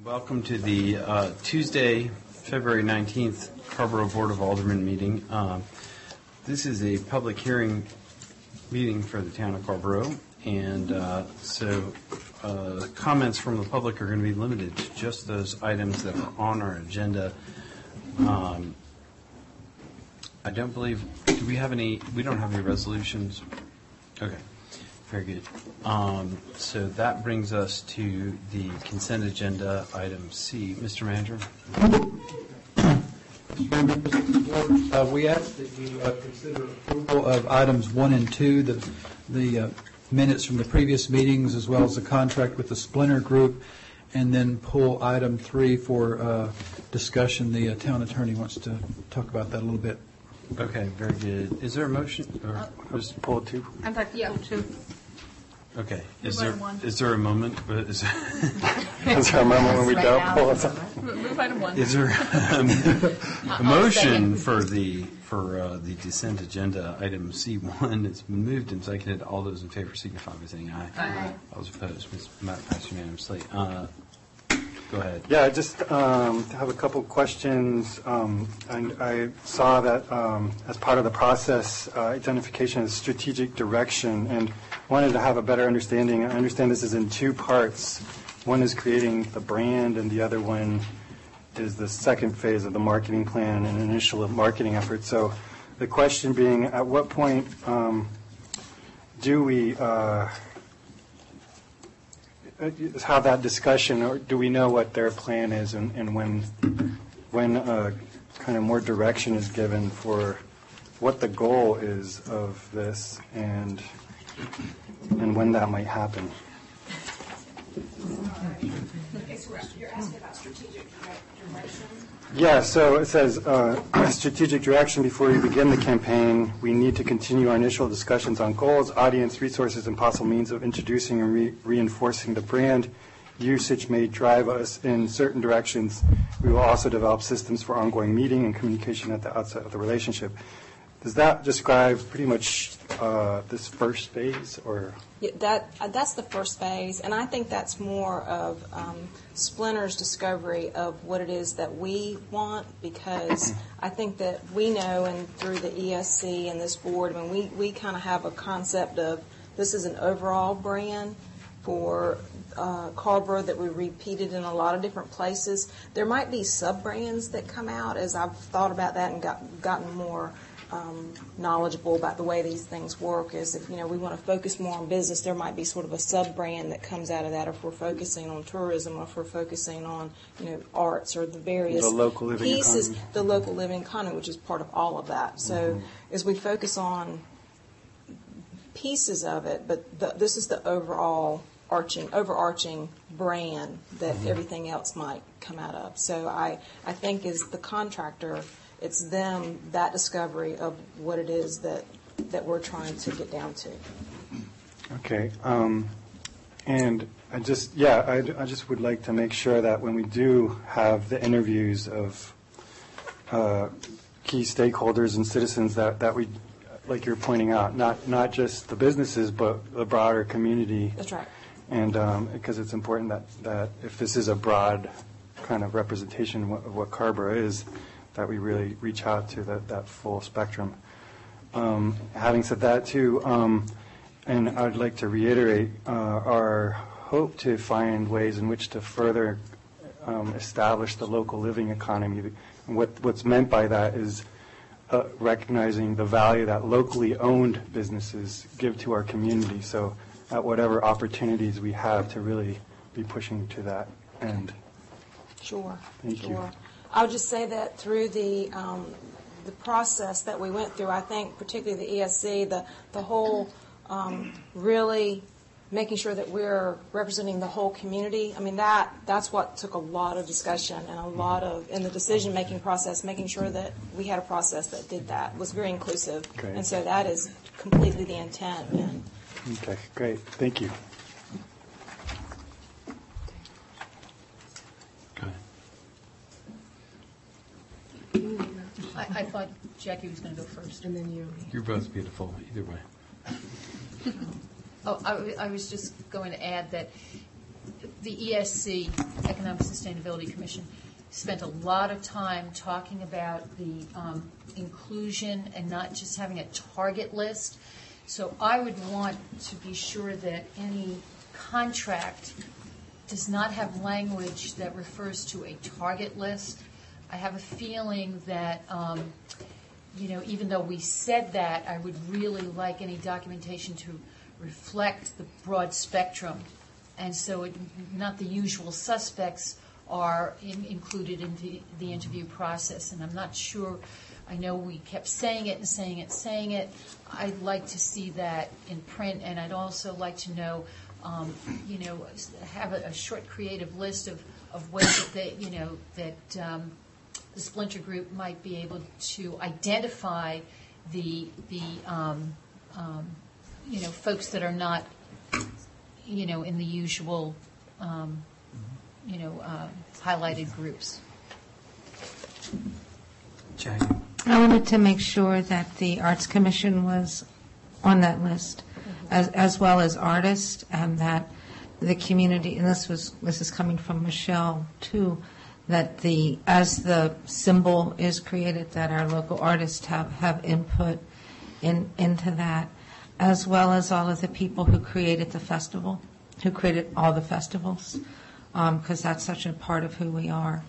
Welcome to the Tuesday, February 19th, Carrboro Board of Aldermen meeting. This is a public hearing meeting for the town of Carrboro, and so comments from the public are going to be limited to just those items that are on our agenda. I don't believe, do we have any, we don't have any resolutions? Okay. Very good. So that brings us to the consent agenda, item C. Mr. Manager? We ask that you consider approval of items 1 and 2, the minutes from the previous meetings, as well as the contract with the Splinter Group, and then pull item 3 for discussion. The town attorney wants to talk about that a little bit. Okay, very good. Is there a motion? Or just pull 2? I'm talking, yeah, 2. Okay. Is there a moment? Is there a moment when we don't pull it up? Move item 1. Is there a motion for the consent agenda, item C1? It's been moved and seconded. All those in favor signify by saying aye. Aye. All those opposed, Ms. Matt, pass unanimously. Go ahead. Yeah, I just have a couple questions. And I saw that as part of the process, identification of strategic direction, and wanted to have a better understanding. I understand this is in 2 parts. One is creating the brand, and the other one is the second phase of the marketing plan and initial marketing effort. So the question being, at what point do we have that discussion, or do we know what their plan is, and when kind of more direction is given for what the goal is of this, and when that might happen? You're asking about strategic direction? Yeah, so it says strategic direction. Before we begin the campaign, we need to continue our initial discussions on goals, audience, resources, and possible means of introducing and reinforcing the brand. Usage may drive us in certain directions. We will also develop systems for ongoing meeting and communication at the outset of the relationship. Does that describe pretty much this first phase, or? Yeah, that's the first phase, and I think that's more of Splinter's discovery of what it is that we want, because I think that we know, and through the ESC and this board, I mean, we kind of have a concept of this is an overall brand for Carrboro that we repeated in a lot of different places. There might be sub-brands that come out as I've thought about that and gotten more knowledgeable about the way these things work. Is if we want to focus more on business, there might be sort of a sub-brand that comes out of that. If we're focusing on tourism, or if we're focusing on arts, or the various local living pieces, economy. The local living economy, which is part of all of that. So as we focus on pieces of it, but this is the overarching brand that everything else might come out of. So I think as the contractor, it's them, that discovery of what it is that we're trying to get down to. Okay. And I just would like to make sure that when we do have the interviews of key stakeholders and citizens, that we, like you're pointing out, not just the businesses, but the broader community. That's right. And because it's important that if this is a broad kind of representation of what Carrboro is, that we really reach out to that full spectrum. Having said that, too, and I'd like to reiterate our hope to find ways in which to further establish the local living economy. And what's meant by that is recognizing the value that locally owned businesses give to our community. So at whatever opportunities we have to really be pushing to that end. Sure. Thank you. I would just say that through the process that we went through, I think particularly the ESC, the whole really making sure that we're representing the whole community. I mean, that's what took a lot of discussion and a lot of, in the decision-making process, making sure that we had a process that did that, was very inclusive. Great. And so that is completely the intent. And Okay, great. Thank you. I thought Jackie was going to go first. And then you. You're both beautiful, either way. I was just going to add that the ESC, Economic Sustainability Commission, spent a lot of time talking about the inclusion and not just having a target list. So I would want to be sure that any contract does not have language that refers to a target list. I have a feeling that, even though we said that, I would really like any documentation to reflect the broad spectrum. And so not the usual suspects are included in the interview process. And I'm not sure, I know we kept saying it and saying it, saying it. I'd like to see that in print, and I'd also like to know, have a short creative list of ways that the splinter group might be able to identify the folks that are not, in the usual, highlighted groups. Jackie? I wanted to make sure that the Arts Commission was on that list, as well as artists, and that the community, and this is coming from Michelle too, that as the symbol is created, that our local artists have input into that, as well as all of the people who created the festival, who created all the festivals, because that's such a part of who we are.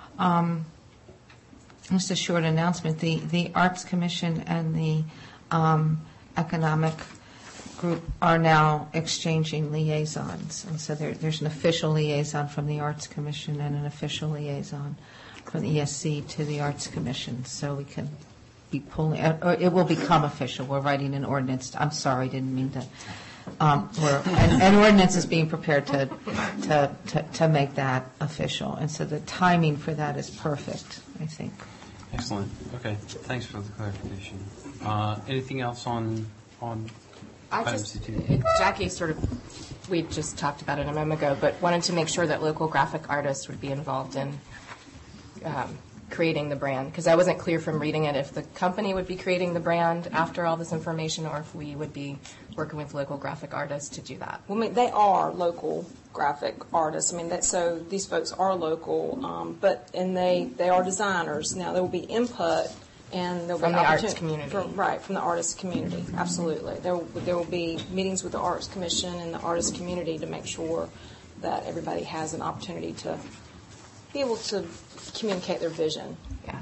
Just a short announcement. The Arts Commission and the Economic Group are now exchanging liaisons. And so there's an official liaison from the Arts Commission and an official liaison from the ESC to the Arts Commission. So we can be pulling, or it will become official. We're writing an ordinance. I'm sorry, didn't mean to. An ordinance is being prepared to make that official. And so the timing for that is perfect, I think. Excellent. Okay. Thanks for the clarification. Anything else on item C2? Jackie we just talked about it a moment ago, but wanted to make sure that local graphic artists would be involved in creating the brand, because I wasn't clear from reading it if the company would be creating the brand after all this information, or if we would be working with local graphic artists to do that. Well, I mean, they are local graphic artists. I mean, so these folks are local, and they are designers. Now, there will be input, and there'll From be the arts opportunity community. Right, from the artist community, absolutely. There will be meetings with the Arts Commission and the artist community to make sure that everybody has an opportunity to be able to communicate their vision. Yeah.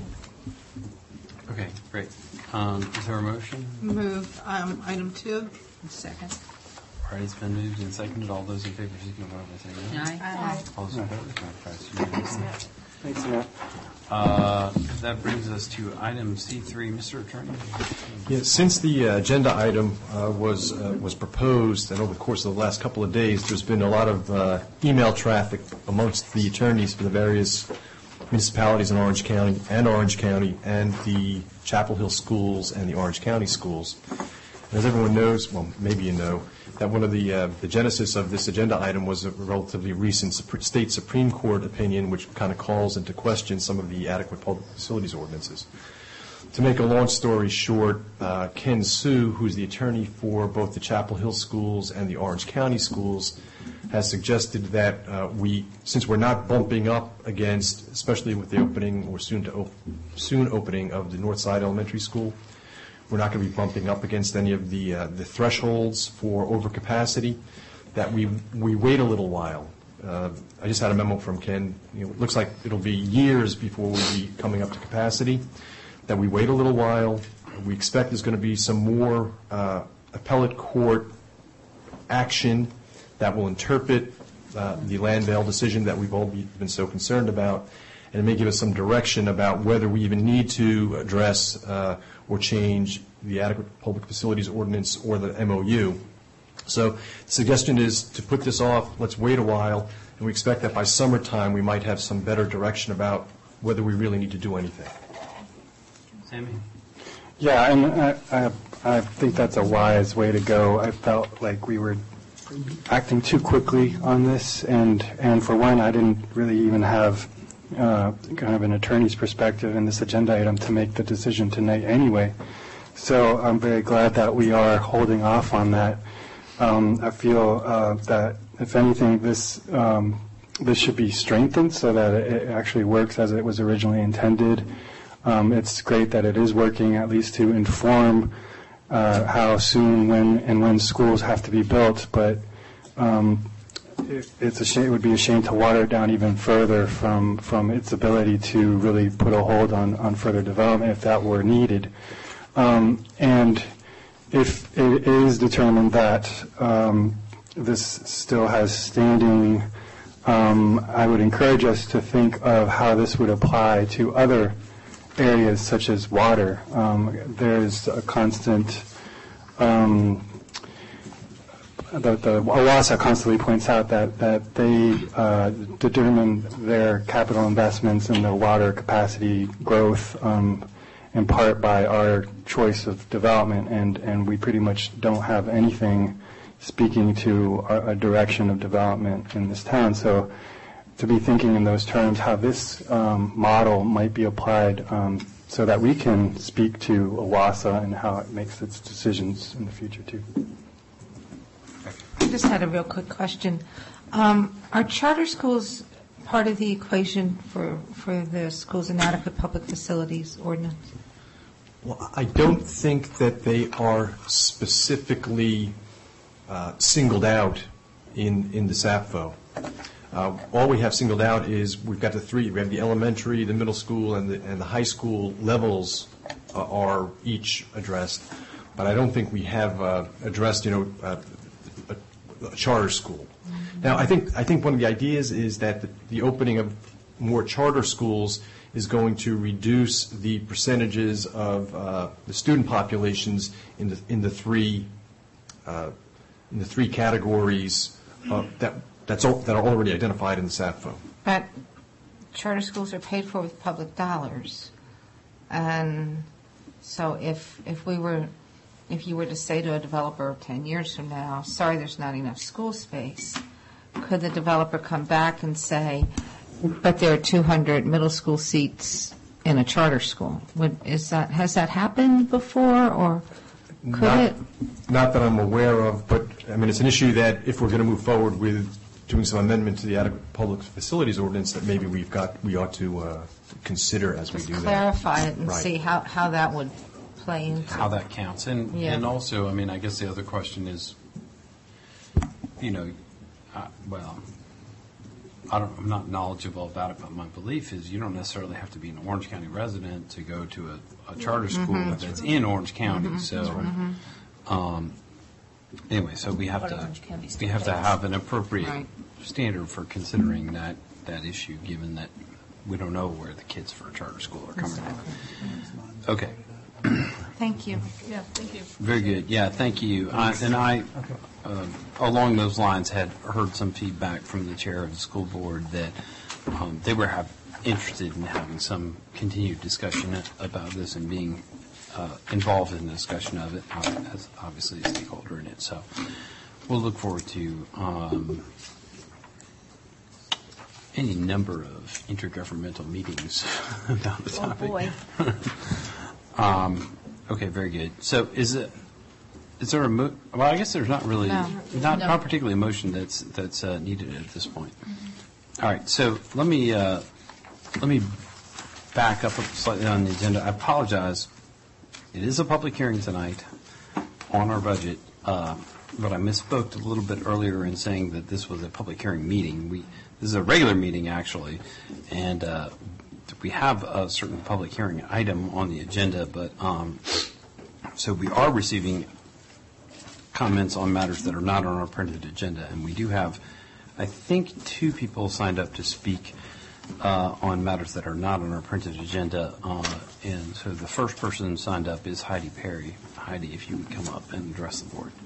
Okay, great. Is there a motion? Move item 2. Second. All right, it's been moved and seconded. All those in favor, signify by saying aye. Aye. All those opposed, motion passes unanimously. Thanks, Matt. That brings us to item C3. Mr. Attorney? Yeah, since the agenda item was proposed, and over the course of the last couple of days, there's been a lot of email traffic amongst the attorneys for the various municipalities in Orange County and the Chapel Hill schools and the Orange County schools. As everyone knows, well, maybe you know, that one of the genesis of this agenda item was a relatively recent state Supreme Court opinion which kind of calls into question some of the adequate public facilities ordinances. To make a long story short, Ken Sue, who's the attorney for both the Chapel Hill schools and the Orange County schools, has suggested that since we're not bumping up against, especially with the opening or soon opening of the Northside Elementary School, we're not going to be bumping up against any of the thresholds for overcapacity, that we wait a little while. I just had a memo from Ken. It looks like it'll be years before we'll be coming up to capacity, that we wait a little while. We expect there's going to be some more appellate court action that will interpret the Landale decision that we've all been so concerned about, and it may give us some direction about whether we even need to address or change the adequate public facilities ordinance or the MOU. So the suggestion is to put this off, let's wait a while, and we expect that by summertime we might have some better direction about whether we really need to do anything. Sammy? Yeah, and I think that's a wise way to go. I felt like we were acting too quickly on this, and for one, I didn't really even have kind of an attorney's perspective in this agenda item to make the decision tonight anyway. So I'm very glad that we are holding off on that. I feel that, if anything, this should be strengthened so that it actually works as it was originally intended. It's great that it is working, at least to inform how soon, when schools have to be built, but it's a shame. It would be a shame to water it down even further from its ability to really put a hold on further development if that were needed. And if it is determined that this still has standing, I would encourage us to think of how this would apply to other areas such as water. There's a constant, the OWASA constantly points out that they determine their capital investments and their water capacity growth in part by our choice of development, and we pretty much don't have anything speaking to a direction of development in this town. So to be thinking in those terms, how this model might be applied so that we can speak to OWASA and how it makes its decisions in the future too. I just had a real quick question. Are charter schools part of the equation for the schools inadequate public facilities ordinance? Well, I don't think that they are specifically singled out in the SAPFO. All we have singled out is we've got the three. We have the elementary, the middle school, and the high school levels are each addressed. But I don't think we have addressed, a charter school. Mm-hmm. Now, I think one of the ideas is that the opening of more charter schools is going to reduce the percentages of the student populations in the three categories that are already identified in the SAPFO. But charter schools are paid for with public dollars, and so if you were to say to a developer 10 years from now, sorry, there's not enough school space, could the developer come back and say, but there are 200 middle school seats in a charter school? Has that happened before, or could it? Not that I'm aware of, but I mean, it's an issue that if we're going to move forward with doing some amendment to the adequate public facilities ordinance, that maybe we ought to consider as we do that. Clarify it and Right. see how that would play into How that counts. And also, I mean, I guess the other question is, I'm not knowledgeable about it, but my belief is you don't necessarily have to be an Orange County resident to go to a charter school that's in Orange County. So, anyway, so we have to have an appropriate standard for considering that issue, given that we don't know where the kids for a charter school are coming from. Okay. Thank you. Yeah, thank you. Very good. Yeah, thank you. Along those lines, had heard some feedback from the chair of the school board that they were interested in having some continued discussion about this and being involved in the discussion of it, as obviously a stakeholder in it. So we'll look forward to any number of intergovernmental meetings about the topic. Oh, boy. Okay, very good. So is there a well, I guess there's not really, not particularly a motion that's needed at this point. Mm-hmm. All right, so let me back up slightly on the agenda. I apologize. It is a public hearing tonight on our budget, but I misspoke a little bit earlier in saying that this was a public hearing meeting. This is a regular meeting, actually, and we have a certain public hearing item on the agenda, but so we are receiving comments on matters that are not on our printed agenda, and we do have, I think, 2 people signed up to speak on matters that are not on our printed agenda, and so the first person signed up is Heidi Perry. Heidi, if you would come up and address the board.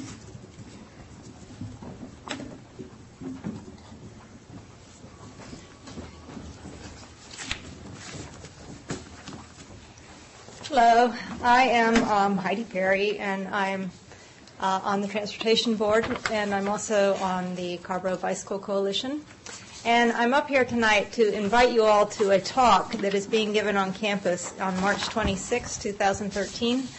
Hello, I am Heidi Perry, and I'm on the Transportation Board, and I'm also on the Carrboro Bicycle Coalition. And I'm up here tonight to invite you all to a talk that is being given on campus on March 26, 2013,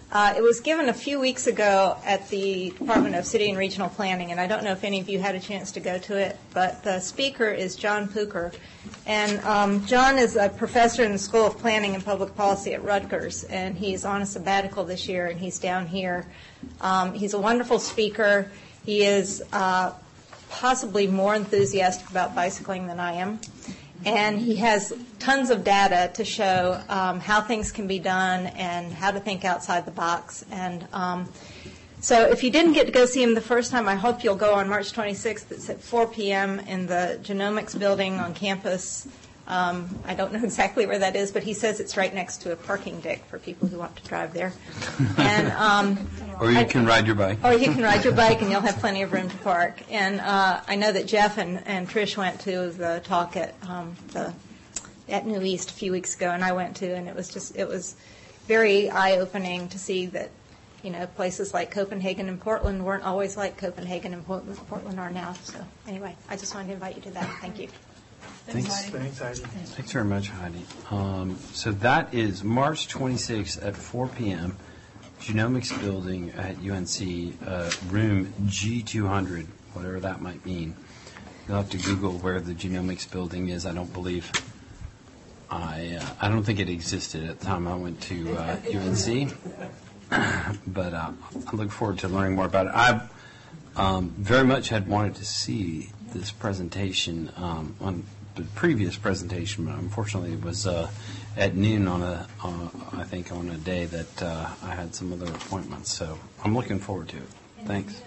It was given a few weeks ago at the Department of City and Regional Planning, and I don't know if any of you had a chance to go to it, but the speaker is John Pucher. And John is a professor in the School of Planning and Public Policy at Rutgers, and he's on a sabbatical this year, and he's down here. He's a wonderful speaker. He is possibly more enthusiastic about bicycling than I am. And he has tons of data to show how things can be done and how to think outside the box. And so if you didn't get to go see him the first time, I hope you'll go on March 26th. It's at 4 p.m. in the Genomics building on campus. I don't know exactly where that is, but he says it's right next to a parking deck for people who want to drive there. And or you can ride your bike. Or you can ride your bike, and you'll have plenty of room to park. And I know that Jeff and Trish went to the talk at New East a few weeks ago, and I went to, and it was very eye-opening to see that, you know, places like Copenhagen and Portland weren't always like Copenhagen and Portland are now. So anyway, I just wanted to invite you to that. Thank you. Thanks. Thanks, Heidi. Thanks very much, Heidi. So that is March 26th at 4 p.m., Genomics Building at UNC, room G200, whatever that might mean. You'll have to Google where the Genomics Building is. I don't believe, I don't think it existed at the time I went to UNC, but I look forward to learning more about it. I very much had wanted to see this presentation on the previous presentation, but unfortunately it was at noon I think on a day that I had some other appointments. So I'm looking forward to it. Thanks.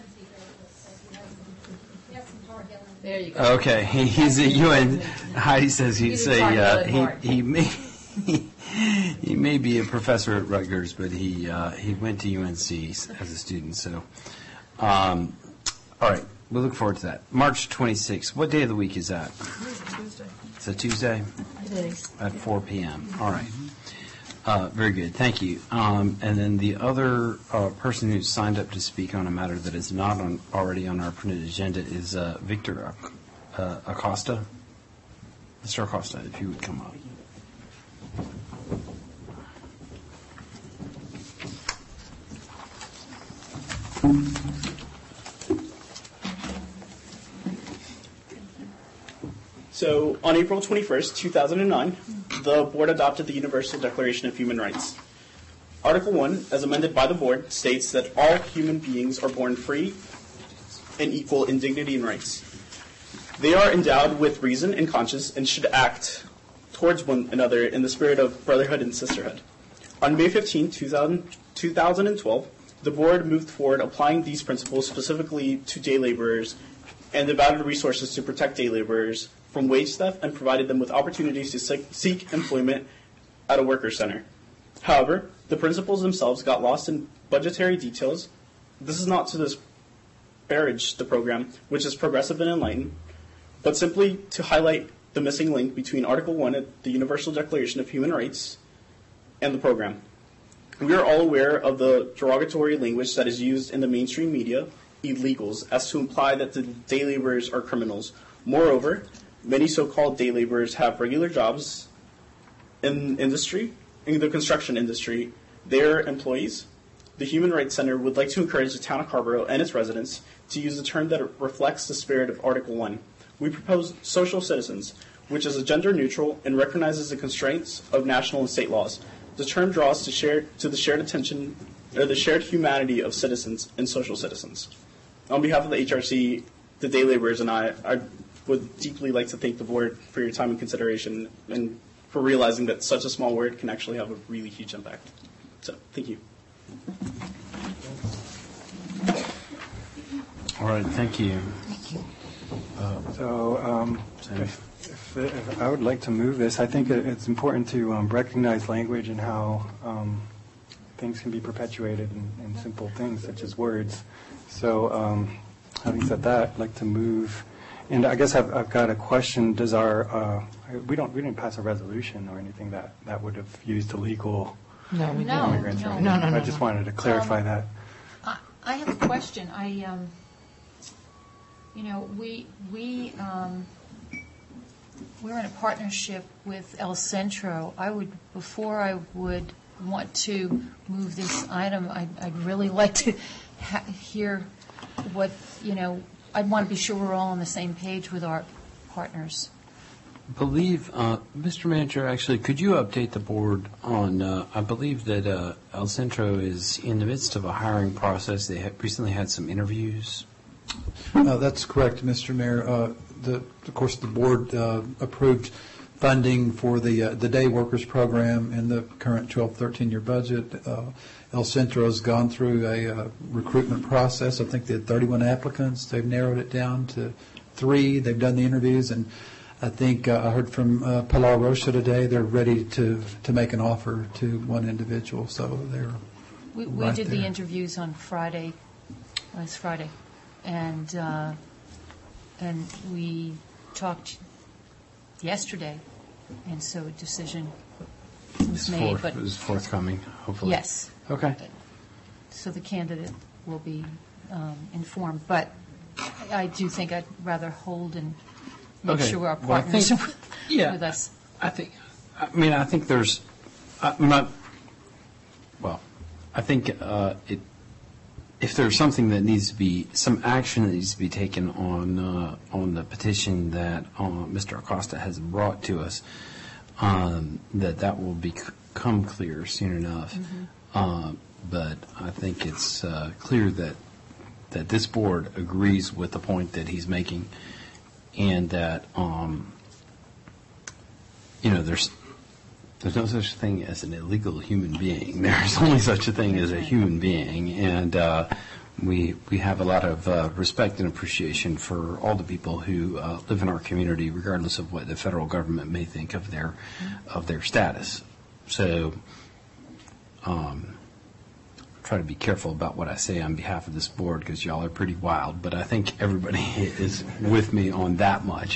There you go. Okay, he's at UN. Heidi says he may he may be a professor at Rutgers, but he went to UNC as a student. So, all right. We look forward to that. March 26th. What day of the week is that? Tuesday. It's a Tuesday? It is. At 4 p.m. All right. Very good. Thank you. And then the other person who's signed up to speak on a matter that is not already on our printed agenda is Victor Acosta. Mr. Acosta, if you would come up. So on April 21st, 2009, the Board adopted the Universal Declaration of Human Rights. Article 1, as amended by the Board, states that all human beings are born free and equal in dignity and rights. They are endowed with reason and conscience and should act towards one another in the spirit of brotherhood and sisterhood. On May 15, 2012, the Board moved forward applying these principles specifically to day laborers and devoted resources to protect day laborers from wage theft and provided them with opportunities to seek employment at a worker center. However, the principles themselves got lost in budgetary details. This is not to disparage the program, which is progressive and enlightened, but simply to highlight the missing link between Article 1 of the Universal Declaration of Human Rights and the program. We are all aware of the derogatory language that is used in the mainstream media, illegals, as to imply that the day laborers are criminals. Moreover, many so-called day laborers have regular jobs in the construction industry. They're employees. The Human Rights Center would like to encourage the town of Carrboro and its residents to use a term that reflects the spirit of Article 1. We propose social citizens, which is gender neutral and recognizes the constraints of national and state laws. The term draws to the shared attention or the shared humanity of citizens and social citizens. On behalf of the HRC, the day laborers, and I would deeply like to thank the Board for your time and consideration and for realizing that such a small word can actually have a really huge impact. So, thank you. All right, thank you. If I would like to move this, I think it's important to recognize language and how things can be perpetuated in simple things such as words. So, having said that, I'd like to move. And I guess I've got a question. Does we didn't pass a resolution or anything that would have used illegal immigrants or anything. No. I just wanted to clarify that. I have a question. We're in a partnership with El Centro. Before I would want to move this item, I'd really like to hear what, I'd want to be sure we're all on the same page with our partners. I believe, Mr. Manager, actually, could you update the board on, I believe that El Centro is in the midst of a hiring process. They have recently had some interviews. That's correct, Mr. Mayor. Of course, the board approved funding for the day workers program in the current 12-13 year budget. El Centro has gone through a recruitment process. I think they had 31 applicants. They've narrowed it down to 3. They've done the interviews, and I think I heard from Pilar Rocha today. They're ready to make an offer to one individual. So they're We right did there. the interviews on Friday, last Friday, and we talked yesterday, and so a decision was made. But It was forthcoming, hopefully. yes, Okay. so the candidate will be informed. But I do think I'd rather hold and make Okay. sure our Well, I partners think- are yeah. with us. I think there's, I'm not, well, I think if there's something that needs to be, some action that needs to be taken on the petition that Mr. Acosta has brought to us, that will become clear soon enough. But I think it's clear that this board agrees with the point that he's making, and that there's no such thing as an illegal human being. There's only such a thing as a human being, and we have a lot of respect and appreciation for all the people who live in our community, regardless of what the federal government may think of their status. So, try to be careful about what I say on behalf of this board, because y'all are pretty wild, but I think everybody is with me on that much.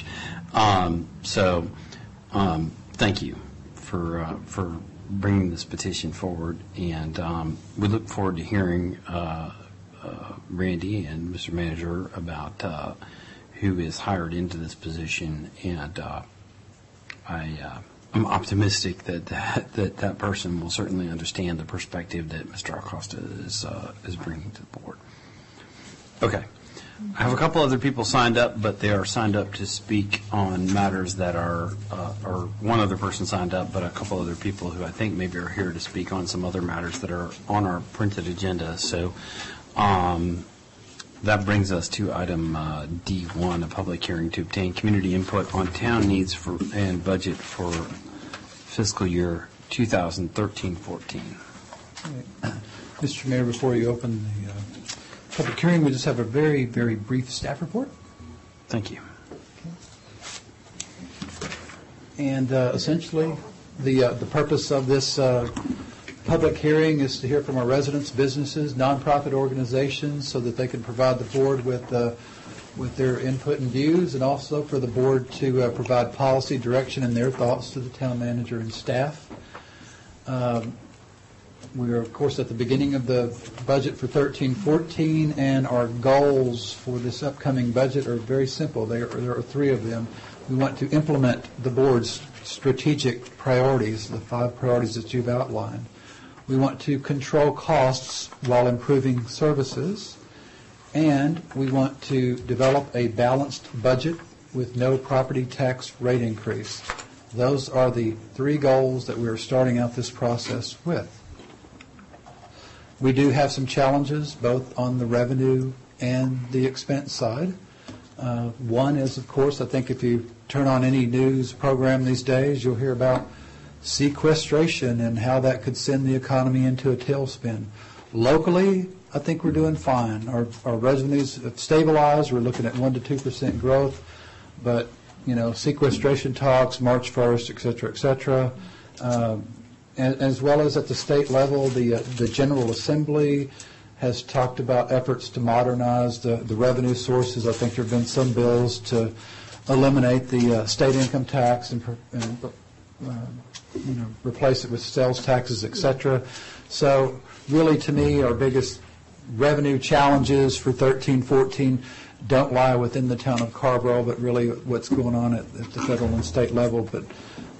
Thank you for bringing this petition forward, and we look forward to hearing Randy and Mr. Manager about who is hired into this position, and I'm optimistic that person will certainly understand the perspective that Mr. Acosta is bringing to the board. Okay. I have a couple other people signed up, but they are signed up to speak on matters that are, or one other person signed up, but a couple other people who I think maybe are here to speak on some other matters that are on our printed agenda. So that brings us to item D1, a public hearing to obtain community input on town needs and budget for fiscal year 2013-14. Mr. Mayor, before you open the public hearing, we just have a very, very brief staff report. Thank you. And essentially, the purpose of this public hearing is to hear from our residents, businesses, nonprofit organizations, so that they can provide the board with their input and views, and also for the board to provide policy direction and their thoughts to the town manager and staff. We are, of course, at the beginning of the budget for 13-14, and our goals for this upcoming budget are very simple. There are 3 of them. We want to implement the board's strategic priorities, the 5 priorities that you've outlined. We want to control costs while improving services, and we want to develop a balanced budget with no property tax rate increase. Those are the 3 goals that we are starting out this process with. We do have some challenges, both on the revenue and the expense side. One is, of course, I think if you turn on any news program these days, you'll hear about sequestration and how that could send the economy into a tailspin. Locally, I think we're doing fine. Our revenues have stabilized. We're looking at 1 to 2% growth, but sequestration talks, March 1st, et cetera, as well as at the state level, the General Assembly has talked about efforts to modernize the revenue sources. I think there have been some bills to eliminate the state income tax and replace it with sales taxes, et cetera. So really, to me, our biggest revenue challenges for 13-14 don't lie within the town of Carrboro, but really what's going on at the federal and state level. But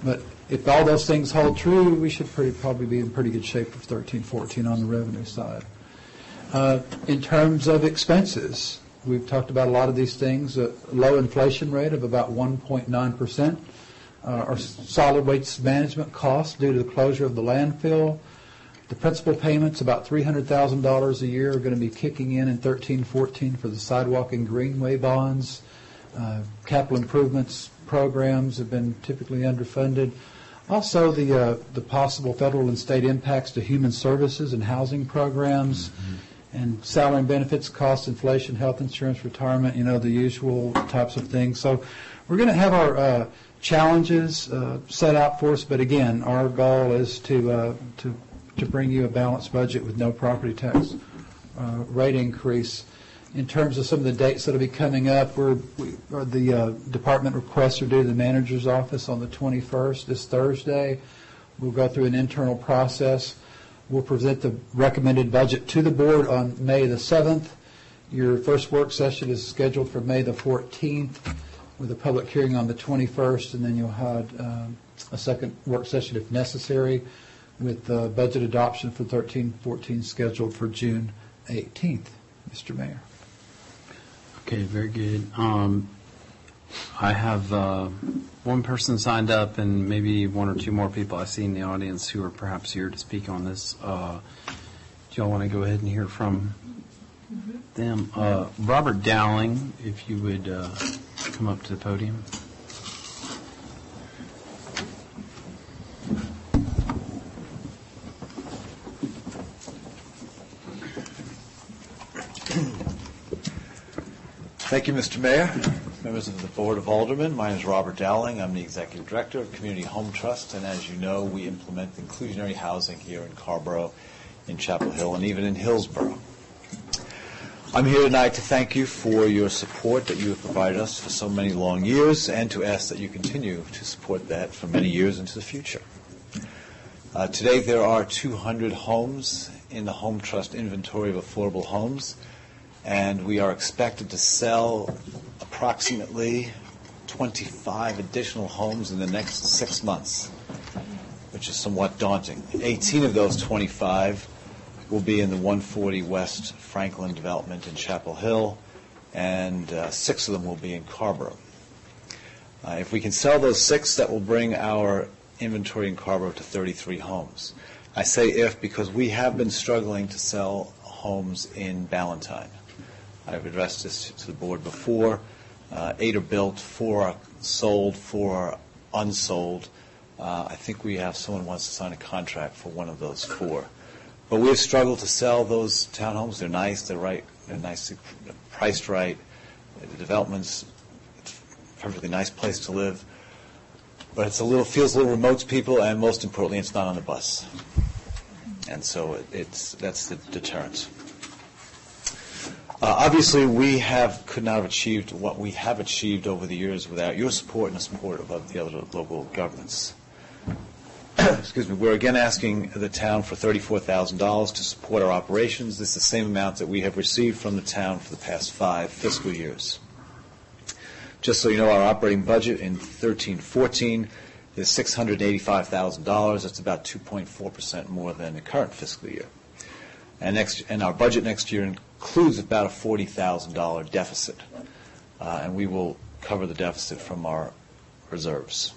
if all those things hold true, we should probably be in pretty good shape for 13-14 on the revenue side. In terms of expenses, we've talked about a lot of these things. A low inflation rate of about 1.9%. Our solid waste management costs due to the closure of the landfill. The principal payments, about $300,000 a year, are going to be kicking in 13-14 for the sidewalk and greenway bonds. Capital improvements programs have been typically underfunded. Also, the possible federal and state impacts to human services and housing programs, and salary and benefits, cost, inflation, health insurance, retirement, the usual types of things. So we're going to have our challenges set out for us, but again, our goal is to bring you a balanced budget with no property tax rate increase. In terms of some of the dates that will be coming up, the department requests are due to the manager's office on the 21st, this Thursday. We'll go through an internal process. We'll present the recommended budget to the board on May the 7th. Your first work session is scheduled for May the 14th with a public hearing on the 21st, and then you'll have a second work session if necessary with budget adoption for 13-14 scheduled for June 18th. Mr. Mayor. Okay, very good. I have one person signed up and maybe one or two more people I see in the audience who are perhaps here to speak on this. Do y'all want to go ahead and hear from them? Robert Dowling, if you would come up to the podium. Thank you, Mr. Mayor, members of the Board of Aldermen. My name is Robert Dowling. I'm the Executive Director of Community Home Trust, and as you know, we implement inclusionary housing here in Carrboro, in Chapel Hill, and even in Hillsborough. I'm here tonight to thank you for your support that you have provided us for so many long years, and to ask that you continue to support that for many years into the future. Today, there are 200 homes in the Home Trust inventory of affordable homes, and we are expected to sell approximately 25 additional homes in the next 6 months, which is somewhat daunting. 18 of those 25 will be in the 140 West Franklin development in Chapel Hill, and 6 of them will be in Carrboro. If we can sell those 6, that will bring our inventory in Carrboro to 33 homes. I say if because we have been struggling to sell homes in Ballantyne. I've addressed this to the board before. 8 are built, 4 are sold, 4 are unsold. I think we have someone who wants to sign a contract for one of those 4. But we have struggled to sell those townhomes. They're nice, they're right, they're nicely priced right. The development's a perfectly nice place to live. But feels a little remote to people, and most importantly, it's not on the bus. And so that's the deterrent. Obviously, we could not have achieved what we have achieved over the years without your support and the support of the other local governments. Excuse me. We're again asking the town for $34,000 to support our operations. This is the same amount that we have received from the town for the past 5 fiscal years. Just so you know, our operating budget in 13-14 is $685,000. That's about 2.4% more than the current fiscal year. And our budget next year includes about a $40,000 deficit, and we will cover the deficit from our reserves.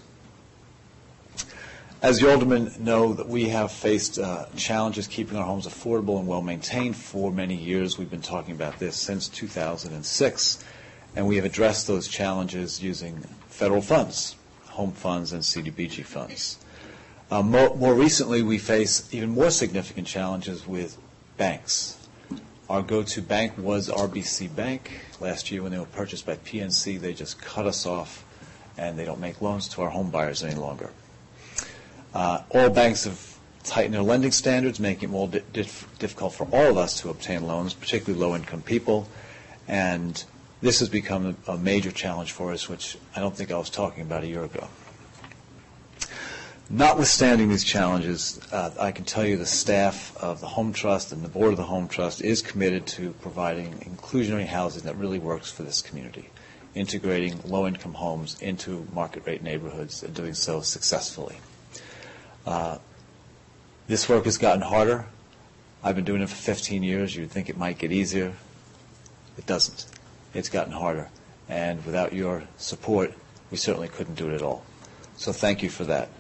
As the aldermen know, that we have faced challenges keeping our homes affordable and well-maintained for many years. We've been talking about this since 2006, and we have addressed those challenges using federal funds, home funds and CDBG funds. More recently, we face even more significant challenges with banks. Our go-to bank was RBC Bank. Last year when they were purchased by PNC, they just cut us off, and they don't make loans to our home buyers any longer. All banks have tightened their lending standards, making it more difficult for all of us to obtain loans, particularly low-income people, and this has become a major challenge for us, which I don't think I was talking about a year ago. Notwithstanding these challenges, I can tell you the staff of the Home Trust and the Board of the Home Trust is committed to providing inclusionary housing that really works for this community, integrating low-income homes into market-rate neighborhoods and doing so successfully. This work has gotten harder. I've been doing it for 15 years. You'd think it might get easier. It doesn't. It's gotten harder. And without your support, we certainly couldn't do it at all. So thank you for that.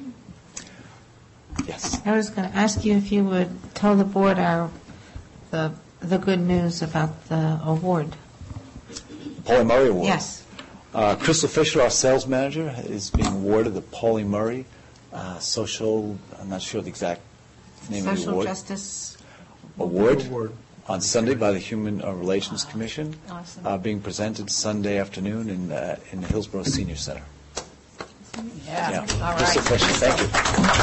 Yes. I was going to ask you if you would tell the board the good news about the award. Paulie Murray Award. Yes. Crystal Fisher, our sales manager, is being awarded the Paulie Murray Social, I'm not sure the exact name of the Social award. Justice Award on Sunday by the Human Relations Commission, Awesome. being presented Sunday afternoon in the Hillsborough Senior Center. Yeah. All Crystal right. Fisher, thank you.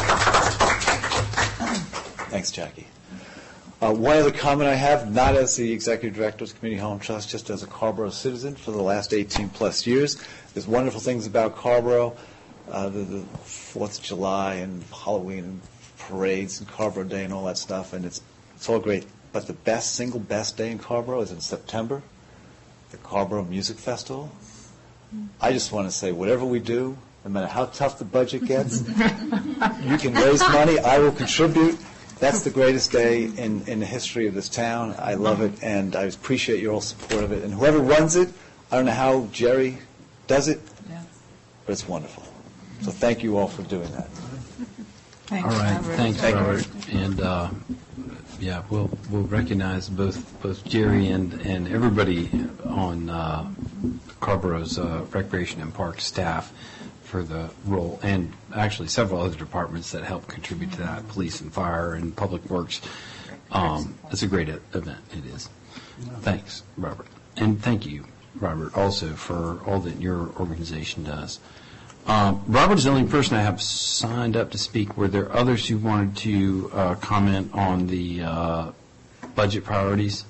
Thanks, Jackie. One other comment I have, not as the Executive Director of the Community Home Trust, just as a Carrboro citizen for the last 18-plus years. There's wonderful things about Carrboro, the 4th of July and Halloween and parades and Carrboro Day and all that stuff, and it's all great. But the single best day in Carrboro is in September, the Carrboro Music Festival. I just want to say, whatever we do, no matter how tough the budget gets, you can raise money, I will contribute. That's the greatest day in the history of this town. I love it, and I appreciate your all support of it. And whoever runs it, I don't know how Jerry does it, but it's wonderful. So thank you all for doing that. Thanks, All right, Robert. thanks, Robert. And, yeah, we'll recognize both Jerry and everybody on Carrboro's Recreation and Park staff for the role, and actually several other departments that help contribute to that, police and fire and public works. It's a great event, it is. Thanks, Robert. And thank you, Robert, also for all that your organization does. Robert is the only person I have signed up to speak. Were there others who wanted to comment on the budget priorities?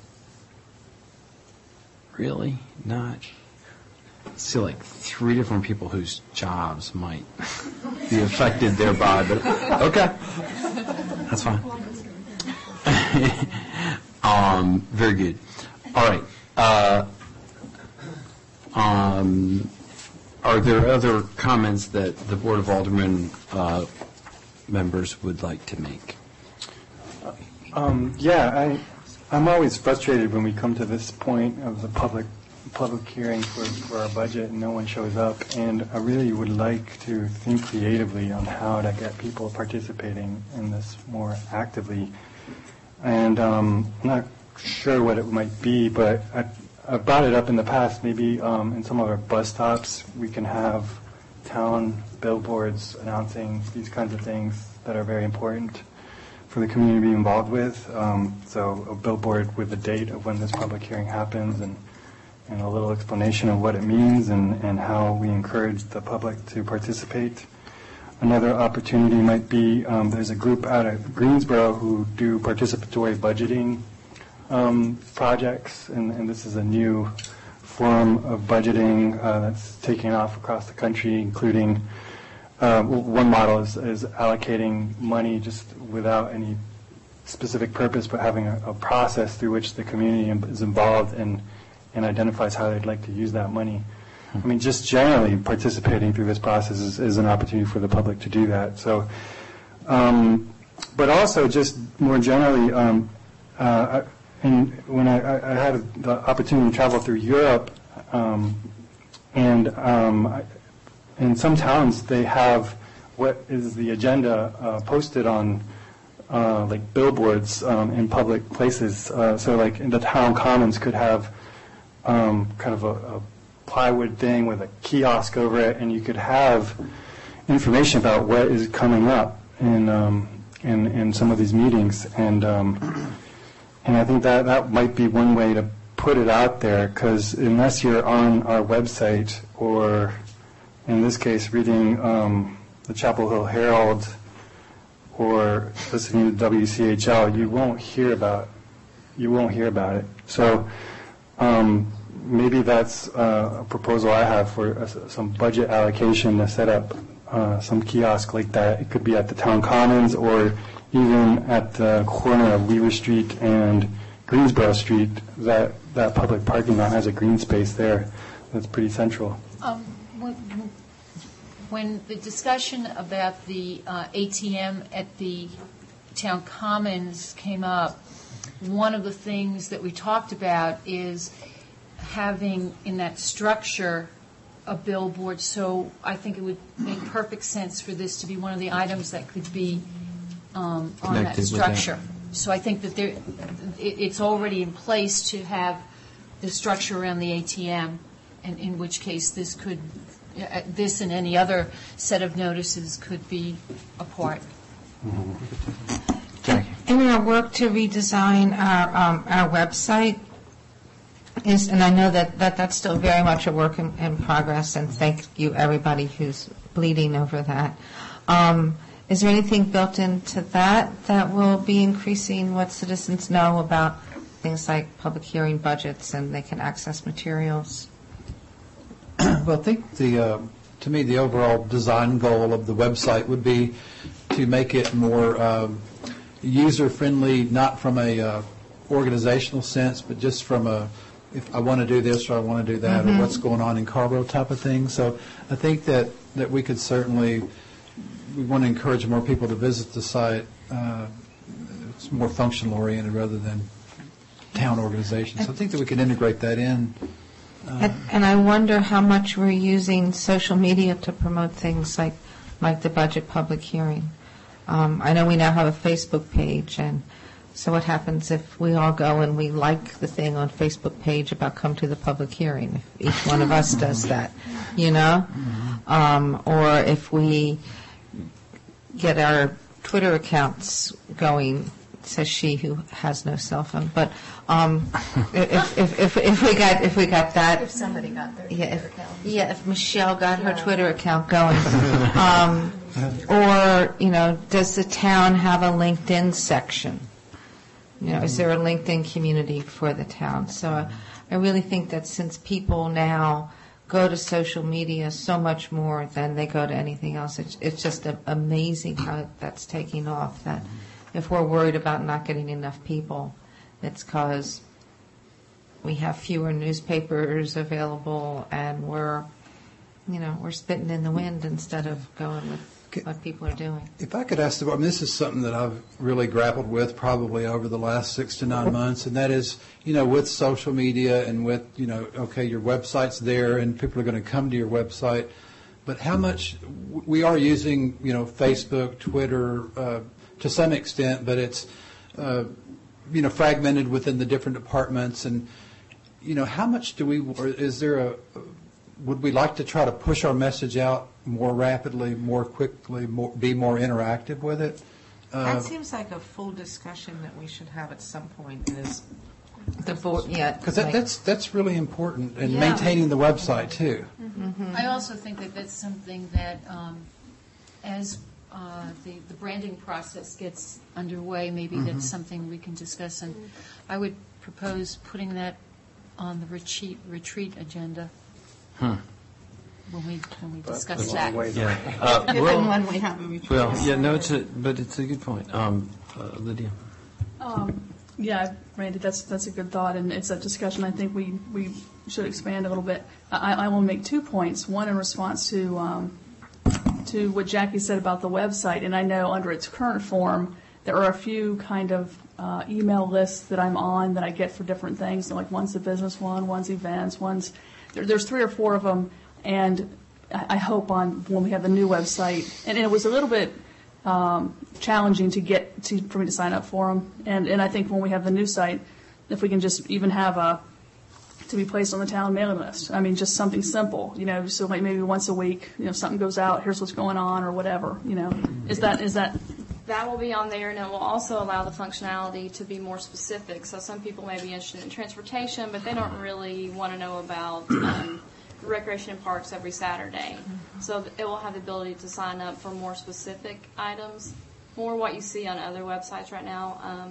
Really? Not? I see like 3 different people whose jobs might be affected thereby, but okay. That's fine. Very good. All right. Are there other comments that the Board of Aldermen members would like to make? Yeah, I'm always frustrated when we come to this point of the public hearing for our budget and no one shows up, and I really would like to think creatively on how to get people participating in this more actively. And I'm not sure what it might be, but I've brought it up in the past. Maybe in some of our bus stops we can have town billboards announcing these kinds of things that are very important for the community to be involved with. So a billboard with the date of when this public hearing happens and a little explanation of what it means and how we encourage the public to participate. Another opportunity might be there's a group out of Greensboro who do participatory budgeting projects, and this is a new form of budgeting that's taking off across the country, including one model is allocating money just without any specific purpose, but having a process through which the community is involved and identifies how they'd like to use that money. I mean, just generally participating through this process is an opportunity for the public to do that. So, but also just more generally, when I had the opportunity to travel through Europe, and in some towns they have what is the agenda posted on like billboards in public places. So like in the town commons could have kind of a plywood thing with a kiosk over it, and you could have information about what is coming up in some of these meetings, and I think that might be one way to put it out there, because unless you're on our website or in this case reading the Chapel Hill Herald or listening to WCHL, you won't hear about it. So maybe that's a proposal I have for some budget allocation to set up some kiosk like that. It could be at the town commons or even at the corner of Weaver Street and Greensboro Street. That public parking lot has a green space there that's pretty central. when the discussion about the ATM at the town commons came up, one of the things that we talked about is having in that structure a billboard. So I think it would make perfect sense for this to be one of the items that could be on that Connected with structure. So I think that it's already in place to have the structure around the ATM, and in which case this could, this and any other set of notices could be a part. In our work to redesign our website, and I know that's still very much a work in progress, and thank you, everybody who's bleeding over that. Is there anything built into that will be increasing what citizens know about things like public hearing budgets and they can access materials? Well, I think to me, the overall design goal of the website would be to make it more user-friendly, not from a organizational sense, but just from a, if I want to do this or I want to do that, or what's going on in Carrboro type of thing. So I think that we could certainly, we want to encourage more people to visit the site. It's more functional oriented rather than town organizations. So I think that we could integrate that in. And I wonder how much we're using social media to promote things like the budget public hearing. I know we now have a Facebook page, and so what happens if we all go and we like the thing on Facebook page about come to the public hearing? If each one of us does that, you know? Or if we get our Twitter accounts going, says she who has no cell phone. But if we got that, If somebody got their yeah, Twitter account. if Michelle got her Twitter account going, or does the town have a LinkedIn section? Is there a LinkedIn community for the town? So I really think that since people now go to social media so much more than they go to anything else, it's just amazing how that's taking off. That if we're worried about not getting enough people, it's because we have fewer newspapers available and we're spitting in the wind instead of going with what people are doing. If I could ask this is something that I've really grappled with probably over the last 6 to 9 months, and that is, with social media and with, okay, your website's there and people are going to come to your website, but how much we are using, Facebook, Twitter, to some extent, but it's, fragmented within the different departments, and, how much do we, or is there would we like to try to push our message out more rapidly, more quickly, be more interactive with it? That seems like a full discussion that we should have at some point. Is the board? Yeah, because that's really important in maintaining the website too. I also think that that's something that, as the branding process gets underway, maybe that's something we can discuss. And I would propose putting that on the retreat agenda. When we discuss that. Yeah. If and when we have a retreat. Well, yeah, no, but it's a good point. Lydia. Yeah, Randy, that's a good thought, and it's a discussion I think we should expand a little bit. I will make 2 points. One in response to what Jackie said about the website, and I know under its current form there are a few kind of email lists that I'm on that I get for different things. So like one's the business one, one's events, there's 3 or 4 of them, and I hope when we have the new website, and it was a little bit challenging for me to sign up for them, and I think when we have the new site, if we can just even have to be placed on the town mailing list. I mean, just something simple, so like maybe once a week, something goes out, here's what's going on or whatever, Is that? That will be on there, and it will also allow the functionality to be more specific. So some people may be interested in transportation, but they don't really want to know about recreation and parks every Saturday. So it will have the ability to sign up for more specific items, more what you see on other websites right now.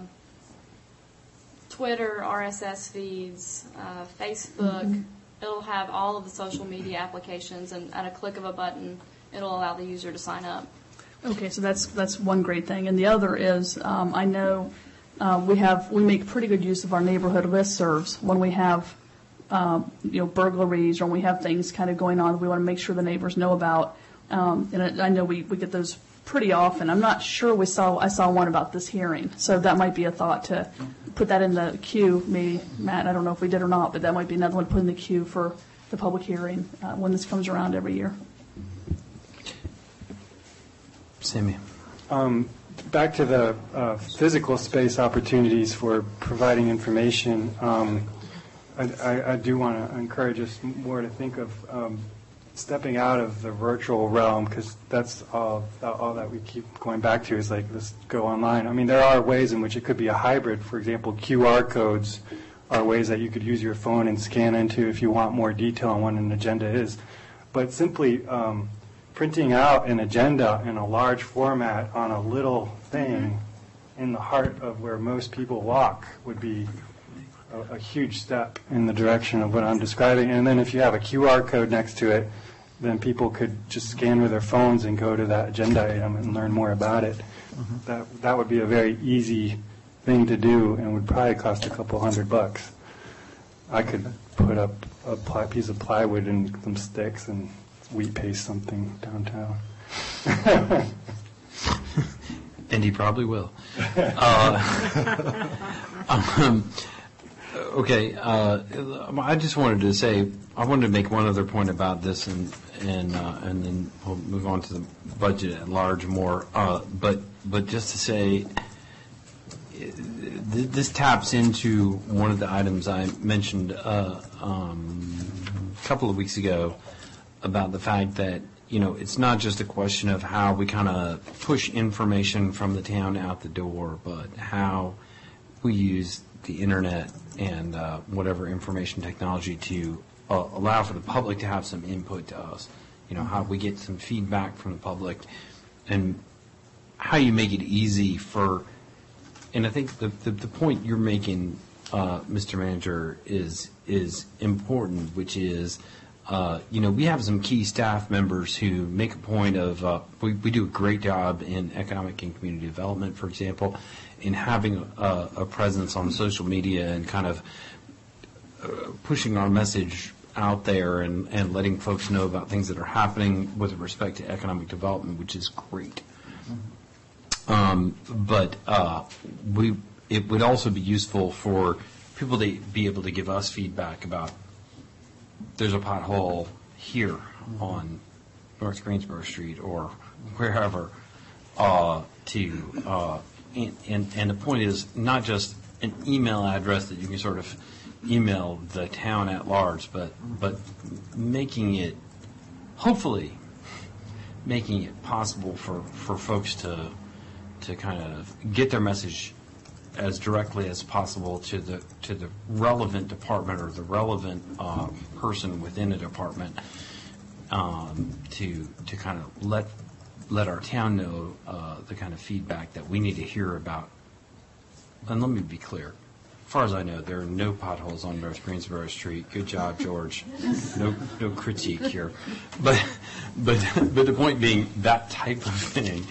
Twitter, RSS feeds, Facebook. It'll have all of the social media applications, and at a click of a button, it'll allow the user to sign up. Okay, so that's one great thing, and the other is I know we make pretty good use of our neighborhood listservs when we have burglaries or when we have things kind of going on that we want to make sure the neighbors know about. And I know we get those pretty often. I'm not sure I saw one about this hearing, so that might be a thought to put that in the queue. Maybe, Matt, I don't know if we did or not, but that might be another one to put in the queue for the public hearing when this comes around every year. Sammy. Back to the physical space opportunities for providing information, I do want to encourage us more to think of stepping out of the virtual realm, because that's all that we keep going back to is like, let's go online. I mean, there are ways in which it could be a hybrid. For example, QR codes are ways that you could use your phone and scan into if you want more detail on what an agenda is. But simply printing out an agenda in a large format on a little thing in the heart of where most people walk would be a huge step in the direction of what I'm describing. And then if you have a QR code next to it, then people could just scan with their phones and go to that agenda item and learn more about it. That would be a very easy thing to do and would probably cost a couple $100. I could put up a piece of plywood and some sticks and wheat paste something downtown. And he probably will. Okay, I just wanted to say, I wanted to make one other point about this, and then we'll move on to the budget at large more. But just to say, this taps into one of the items I mentioned a couple of weeks ago about the fact that, it's not just a question of how we kind of push information from the town out the door, but how we use the internet and whatever information technology to allow for the public to have some input to us. How we get some feedback from the public, and how you make it easy for. And I think the point you're making, Mr. Manager, is important, which is. We have some key staff members who make a point of, we do a great job in economic and community development, for example, in having a presence on social media and kind of pushing our message out there and letting folks know about things that are happening with respect to economic development, which is great. But it would also be useful for people to be able to give us feedback about there's a pothole here on North Greensboro Street or wherever, and the point is not just an email address that you can sort of email the town at large, but hopefully making it possible for folks to kind of get their message as directly as possible to the relevant department or the relevant person within a department, to kind of let our town know the kind of feedback that we need to hear about. And let me be clear. As far as I know, there are no potholes on North Greensboro Street. Good job, George. No critique here. But the point being, that type of thing,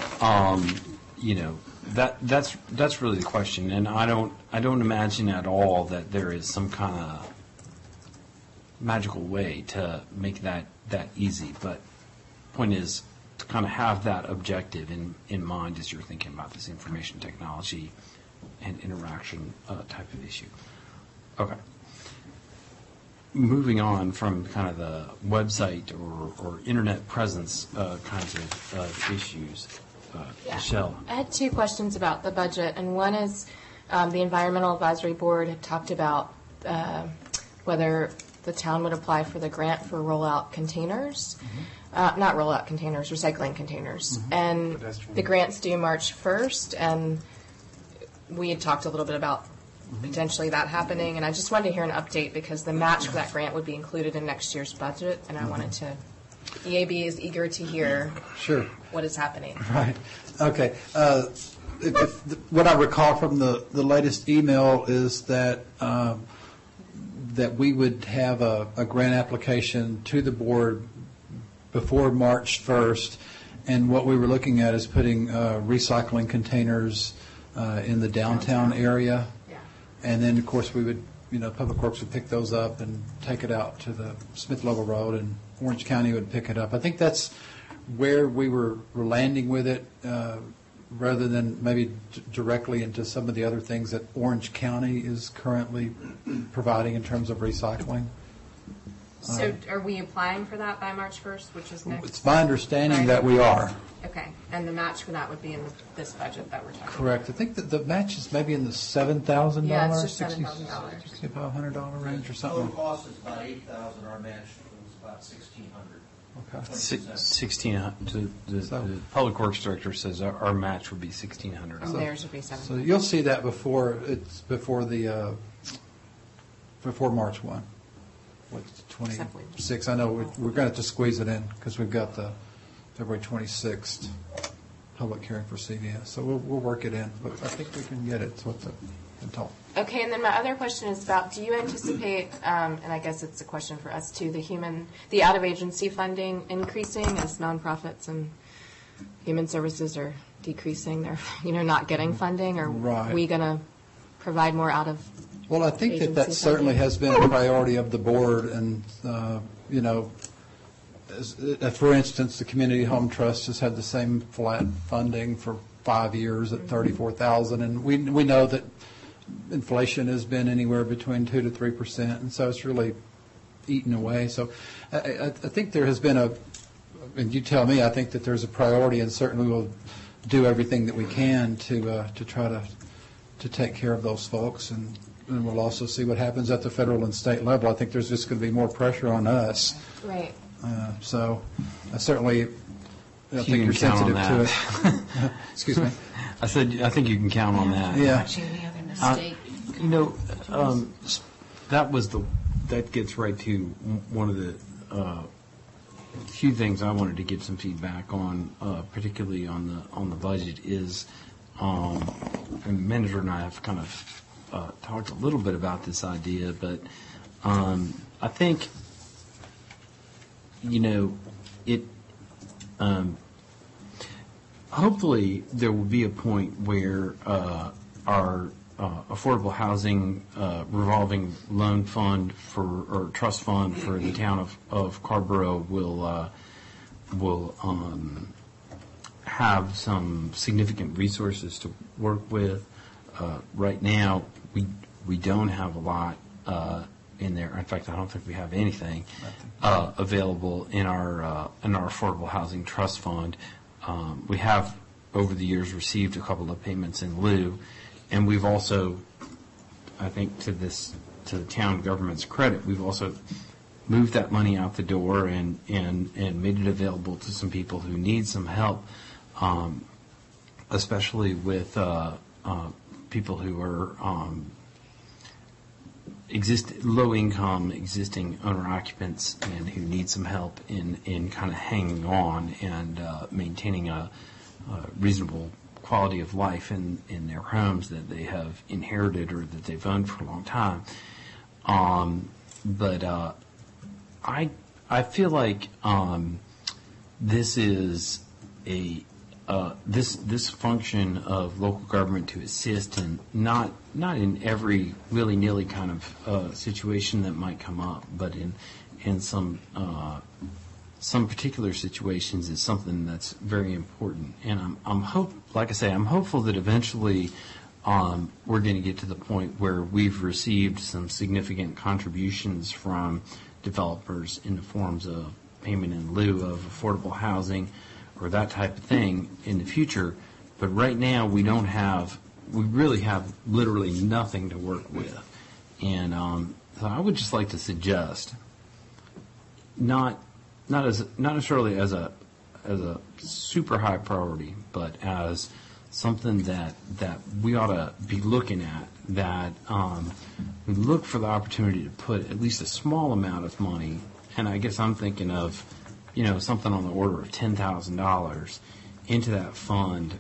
that's really the question, and I don't imagine at all that there is some kind of magical way to make that easy. But point is to kind of have that objective in mind as you're thinking about this information technology and interaction type of issue. Okay. Moving on from kind of the website or internet presence kinds of issues. Michelle. I had two questions about the budget, and one is the Environmental Advisory Board had talked about whether the town would apply for the grant for rollout containers. Not rollout containers, recycling containers. And the grant's due March 1st, and we had talked a little bit about potentially that happening, and I just wanted to hear an update because the match for that grant would be included in next year's budget, and I wanted to. EAB is eager to hear what is happening. Right. Okay. What I recall from the latest email is that that we would have a grant application to the board before March 1st, and what we were looking at is putting recycling containers in the downtown area, and then of course we would, Public Works would pick those up and take it out to the Smith Level Road, and Orange County would pick it up. I think that's where we were landing with it, rather than maybe directly into some of the other things that Orange County is currently providing in terms of recycling. So are we applying for that by March 1st, which is next? It's my understanding that we are. Okay, and the match for that would be in this budget that we're talking about? Correct. I think that the match is maybe in the $7,000, Yeah, it's just $7,000. $6,500 range or something. Total cost is about $8,000. Our match was about $1,600. Okay. 1,600. The Public Works Director says our match would be $1,600. And theirs would be $7,000. So you'll see that before March 1. What's 26? I know we're going to have to squeeze it in because we've got the February 26th public hearing for CVS. So we'll work it in, but I think we can get it. That's what's been told. Okay, and then my other question is about, do you anticipate, and I guess it's a question for us too, the out-of-agency funding increasing as nonprofits and human services are decreasing, they're not getting funding, or Right. are we going to provide more out of? Well, I think that agency certainly funding? has been a priority of the board, and, for instance, the Community Home Trust has had the same flat funding for 5 years at $34,000, and we know that inflation has been anywhere between 2 to 3%, and so it's really eaten away. So I think there has been and you tell me, I think that there's a priority, and certainly we'll do everything that we can to try to take care of those folks, and we'll also see what happens at the federal and state level. I think there's just going to be more pressure on us. Right. So I certainly think You you're can count on sensitive to it. Excuse me. I said I think you can count on that. Yeah. That gets right to one of the few things I wanted to get some feedback on, particularly on the budget, is, and Manager and I have kind of talked a little bit about this idea, but I think, it. Hopefully, there will be a point where our affordable housing revolving loan fund or trust fund for the town of Carrboro will have some significant resources to work with. Right now, we don't have a lot in there. In fact, I don't think we have anything available in our affordable housing trust fund. We have, over the years, received a couple of payments in lieu, and we've also, I think, to the town government's credit, we've also moved that money out the door and made it available to some people who need some help, especially with people who are low-income existing owner-occupants and who need some help in kind of hanging on and maintaining a reasonable quality of life in their homes that they have inherited or that they've owned for a long time. But I feel like this is this function of local government to assist, and not in every willy-nilly kind of situation that might come up, but in some particular situations is something that's very important. And I'm hopeful that eventually we're going to get to the point where we've received some significant contributions from developers in the forms of payment in lieu of affordable housing or that type of thing in the future. But right now we really have literally nothing to work with. And so I would just like to suggest, not necessarily as a super high priority, but as something that we ought to be looking at, that we look for the opportunity to put at least a small amount of money, and I guess I'm thinking of something on the order of $10,000 into that fund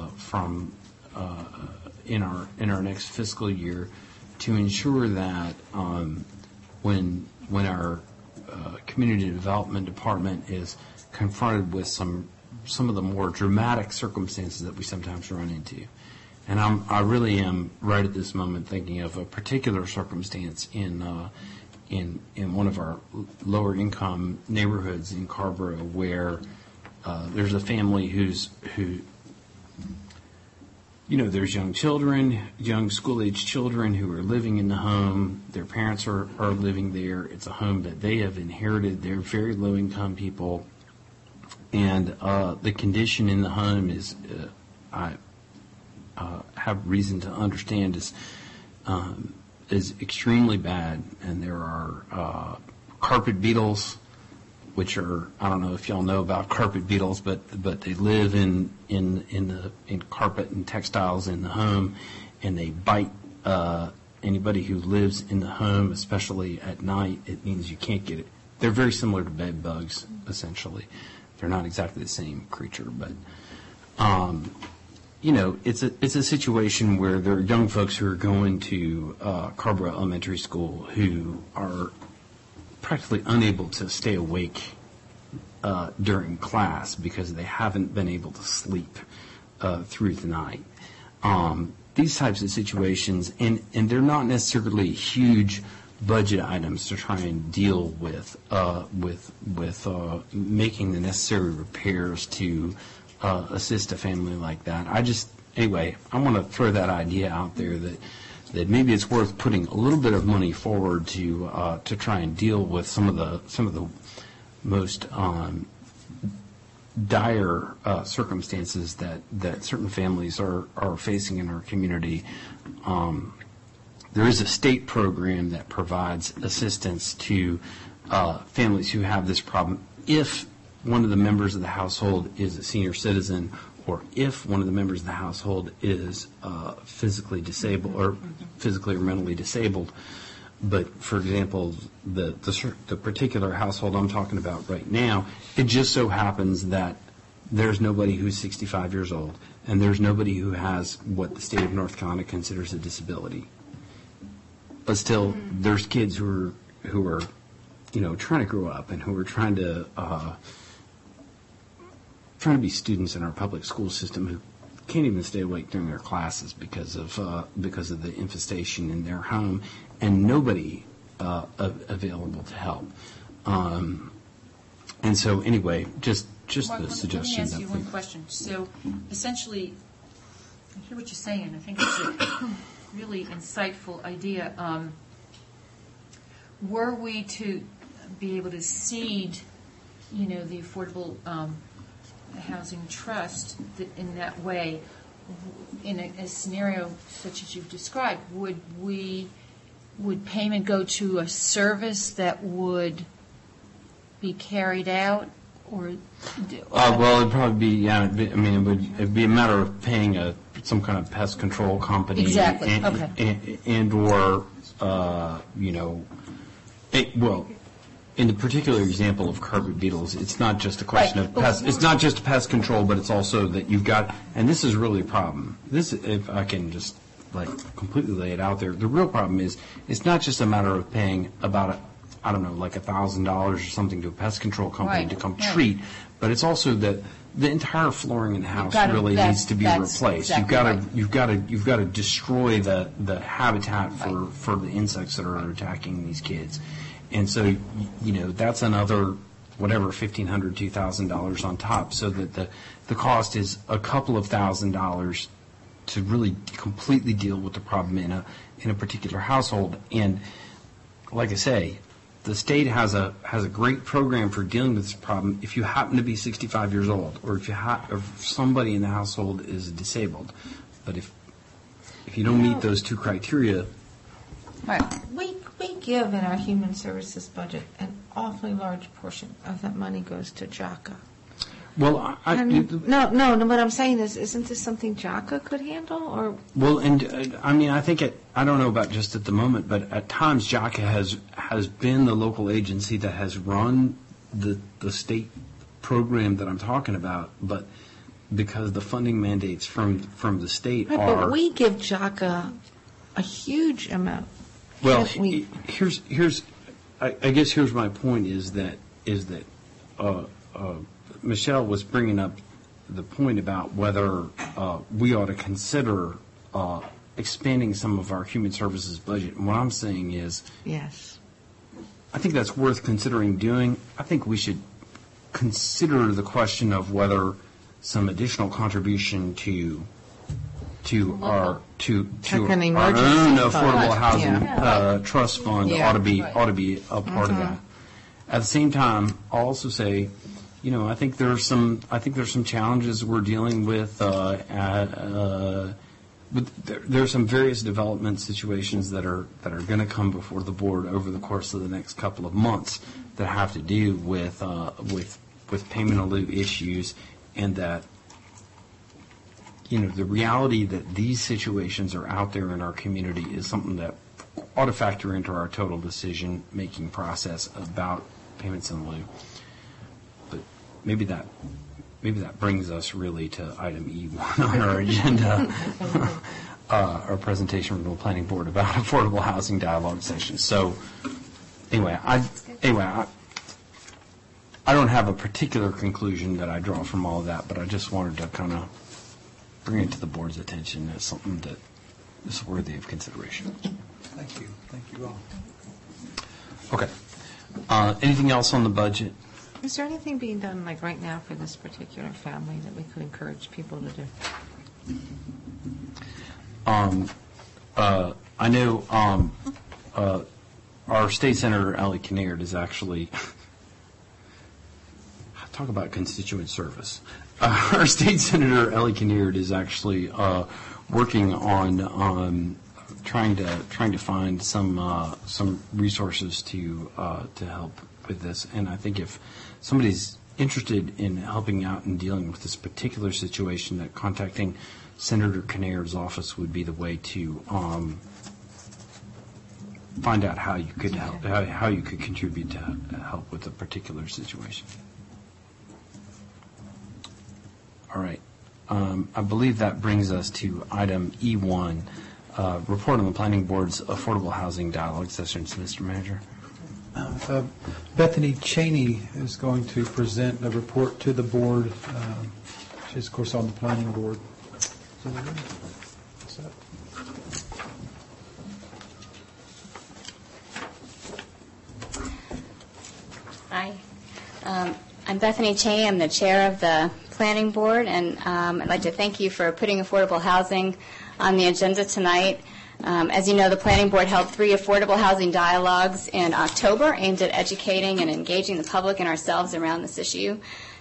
in our next fiscal year, to ensure that when our community development department is confronted with some of the more dramatic circumstances that we sometimes run into. And I really am right at this moment thinking of a particular circumstance in one of our lower income neighborhoods in Carrboro, where there's a family there's young children, young school-age children who are living in the home. Their parents are living there. It's a home that they have inherited. They're very low-income people. And the condition in the home is, I have reason to understand, is extremely bad. And there are carpet beetles, which are, I don't know if y'all know about carpet beetles, but they live in carpet and textiles in the home, and they bite anybody who lives in the home, especially at night. It means you can't get it. They're very similar to bed bugs, essentially. They're not exactly the same creature, but it's a situation where there are young folks who are going to Carrboro Elementary School who are practically unable to stay awake during class because they haven't been able to sleep through the night. These types of situations, and they're not necessarily huge budget items to try and deal with making the necessary repairs to assist a family like that. Anyway, I want to throw that idea out there that maybe it's worth putting a little bit of money forward to try and deal with some of the most dire circumstances that certain families are facing in our community. There is a state program that provides assistance to families who have this problem if one of the members of the household is a senior citizen, or if one of the members of the household is physically disabled or physically or mentally disabled. But, for example, the particular household I'm talking about right now, it just so happens that there's nobody who's 65 years old, and there's nobody who has what the state of North Carolina considers a disability. But still, there's kids who are trying to grow up and who are trying to be students in our public school system who can't even stay awake during their classes because of the infestation in their home, and nobody available to help. And so, anyway, just Mark, the suggestion. Let me ask you one question. So, essentially, I hear what you're saying. I think it's a really insightful idea. Were we to be able to seed, the Affordable Housing Trust in that way, in a scenario such as you've described, would payment go to a service that would be carried out, or? Well, it'd probably be, it'd be a matter of paying some kind of pest control company. Exactly. And or, in the particular example of carpet beetles, it's not just a question of pest. It's not just pest control, but it's also that you've got, and this is really a problem. This, if I can just completely lay it out there, the real problem is it's not just a matter of paying about $1,000 or something to a pest control company to come treat, but it's also that the entire flooring in the house really needs to be replaced. Exactly you've got to destroy the habitat for the insects that are attacking these kids. And so, that's another, whatever, $1,500, $2,000 on top, so that the cost is a couple of $1,000s to really completely deal with the problem in a particular household. And like I say, the state has a great program for dealing with this problem if you happen to be 65 years old, or if somebody in the household is disabled. But if you don't meet those two criteria. Right. We give in our human services budget an awfully large portion of that money goes to JACA. Well, no. What I'm saying is, isn't this something JACA could handle, or? Well, and I think I don't know about just at the moment, but at times JACA has been the local agency that has run the state program that I'm talking about, but because the funding mandates from the state are. But we give JACA a huge amount. Well, I guess here's my point is that Michelle was bringing up the point about whether we ought to consider expanding some of our human services budget. And what I'm saying is, yes, I think that's worth considering doing. I think we should consider the question of whether some additional contribution to our Like an our emergency own fund. affordable housing Yeah. trust fund Yeah. ought to be a part of that. At the same time, I'll also say, I think there's some challenges we're dealing with. There are some various development situations that are going to come before the board over the course of the next couple of months that have to do with payment in lieu issues, and that the reality that these situations are out there in our community is something that ought to factor into our total decision-making process about payments in lieu. But maybe that brings us really to item E1 on our agenda, our presentation from the Planning Board about affordable housing dialogue sessions. So anyway, I don't have a particular conclusion that I draw from all of that, but I just wanted to kind of bring it to the board's attention as something that is worthy of consideration. Thank you. Thank you all. Okay. Anything else on the budget? Is there anything being done like right now for this particular family that we could encourage people to do? I know our state senator, Ellie Kinnaird, is actually talk about constituent service. Our state senator, Ellie Kinnaird, is actually working on trying to find some resources to help with this. And I think if somebody's interested in helping out and dealing with this particular situation, that contacting Senator Kinnaird's office would be the way to find out how you could help, how you could contribute to help with a particular situation. All right. I believe that brings us to item E1, report on the Planning Board's affordable housing dialogue sessions. Mr. Manager. Bethany Cheney is going to present a report to the board. She's, of course, on the Planning Board. Hi. I'm Bethany Cheney. I'm the chair of the Planning Board, and I'd like to thank you for putting affordable housing on the agenda tonight. As you know, the Planning Board held 3 affordable housing dialogues in October aimed at educating and engaging the public and ourselves around this issue.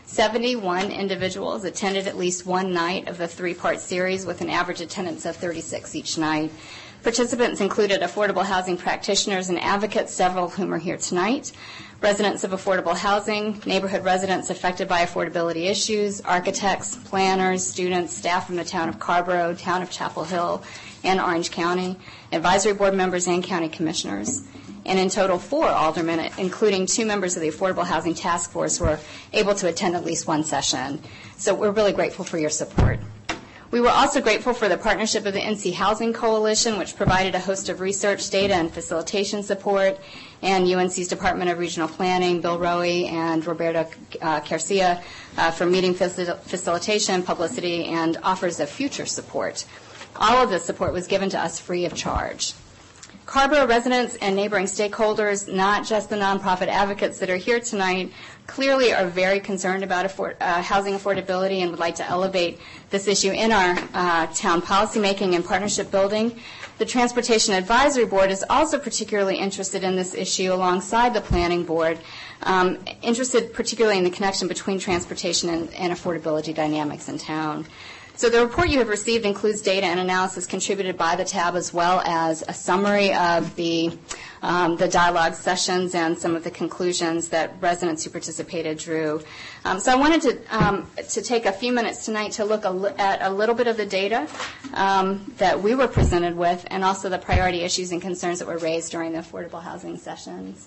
71 individuals attended at least one night of the 3-part series with an average attendance of 36 each night. Participants included affordable housing practitioners and advocates, several of whom are here tonight, residents of affordable housing, neighborhood residents affected by affordability issues, architects, planners, students, staff from the town of Carrboro, town of Chapel Hill, and Orange County, advisory board members, and county commissioners. And in total, 4 aldermen, including 2 members of the Affordable Housing Task Force, were able to attend at least one session. So we're really grateful for your support. We were also grateful for the partnership of the NC Housing Coalition, which provided a host of research, data, and facilitation support, and UNC's Department of Regional Planning, Bill Rowe and Roberto Garcia, for meeting facilitation, publicity, and offers of future support. All of this support was given to us free of charge. Carrboro residents and neighboring stakeholders, not just the nonprofit advocates that are here tonight, clearly are very concerned about housing affordability and would like to elevate this issue in our town policymaking and partnership building. The Transportation Advisory Board is also particularly interested in this issue alongside the Planning Board, interested particularly in the connection between transportation and affordability dynamics in town. So the report you have received includes data and analysis contributed by the TAB, as well as a summary of the dialogue sessions and some of the conclusions that residents who participated drew. So I wanted to take a few minutes tonight to look at a little bit of the data that we were presented with, and also the priority issues and concerns that were raised during the affordable housing sessions.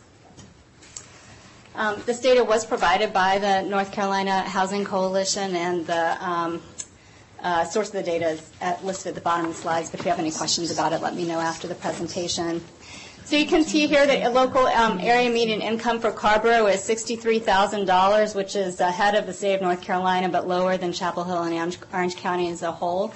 This data was provided by the North Carolina Housing Coalition, and the source of the data is listed at the bottom of the slides, but if you have any questions about it, let me know after the presentation. So you can see here that a local area median income for Carrboro is $63,000, which is ahead of the state of North Carolina, but lower than Chapel Hill and Orange County as a whole.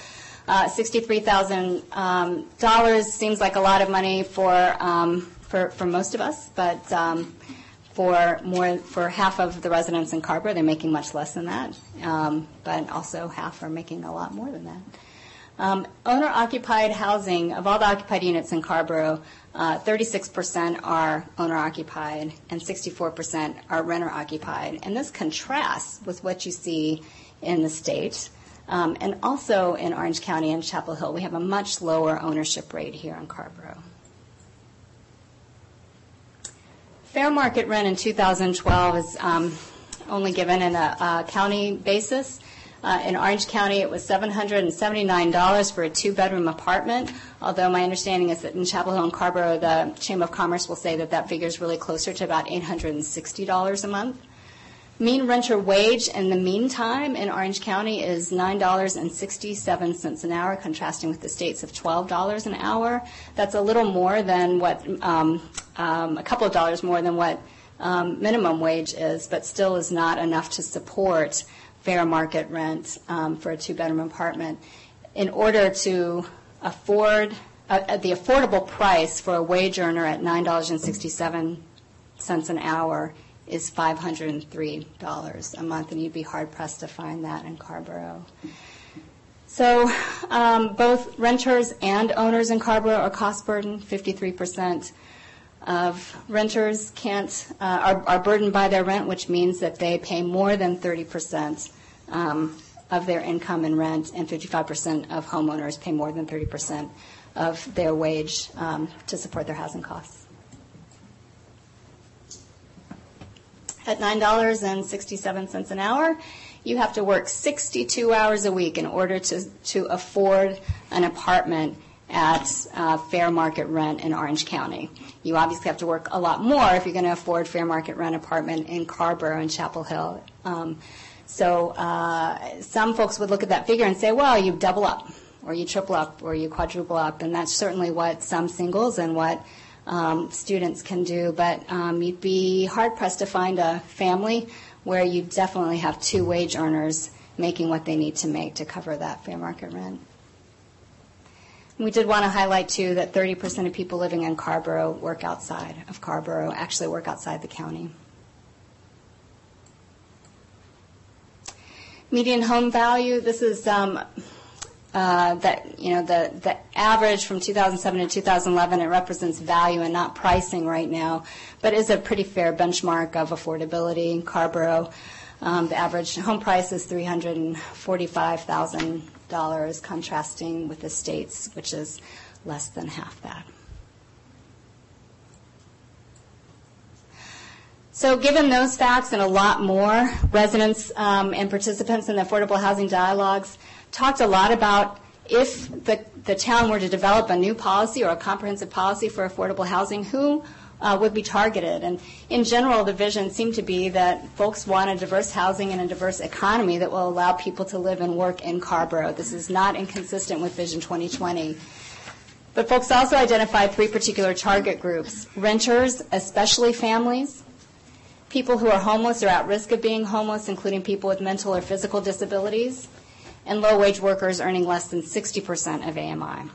$63,000 seems like a lot of money for most of us, but for half of the residents in Carrboro, they're making much less than that, but also half are making a lot more than that. Owner-occupied housing, of all the occupied units in Carrboro, 36% are owner-occupied and 64% are renter-occupied. And this contrasts with what you see in the state. And also in Orange County and Chapel Hill, we have a much lower ownership rate here in Carrboro. Fair market rent in 2012 is only given in a county basis. In Orange County, it was $779 for a two-bedroom apartment, although my understanding is that in Chapel Hill and Carrboro, the Chamber of Commerce will say that that figure is really closer to about $860 a month. Mean renter wage in the meantime in Orange County is $9.67 an hour, contrasting with the states of $12 an hour. That's a little more than what, a couple of dollars more than what minimum wage is, but still is not enough to support fair market rent for a two-bedroom apartment. In order to afford the affordable price for a wage earner at $9.67 an hour is $503 a month, and you'd be hard-pressed to find that in Carrboro. So both renters and owners in Carrboro are cost-burdened. 53% of renters are burdened by their rent, which means that they pay more than 30% of their income in rent, and 55% of homeowners pay more than 30% of their wage to support their housing costs. At $9.67 an hour, you have to work 62 hours a week in order to afford an apartment at fair market rent in Orange County. You obviously have to work a lot more if you're going to afford fair market rent apartment in Carrboro and Chapel Hill. So some folks would look at that figure and say, well, you double up, or you triple up, or you quadruple up, and that's certainly what some singles and what students can do, but you'd be hard-pressed to find a family where you definitely have two wage earners making what they need to make to cover that fair market rent. We did want to highlight, too, that 30% of people living in Carrboro work outside of Carrboro, actually work outside the county. Median home value, this is the average from 2007 to 2011, it represents value and not pricing right now, but is a pretty fair benchmark of affordability in Carrboro. The average home price is $345,000, contrasting with the states, which is less than half that. So given those facts and a lot more, residents and participants in the Affordable Housing Dialogues talked a lot about if the town were to develop a new policy or a comprehensive policy for affordable housing, who would be targeted. And in general, the vision seemed to be that folks want a diverse housing and a diverse economy that will allow people to live and work in Carrboro. This is not inconsistent with Vision 2020. But folks also identified three particular target groups: renters, especially families; people who are homeless or at risk of being homeless, including people with mental or physical disabilities; and low-wage workers earning less than 60% of AMI.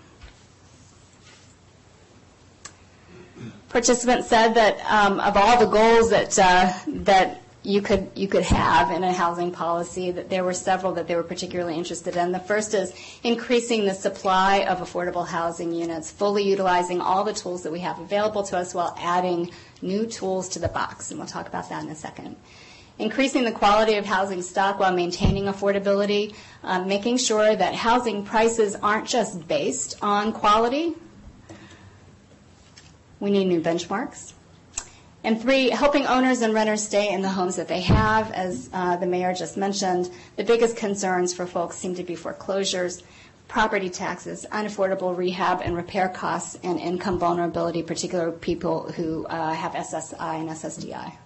Participants said that of all the goals that you could have in a housing policy, that there were several that they were particularly interested in. The first is increasing the supply of affordable housing units, fully utilizing all the tools that we have available to us while adding new tools to the box, and we'll talk about that in a second. Increasing the quality of housing stock while maintaining affordability, making sure that housing prices aren't just based on quality. We need new benchmarks. And three, helping owners and renters stay in the homes that they have. As the mayor just mentioned, the biggest concerns for folks seem to be foreclosures, property taxes, unaffordable rehab and repair costs, and income vulnerability, particularly people who have SSI and SSDI.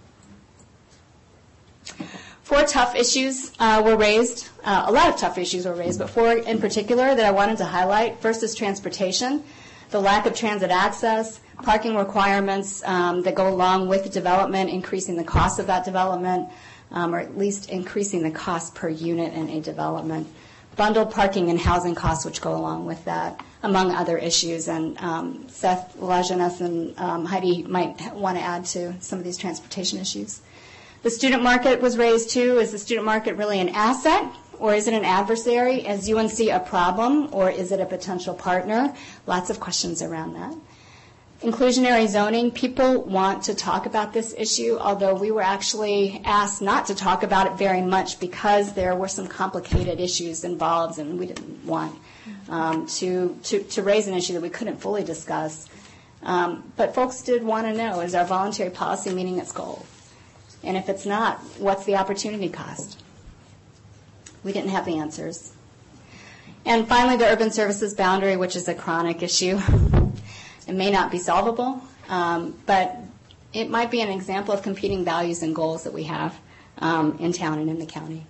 4 tough issues were raised. A lot of tough issues were raised, but 4 in particular that I wanted to highlight. First is transportation, the lack of transit access, parking requirements that go along with development, increasing the cost of that development, or at least increasing the cost per unit in a development. bundled parking and housing costs which go along with that, among other issues. And Seth Lajeunesse and Heidi might want to add to some of these transportation issues. The student market was raised too. Is the student market really an asset, or is it an adversary? Is UNC a problem, or is it a potential partner? Lots of questions around that. Inclusionary zoning, people want to talk about this issue, although we were actually asked not to talk about it very much because there were some complicated issues involved, and we didn't want to raise an issue that we couldn't fully discuss. But folks did want to know, is our voluntary policy meeting its goal? And if it's not, what's the opportunity cost? We didn't have the answers. And finally, the urban services boundary, which is a chronic issue. It may not be solvable, but it might be an example of competing values and goals that we have in town and in the county.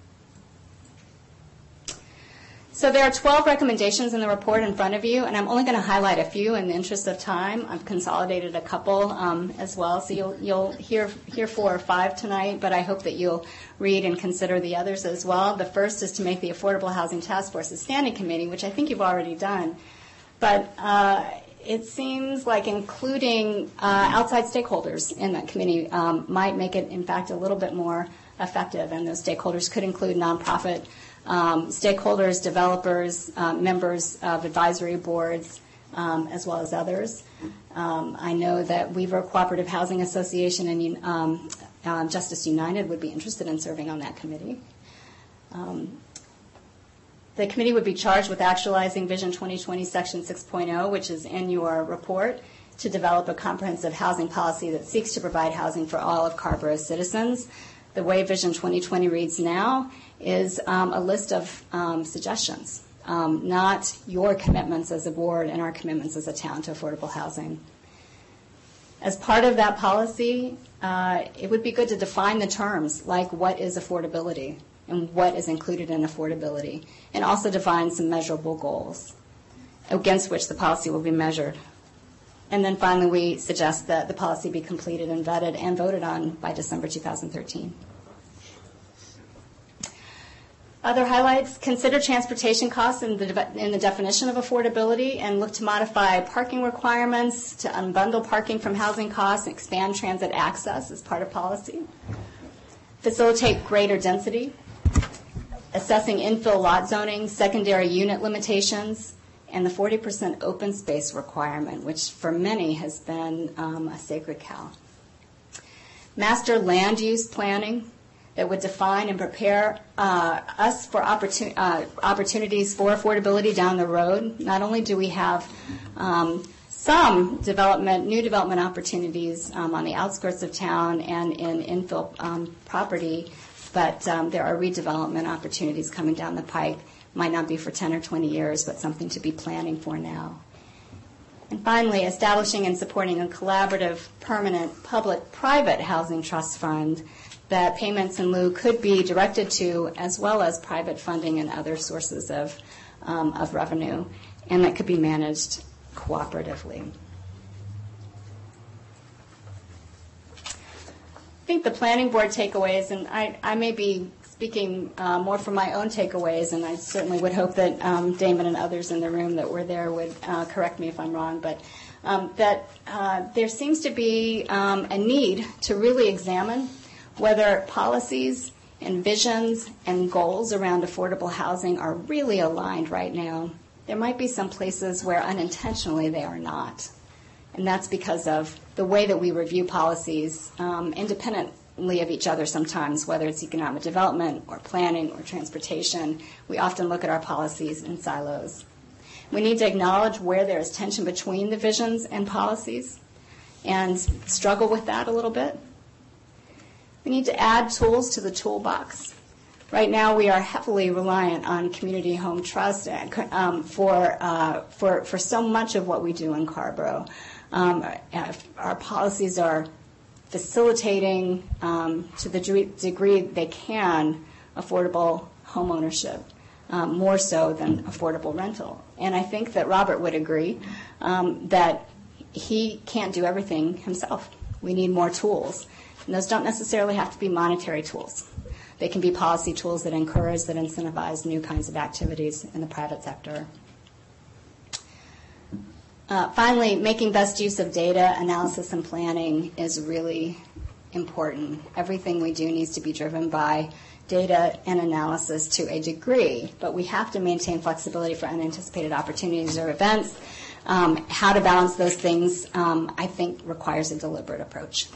So there are 12 recommendations in the report in front of you, and I'm only going to highlight a few in the interest of time. I've consolidated a couple as well, so you'll hear 4 or 5 tonight, but I hope that you'll read and consider the others as well. The first is to make the Affordable Housing Task Force a standing committee, which I think you've already done. But it seems like including outside stakeholders in that committee might make it, in fact, a little bit more effective, and those stakeholders could include nonprofit stakeholders, developers, members of advisory boards, as well as others. I know that Weaver Cooperative Housing Association and Justice United would be interested in serving on that committee. The committee would be charged with actualizing Vision 2020 Section 6.0, which is in your report, to develop a comprehensive housing policy that seeks to provide housing for all of Carborough's citizens. The way Vision 2020 reads now is a list of suggestions, not your commitments as a board and our commitments as a town to affordable housing. As part of that policy, it would be good to define the terms, like what is affordability and what is included in affordability, and also define some measurable goals against which the policy will be measured. And then finally, we suggest that the policy be completed and vetted and voted on by December 2013. Other highlights: consider transportation costs in the definition of affordability, and look to modify parking requirements to unbundle parking from housing costs and expand transit access as part of policy. Facilitate greater density, assessing infill lot zoning, secondary unit limitations, and the 40% open space requirement, which for many has been a sacred cow. Master land use planning that would define and prepare us for opportunities for affordability down the road. Not only do we have some new development opportunities on the outskirts of town and in infill property, but there are redevelopment opportunities coming down the pike. Might not be for 10 or 20 years, but something to be planning for now. And finally, establishing and supporting a collaborative, permanent, public-private housing trust fund that payments in lieu could be directed to, as well as private funding and other sources of revenue, and that could be managed cooperatively. I think the planning board takeaways, and I may be speaking more from my own takeaways, and I certainly would hope that Damon and others in the room that were there would correct me if I'm wrong, but that there seems to be a need to really examine whether policies and visions and goals around affordable housing are really aligned right now. There might be some places where unintentionally they are not, and that's because of the way that we review policies independently of each other sometimes, whether it's economic development or planning or transportation. We often look at our policies in silos. We need to acknowledge where there is tension between the visions and policies and struggle with that a little bit. We need to add tools to the toolbox. Right now, we are heavily reliant on Community Home Trust for so much of what we do in Carrboro. Our policies are facilitating, to the degree they can, affordable home ownership, more so than affordable rental. And I think that Robert would agree that he can't do everything himself. We need more tools. And those don't necessarily have to be monetary tools. they can be policy tools that encourage, that incentivize new kinds of activities in the private sector. Finally, making best use of data analysis and planning is really important. Everything we do needs to be driven by data and analysis to a degree, but we have to maintain flexibility for unanticipated opportunities or events. How to balance those things, I think, requires a deliberate approach.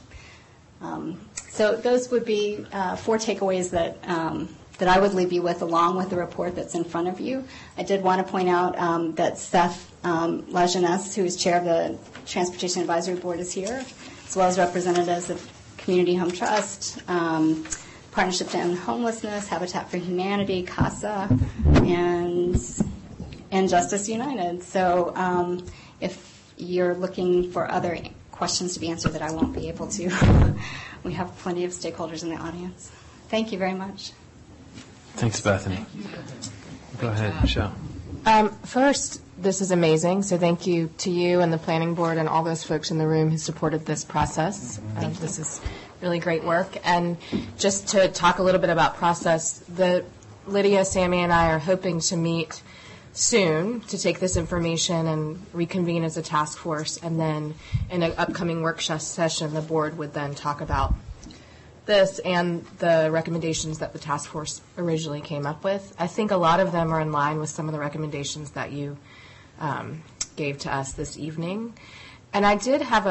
So those would be 4 takeaways that I would leave you with, along with the report that's in front of you. I did want to point out that Seth Lajeunesse, who is chair of the Transportation Advisory Board, is here, as well as representatives of Community Home Trust, Partnership to End Homelessness, Habitat for Humanity, CASA, and Justice United. So if you're looking for other questions to be answered that I won't be able to, we have plenty of stakeholders in the audience. Thank you very much. Thanks, Bethany. Go ahead, Michelle. First, this is amazing, so thank you to you and the planning board and all those folks in the room who supported this process. This is really great work. And just to talk a little bit about process, Lydia, Sammy, and I are hoping to meet soon to take this information and reconvene as a task force, and then in an upcoming workshop session, the board would then talk about this and the recommendations that the task force originally came up with. I think a lot of them are in line with some of the recommendations that you gave to us this evening. And I did have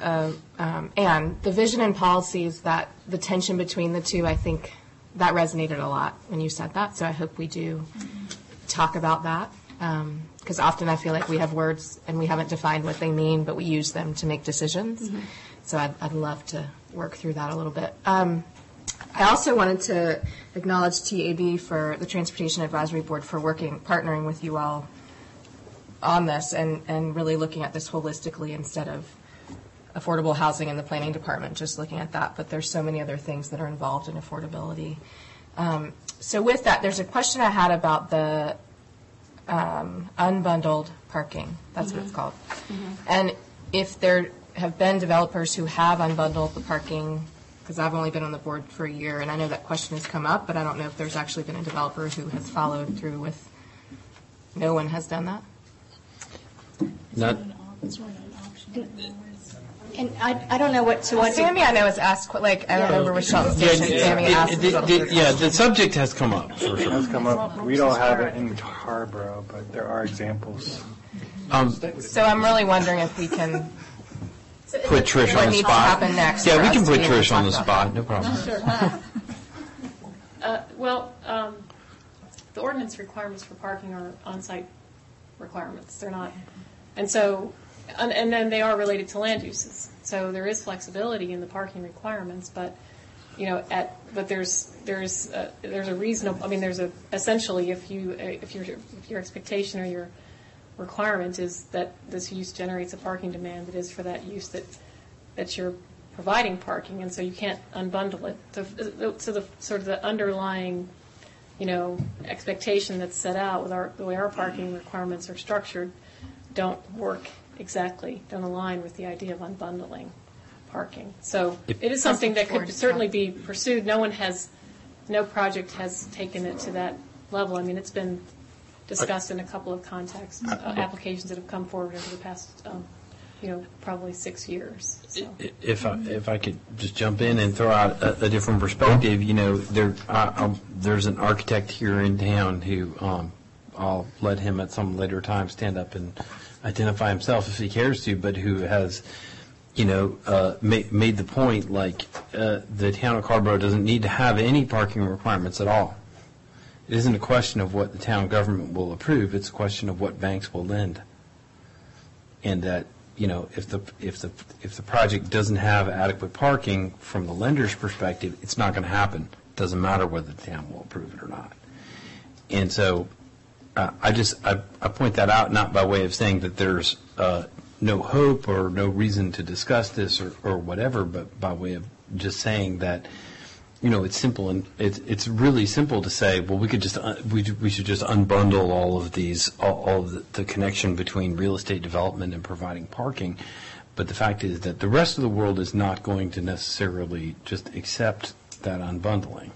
and the vision and policies, that the tension between the two, I think that resonated a lot when you said that. So I hope we do talk about that, because often I feel like we have words and we haven't defined what they mean, but we use them to make decisions. Mm-hmm. So I'd love to work through that a little bit. I also wanted to acknowledge TAB, for the Transportation Advisory Board, for partnering with you all on this and really looking at this holistically instead of affordable housing in the planning department, just looking at that. But there's so many other things that are involved in affordability. So with that, there's a question I had about the unbundled parking. That's what it's called. Mm-hmm. And if there have been developers who have unbundled the parking, because I've only been on the board for a year, and I know that question has come up, but I don't know if there's actually been a developer who has followed through with, no one has done that? Not. And I don't know what Sammy, I know, has asked, like, I don't remember which station Sammy asked. The subject has come up. For sure. It has come up. We don't have it in Harborough, but there are examples. So I'm really wondering if we can put Trish on the spot. What needs to happen next? Yeah, we can put Trish on the spot. No problem. Sure. The ordinance requirements for parking are on-site requirements. They're not, and so, and then they are related to land uses. So there is flexibility in the parking requirements, but but there's a reasonable. I mean, there's a essentially if your expectation or your requirement is that this use generates a parking demand, it is for that use that you're providing parking, and so you can't unbundle it. So the sort of the underlying, expectation that's set out with the way our parking requirements are structured don't align with the idea of unbundling parking. So it is something that could certainly be pursued. No project has taken it to that level. I mean, it's been discussed in a couple of contexts, applications that have come forward over the past, probably 6 years. So. If I could just jump in and throw out a different perspective, there's an architect here in town who I'll let him at some later time stand up and identify himself if he cares to, but who has, made the point like the town of Carrboro doesn't need to have any parking requirements at all. It isn't a question of what the town government will approve. It's a question of what banks will lend. And that, if the project doesn't have adequate parking from the lender's perspective, it's not going to happen. It doesn't matter whether the town will approve it or not. And so I point that out not by way of saying that there's no hope or no reason to discuss this or whatever, but by way of just saying that it's simple, and it's really simple to say, well, we should just unbundle all of these, all of the connection between real estate development and providing parking. But the fact is that the rest of the world is not going to necessarily just accept that unbundling.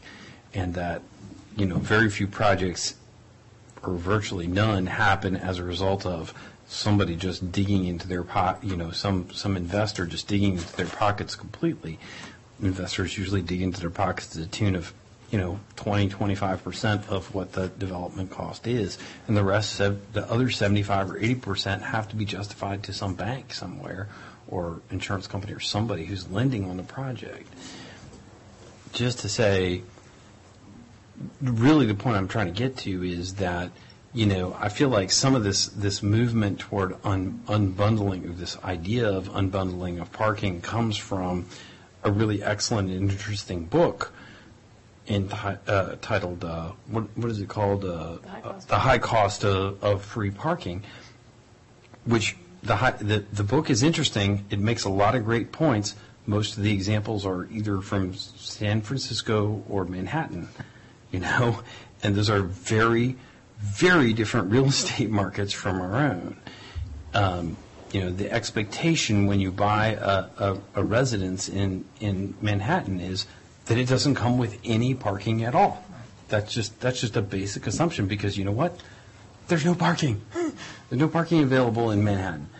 and that, very few projects, or virtually none, happen as a result of somebody just digging into their some investor just digging into their pockets completely. Investors usually dig into their pockets to the tune of 20-25% of what the development cost is, and the rest, the other 75 or 80%, have to be justified to some bank somewhere or insurance company or somebody who's lending on the project. Just to say, really the point I'm trying to get to is that, I feel like some of this movement toward unbundling, this idea of unbundling of parking, comes from a really excellent and interesting book titled, what is it called? The High Cost of Free Parking, which the book is interesting. It makes a lot of great points. Most of the examples are either from San Francisco or Manhattan, and those are very, very different real estate markets from our own. The expectation when you buy a residence in Manhattan is that it doesn't come with any parking at all. That's just a basic assumption, because you know what? There's no parking. There's no parking available in Manhattan.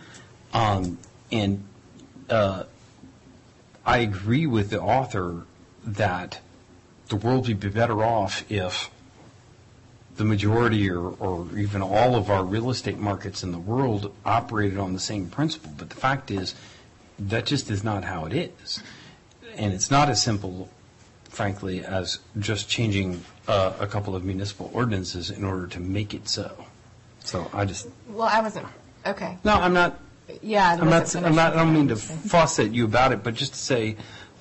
I agree with the author that the world would be better off if the majority or even all of our real estate markets in the world operated on the same principle. But the fact is, that just is not how it is. And it's not as simple, frankly, as just changing a couple of municipal ordinances in order to make it so. So I just... Well, I wasn't... Okay. No, I'm not... Yeah, I don't mean to fuss at you about it, but just to say,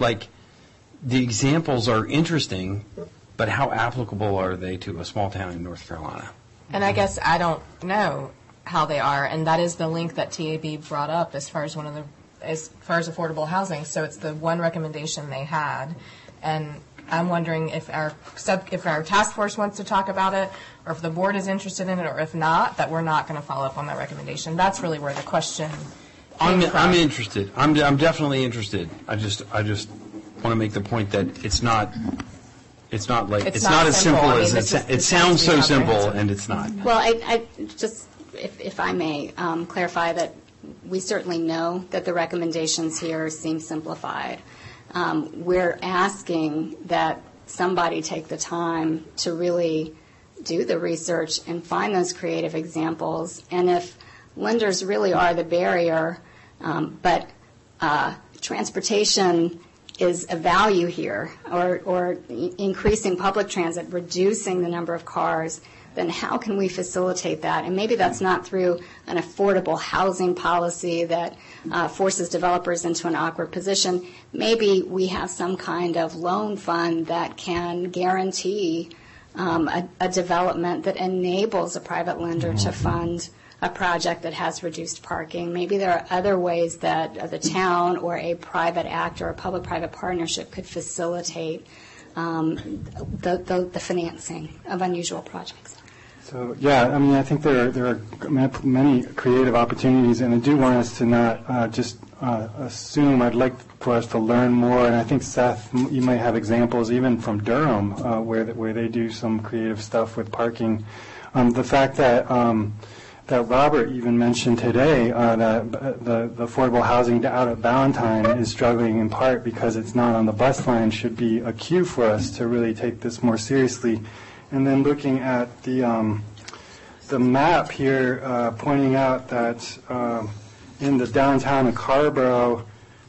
the examples are interesting, but how applicable are they to a small town in North Carolina? And I guess I don't know how they are, and that is the link that TAB brought up as far as affordable housing. So it's the one recommendation they had, and I'm wondering if our task force wants to talk about it, or if the board is interested in it, or if not, that we're not going to follow up on that recommendation. That's really where the question came from. I'm interested. I'm definitely interested. I just want to make the point that it's not as simple as it sounds so simple, and it's not. Well, I just, if I may, clarify that we certainly know that the recommendations here seem simplified. We're asking that somebody take the time to really do the research and find those creative examples. And if lenders really are the barrier, but transportation is a value here, or increasing public transit, reducing the number of cars, then how can we facilitate that? And maybe that's not through an affordable housing policy that forces developers into an awkward position. Maybe we have some kind of loan fund that can guarantee a development that enables a private lender to fund a project that has reduced parking. Maybe there are other ways that the town or a private actor or a public-private partnership could facilitate the financing of unusual projects. So, I think there are many creative opportunities, and I do want us to not just assume. I'd like for us to learn more, and I think, Seth, you might have examples even from Durham where they do some creative stuff with parking. The fact that Robert even mentioned today that the affordable housing out at Valentine is struggling in part because it's not on the bus line should be a cue for us to really take this more seriously. And then looking at the map here, pointing out that in the downtown of Carrboro,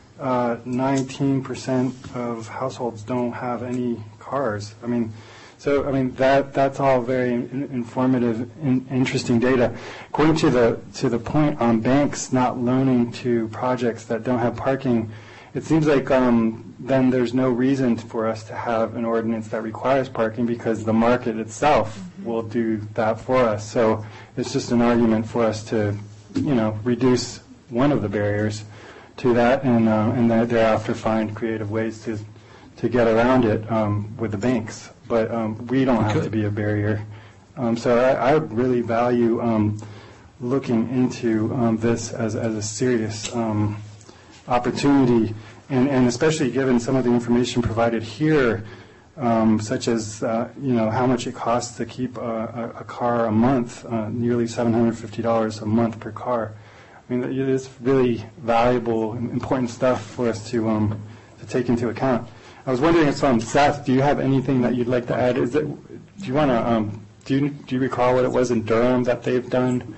19% of households don't have any cars. That's all very informative, interesting data. According to the point on banks not loaning to projects that don't have parking, it seems like then there's no reason for us to have an ordinance that requires parking because the market itself will do that for us. So it's just an argument for us to, reduce one of the barriers to that, and thereafter find creative ways to get around it with the banks. But we don't have to be a barrier. So I really value looking into this as a serious opportunity, and especially given some of the information provided here, such as how much it costs to keep a car a month, nearly $750 a month per car. I mean, it is really valuable and important stuff for us to take into account. I was wondering if Seth, do you have anything that you'd like to add? Do you recall what it was in Durham that they've done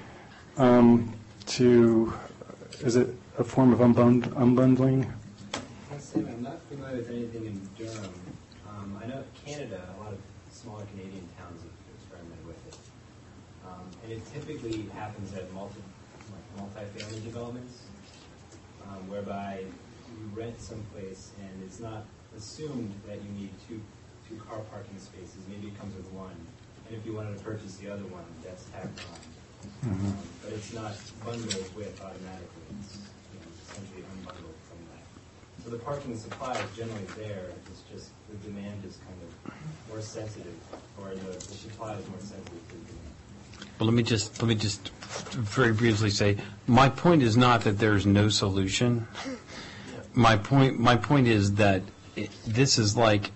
is it a form of unbundling? I'm not familiar with anything in Durham. I know Canada, a lot of smaller Canadian towns have experimented with it. And it typically happens at multi-family developments, whereby you rent someplace and it's not assumed that you need two car parking spaces. Maybe it comes with one. And if you wanted to purchase the other one, that's tacked on. But it's not bundled with automatically. It's essentially unbundled from that. So the parking supply is generally there. It's just the demand is kind of more sensitive, or the supply is more sensitive to the demand. Well, let me just very briefly say, my point is not that there's no solution. My point is that this is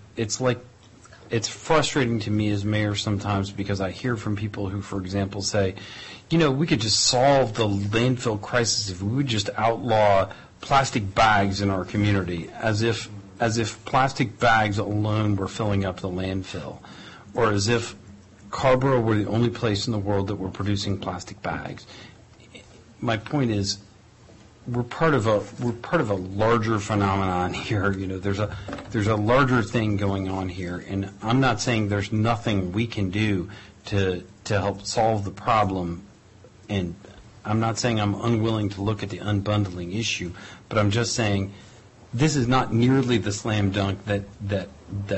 it's frustrating to me as mayor sometimes because I hear from people who, for example, say, we could just solve the landfill crisis if we would just outlaw plastic bags in our community, as if plastic bags alone were filling up the landfill, or as if Carrboro were the only place in the world that were producing plastic bags. My point is, we're part of a larger phenomenon here. There's a larger thing going on here, and I'm not saying there's nothing we can do to help solve the problem, and I'm not saying I'm unwilling to look at the unbundling issue, but I'm just saying this is not nearly the slam dunk that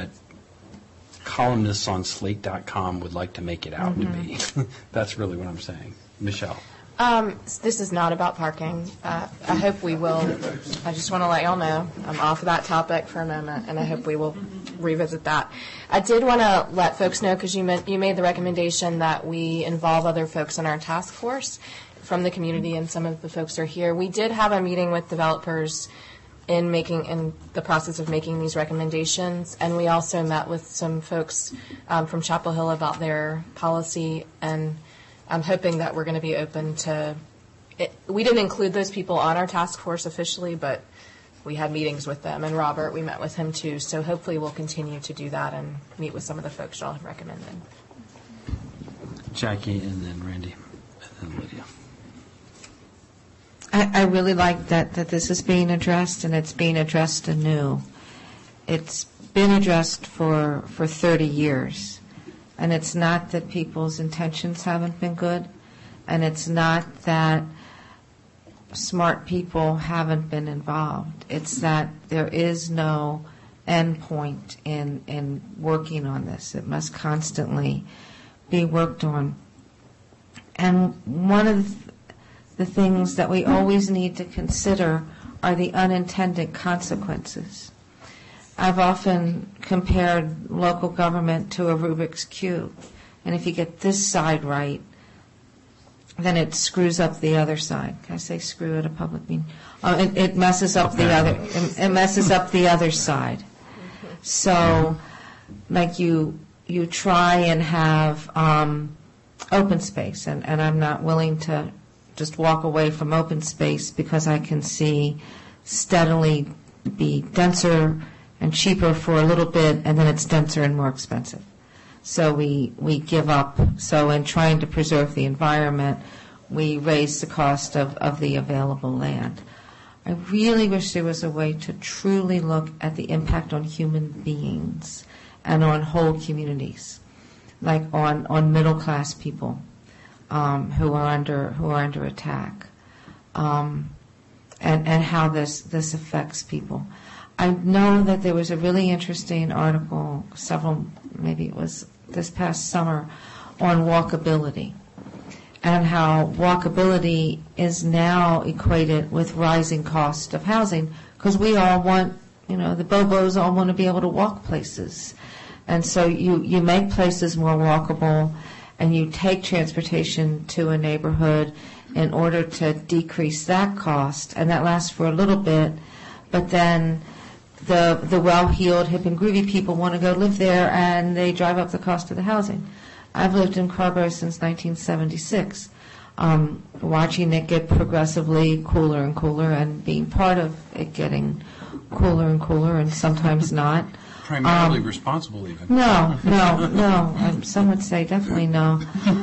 columnists on Slate.com would like to make it out to be. That's really what I'm saying. Michelle. This is not about parking. I hope we will. I just want to let y'all know I'm off of that topic for a moment, and I hope we will revisit that. I did want to let folks know, because you made the recommendation that we involve other folks in our task force from the community, and some of the folks are here. We did have a meeting with developers in the process of making these recommendations, and we also met with some folks from Chapel Hill about their policy, and I'm hoping that we're going to be open to it. We didn't include those people on our task force officially, but we had meetings with them, and Robert, we met with him too, so hopefully we'll continue to do that and meet with some of the folks y'all have recommended. Jackie, and then Randy, and then Lydia. I really like that this is being addressed, and it's being addressed anew. It's been addressed for 30 years, and it's not that people's intentions haven't been good, and it's not that smart people haven't been involved. It's that there is no end point in working on this. It must constantly be worked on. And one of the things that we always need to consider are the unintended consequences. I've often compared local government to a Rubik's Cube, and if you get this side right, then it screws up the other side. Can I say screw at a public meeting? It messes up the other. It messes up the other side. So, like you try and have open space, and I'm not willing to just walk away from open space because I can see steadily be denser and cheaper for a little bit, and then it's denser and more expensive. So we give up. So in trying to preserve the environment, we raise the cost of the available land. I really wish there was a way to truly look at the impact on human beings and on whole communities, like on middle-class people who are under attack, and how this affects people. I know that there was a really interesting article, maybe it was this past summer, on walkability, and how walkability is now equated with rising cost of housing, because we all want, the Bobos all want to be able to walk places. And so you make places more walkable, and you take transportation to a neighborhood in order to decrease that cost, and that lasts for a little bit, but then the well-heeled, hip and groovy people want to go live there, and they drive up the cost of the housing. I've lived in Carrboro since 1976, watching it get progressively cooler and cooler, and being part of it getting cooler and cooler, and sometimes not. Primarily responsible, even. No. Some would say definitely no.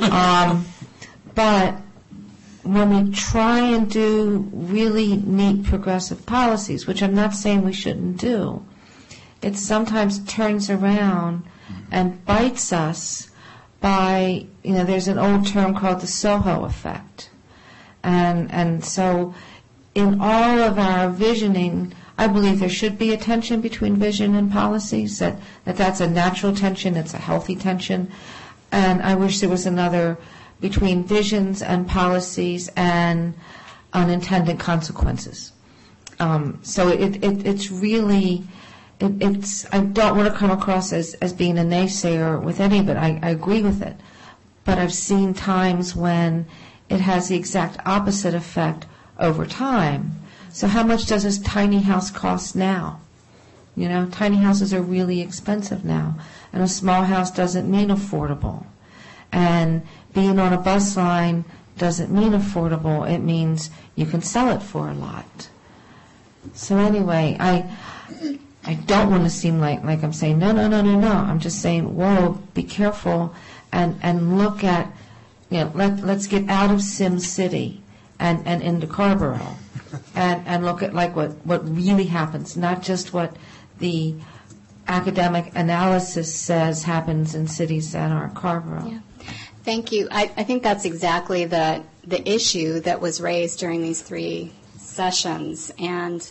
But when we try and do really neat progressive policies, which I'm not saying we shouldn't do, it sometimes turns around and bites us by, there's an old term called the Soho effect. And so in all of our visioning, I believe there should be a tension between vision and policies, that's a natural tension, it's a healthy tension. And I wish there was another between visions and policies and unintended consequences. So it's really, I don't want to come across as being a naysayer with any of it. I agree with it. But I've seen times when it has the exact opposite effect over time. So how much does this tiny house cost now? Tiny houses are really expensive now. And a small house doesn't mean affordable. And being on a bus line doesn't mean affordable. It means you can sell it for a lot. So anyway, I don't want to seem like I'm saying, no. I'm just saying, whoa, be careful and look at, let's get out of Sim City and into Carrboro and look at what really happens, not just what the academic analysis says happens in cities that aren't Carrboro. Yeah. Thank you. I think that's exactly the issue that was raised during these 3 sessions. And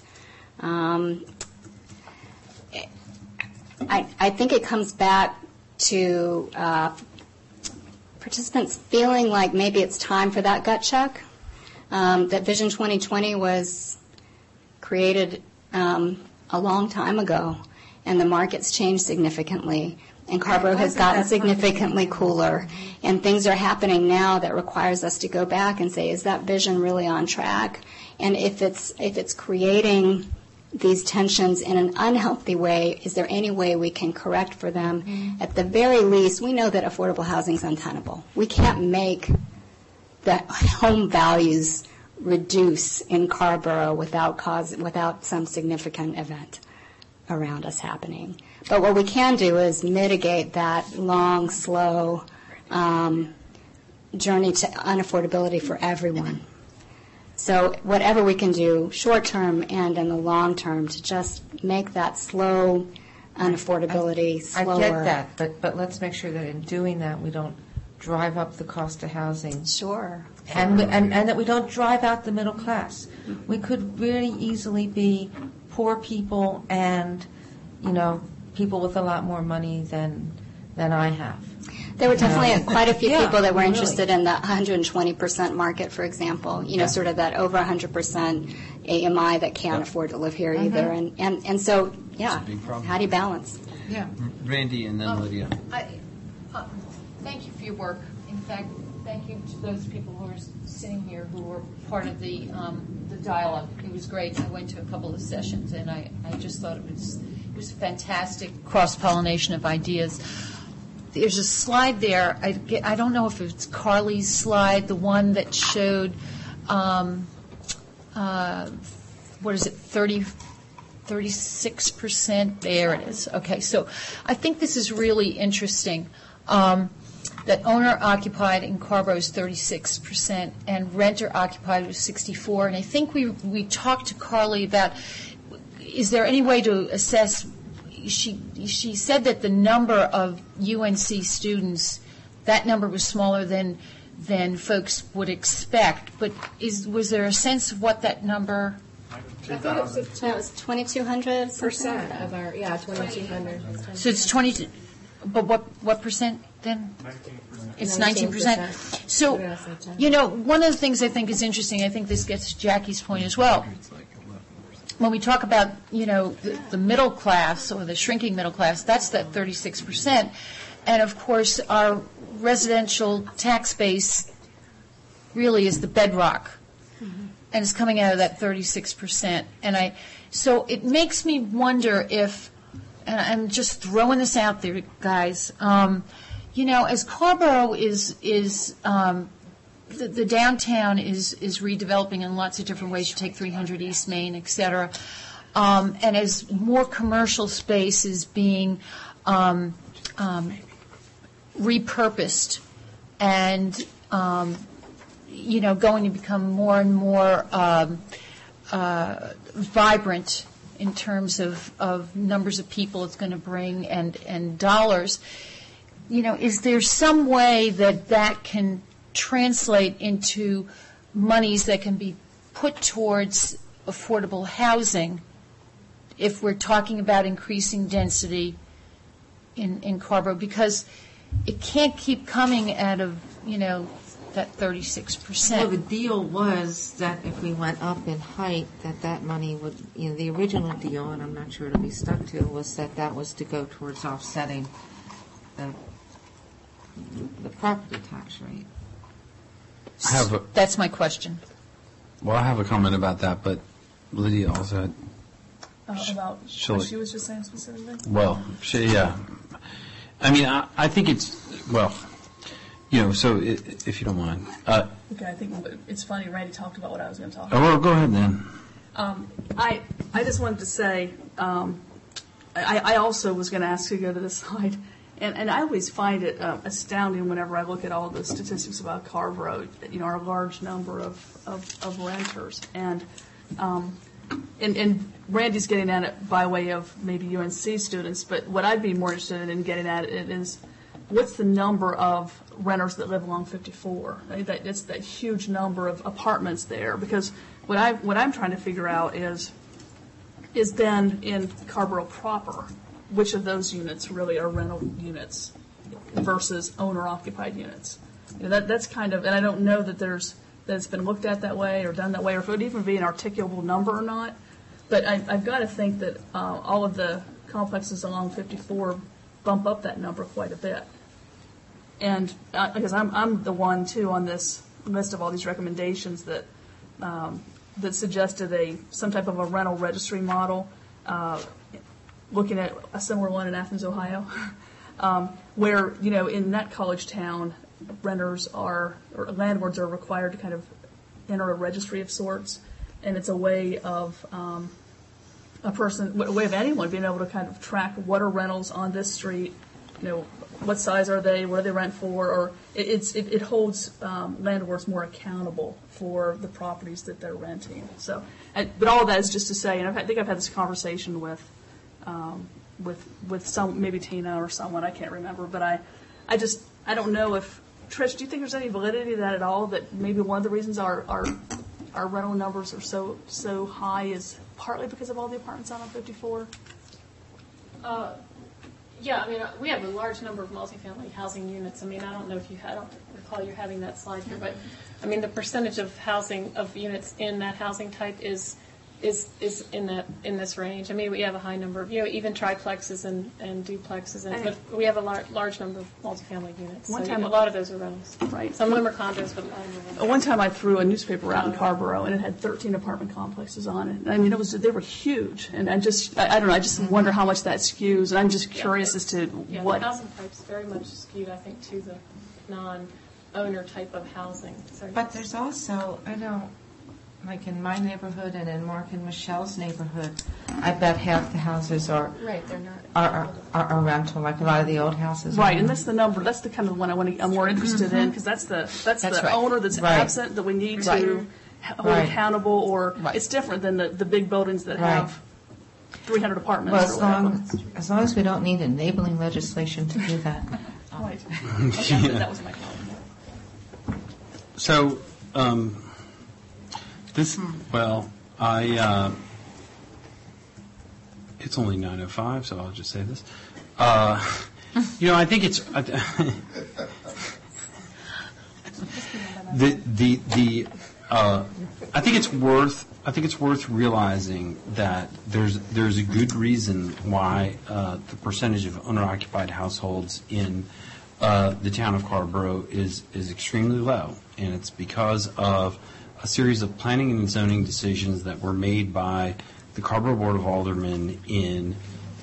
I think it comes back to participants feeling like maybe it's time for that gut check, that Vision 2020 was created a long time ago, and the market's changed significantly. And Carrboro has gotten significantly cooler, and things are happening now that requires us to go back and say, is that vision really on track? And if it's creating these tensions in an unhealthy way, is there any way we can correct for them? Mm-hmm. At the very least, we know that affordable housing is untenable. We can't make the home values reduce in Carrboro without some significant event around us happening. But what we can do is mitigate that long, slow journey to unaffordability for everyone. So whatever we can do, short term and in the long term, to just make that slow unaffordability slower. I get that, but let's make sure that in doing that we don't drive up the cost of housing. Sure. And that we don't drive out the middle class. We could really easily be poor people and, people with a lot more money than I have. There were definitely quite a few people that were interested in the 120% market, for example, sort of that over 100% AMI that can't afford to live here either. And so, how do you balance? Yeah. Randy and then Lydia. Thank you for your work. In fact, thank you to those people who are sitting here who were part of the dialogue. It was great. I went to a couple of sessions, and I just thought it was fantastic cross-pollination of ideas. There's a slide there. I don't know if it's Carly's slide, the one that showed, 36%? There it is. Okay, so I think this is really interesting. That owner-occupied in Carrboro is 36%, and renter-occupied was 64%. And I think we talked to Carly about, is there any way to assess? She said that the number of UNC students, that number was smaller than folks would expect. But was there a sense of what that number? I thought it was 2,200% of our 2,200. So it's 20. But what percent then? 19%. It's 19%. So, one of the things I think is interesting, I think this gets to Jackie's point as well. When we talk about, the middle class or the shrinking middle class, that's that 36%. And, of course, our residential tax base really is the bedrock and it's coming out of that 36%. So it makes me wonder if, and I'm just throwing this out there, guys, as Carrboro is the downtown is redeveloping in lots of different ways. You take 300 East Main, et cetera. And as more commercial space is being repurposed and, going to become more and more vibrant in terms of numbers of people it's going to bring and dollars, is there some way that can translate into monies that can be put towards affordable housing if we're talking about increasing density in Carrboro? Because it can't keep coming out of, that 36%. Well, the deal was that if we went up in height, that money would, the original deal, and I'm not sure it'll be stuck to, was that was to go towards offsetting the property tax rate. That's my question. Well, I have a comment about that, but Lydia also had. About what she was just saying specifically? Well, yeah. I mean, I think it's, so if you don't mind. Okay, I think it's funny, Randy talked about what I was going to talk about. Well, go ahead then. I just wanted to say, I also was going to ask you to go to this slide, and I always find it astounding whenever I look at all the statistics about Carrboro, our large number of renters. And Randy's getting at it by way of maybe UNC students, but what I'd be more interested in getting at it is what's the number of renters that live along 54? It's that huge number of apartments there, because what I'm trying to figure out is then in Carrboro proper, which of those units really are rental units versus owner-occupied units? That's kind of, and I don't know that it's been looked at that way or done that way, or if it would even be an articulable number or not. But I've got to think that all of the complexes along 54 bump up that number quite a bit. And because I'm the one, too, on this list of all these recommendations that suggested some type of a rental registry model, looking at a similar one in Athens, Ohio, where, in that college town, landlords are required to kind of enter a registry of sorts, and it's a way of a way of anyone being able to kind of track what are rentals on this street, what size are they, what do they rent for, or it holds landlords more accountable for the properties that they're renting. So, but all of that is just to say, and I think I've had this conversation with some, maybe Tina or someone, I can't remember, but I don't know if, Trish, do you think there's any validity to that at all, that maybe one of the reasons our rental numbers are so high is partly because of all the apartments out on 54? Yeah, I mean, we have a large number of multifamily housing units. I mean, I don't know if I don't recall you having that slide here, but I mean, the percentage of housing of units in that housing type is in this range. I mean, we have a high number of, even triplexes and duplexes, but we have a large number of multifamily units. A lot of those are rentals. Right. Some of them are condos, but a lot of them are rentals. One time I threw a newspaper out in Carrboro, and it had 13 apartment complexes on it. I mean, they were huge, and I don't know, I just wonder how much that skews, and I'm just curious as to what. The housing type's very much skewed, I think, to the non-owner type of housing. So but there's also, I know, like in my neighborhood and in Mark and Michelle's neighborhood, I bet half the houses are right. They're not are rental, like a lot of the old houses. Right, and that's the number. That's the kind of one I'm more interested in, because that's the right. owner that's absent that we need to hold accountable, or it's different than the big buildings that have 300 apartments. Well, as long as we don't need enabling legislation to do that. Right. Okay, that was my comment. So. It's only 9:05, so I'll just say this. I think it's I think it's worth realizing that there's a good reason why the percentage of owner-occupied households in the town of Carrboro is extremely low, and it's because of a series of planning and zoning decisions that were made by the Carrboro Board of Aldermen in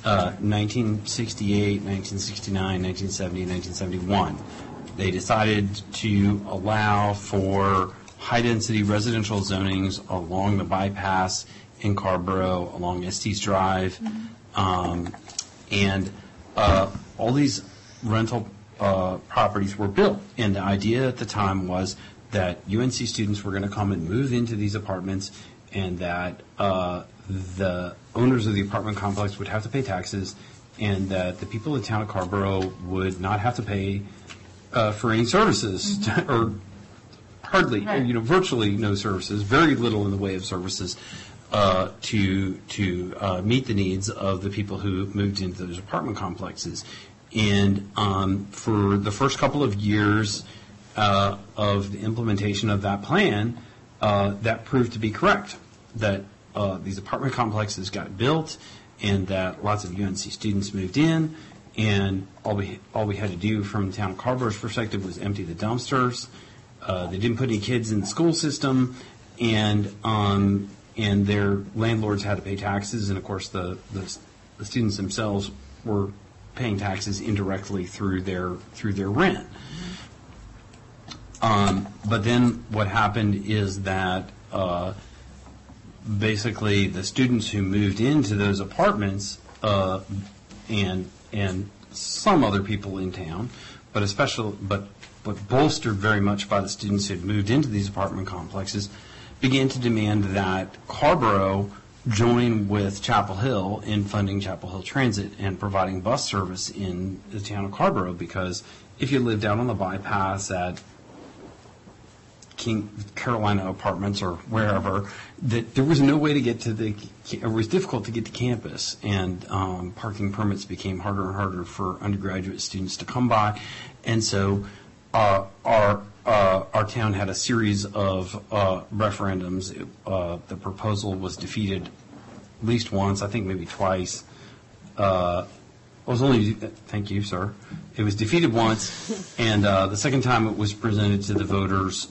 1968, 1969, 1970, 1971. They decided to allow for high-density residential zonings along the bypass in Carrboro, along Estes Drive, and all these rental properties were built. And the idea at the time was that UNC students were going to come and move into these apartments, and that the owners of the apartment complex would have to pay taxes, and that the people of the town of Carrboro would not have to pay for any services, or hardly, virtually no services, very little in the way of services to meet the needs of the people who moved into those apartment complexes. And for the first couple of years of the implementation of that plan, that proved to be correct, that these apartment complexes got built, and that lots of UNC students moved in, and all we had to do from the town of Carrboro's perspective was empty the dumpsters. They didn't put any kids in the school system, and their landlords had to pay taxes, and of course the students themselves were paying taxes indirectly through their rent. But then what happened is that basically the students who moved into those apartments and some other people in town, but bolstered very much by the students who had moved into these apartment complexes, began to demand that Carrboro join with Chapel Hill in funding Chapel Hill Transit and providing bus service in the town of Carrboro, because if you lived out on the bypass at King Carolina Apartments or wherever, that there was no way to get to it was difficult to get to campus, and parking permits became harder and harder for undergraduate students to come by. And so our town had a series of referendums. The proposal was defeated at least once, I think maybe twice. Thank you, sir. It was defeated once, and the second time it was presented to the voters,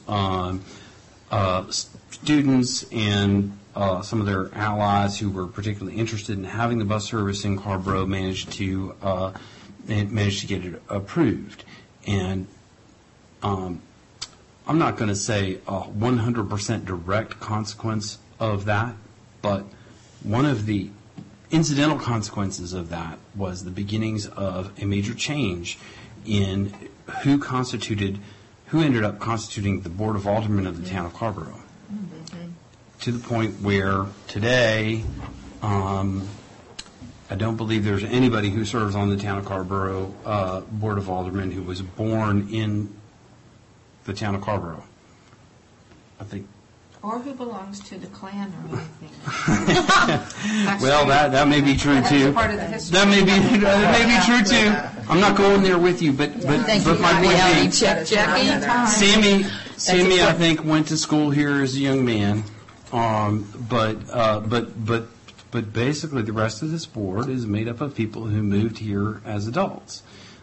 students and some of their allies who were particularly interested in having the bus service in Carrboro managed to get it approved. And I'm not going to say a 100% direct consequence of that, but one of the incidental consequences of that was the beginnings of a major change in who ended up constituting the Board of Aldermen of the town of Carrboro. To the point where today, I don't believe there's anybody who serves on the town of Carrboro Board of Aldermen who was born in the town of Carrboro. I think. Or who belongs to the Klan or anything. Well, that may be true too. That may be true too. I'm not going there with you, but my point being, Sammy, I think went to school here as a young man, but basically the rest of this board is made up of people who moved here as adults.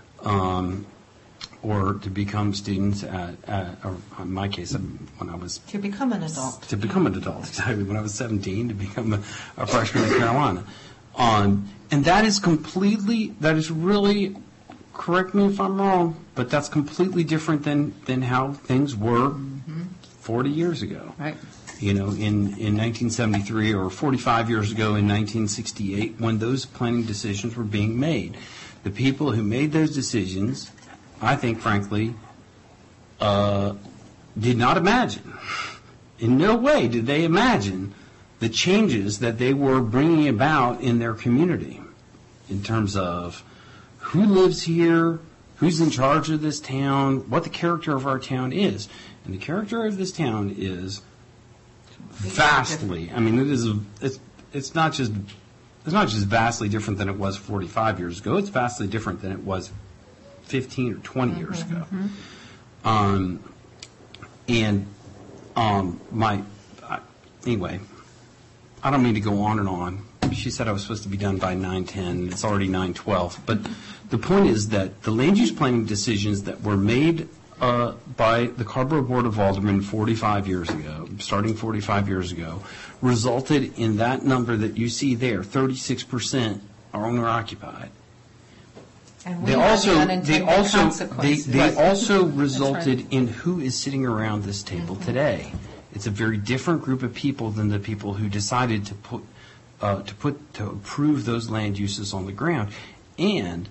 Or to become students or in my case, when I was... To become an adult. To become an adult, exactly. When I was 17, to become a freshman at Carolina. And that is really, correct me if I'm wrong, but that's completely different than how things were 40 years ago. Right. In 1973 or 45 years ago in 1968, when those planning decisions were being made. The people who made those decisions, I think, frankly, did not imagine. In no way did they imagine the changes that they were bringing about in their community in terms of who lives here, who's in charge of this town, what the character of our town is. And the character of this town is vastly, it's not just vastly different than it was 45 years ago. It's vastly different than it was 15 or 20 years ago. Anyway, I don't mean to go on and on. She said I was supposed to be done by 9:10. It's already 9:12. But the point is that the land use planning decisions that were made by the Carrboro Board of Aldermen 45 years ago, starting 45 years ago, resulted in that number that you see there, 36% are owner-occupied. And we have the unintended consequences. They also resulted in who is sitting around this table today. It's a very different group of people than the people who decided to approve those land uses on the ground. And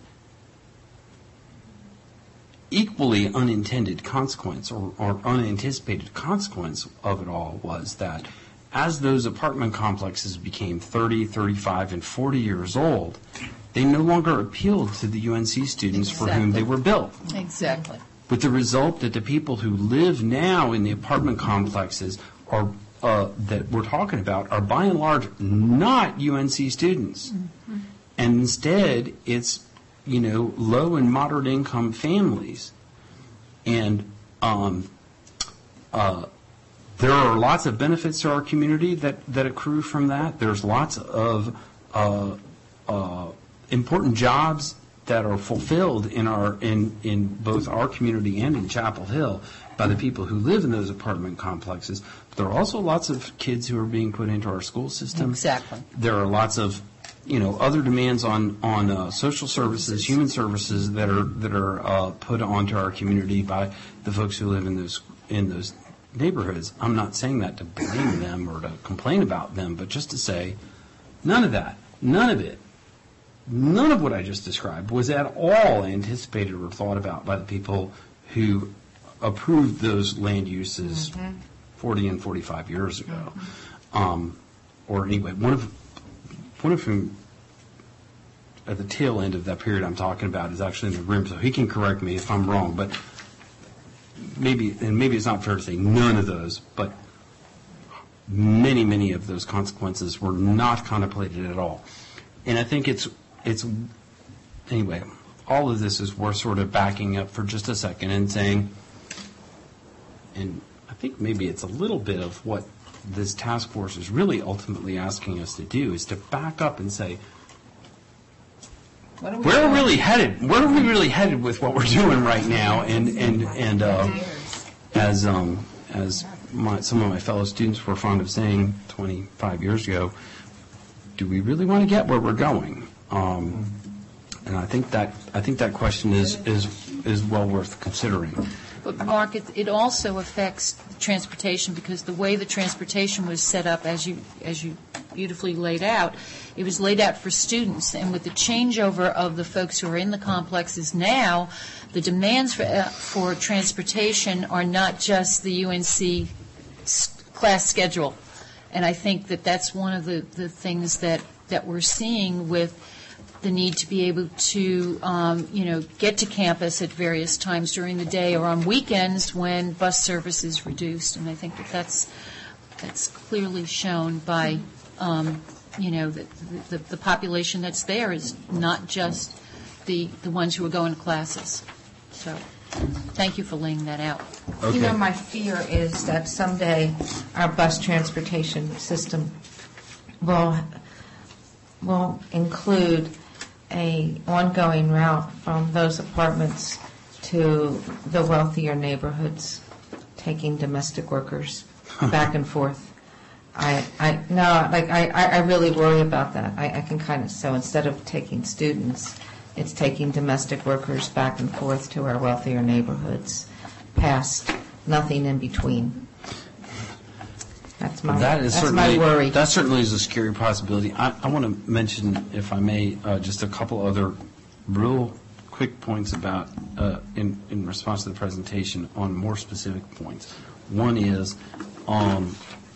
equally unintended consequence or unanticipated consequence of it all was that as those apartment complexes became 30, 35, and 40 years old, they no longer appealed to the UNC students for whom they were built. Exactly. With the result that the people who live now in the apartment complexes are that we're talking about are by and large not UNC students. Mm-hmm. And instead, it's, low and moderate income families. And there are lots of benefits to our community that accrue from that. There's lots of important jobs that are fulfilled in both our community and in Chapel Hill by the people who live in those apartment complexes. But there are also lots of kids who are being put into our school system. Exactly. There are lots of other demands on social services, human services that are put onto our community by the folks who live in those neighborhoods. I'm not saying that to blame them or to complain about them, but just to say none of that, none of it, none of what I just described was at all anticipated or thought about by the people who approved those land uses 40 and 45 years ago. Or anyway, one of whom at the tail end of that period I'm talking about is actually in the room, so he can correct me if I'm wrong, but maybe it's not fair to say none of those, but many of those consequences were not contemplated at all. And I think it's anyway, all of this is worth sort of backing up for just a second and saying, and I think maybe it's a little bit of what this task force is really ultimately asking us to do, is to back up and say, where are we really headed? Where are we really headed with what we're doing right now? And as some of my fellow students were fond of saying 25 years ago, do we really want to get where we're going? And I think that question is well worth considering. But Mark, it also affects transportation, because the way the transportation was set up, as you beautifully laid out, it was laid out for students. And with the changeover of the folks who are in the complexes now, the demands for transportation are not just the UNC class schedule. And I think that's one of the things that we're seeing with the need to be able to, get to campus at various times during the day or on weekends when bus service is reduced. And I think that's clearly shown by, the population that's there is not just the ones who are going to classes. So thank you for laying that out. Okay. My fear is that someday our bus transportation system will include a ongoing route from those apartments to the wealthier neighborhoods, taking domestic workers back and forth. I really worry about that. I can kind of, so instead of taking students, it's taking domestic workers back and forth to our wealthier neighborhoods, past nothing in between. That's my worry. That certainly is a scary possibility. I want to mention, if I may, just a couple other real quick points about, in response to the presentation, on more specific points. One is, I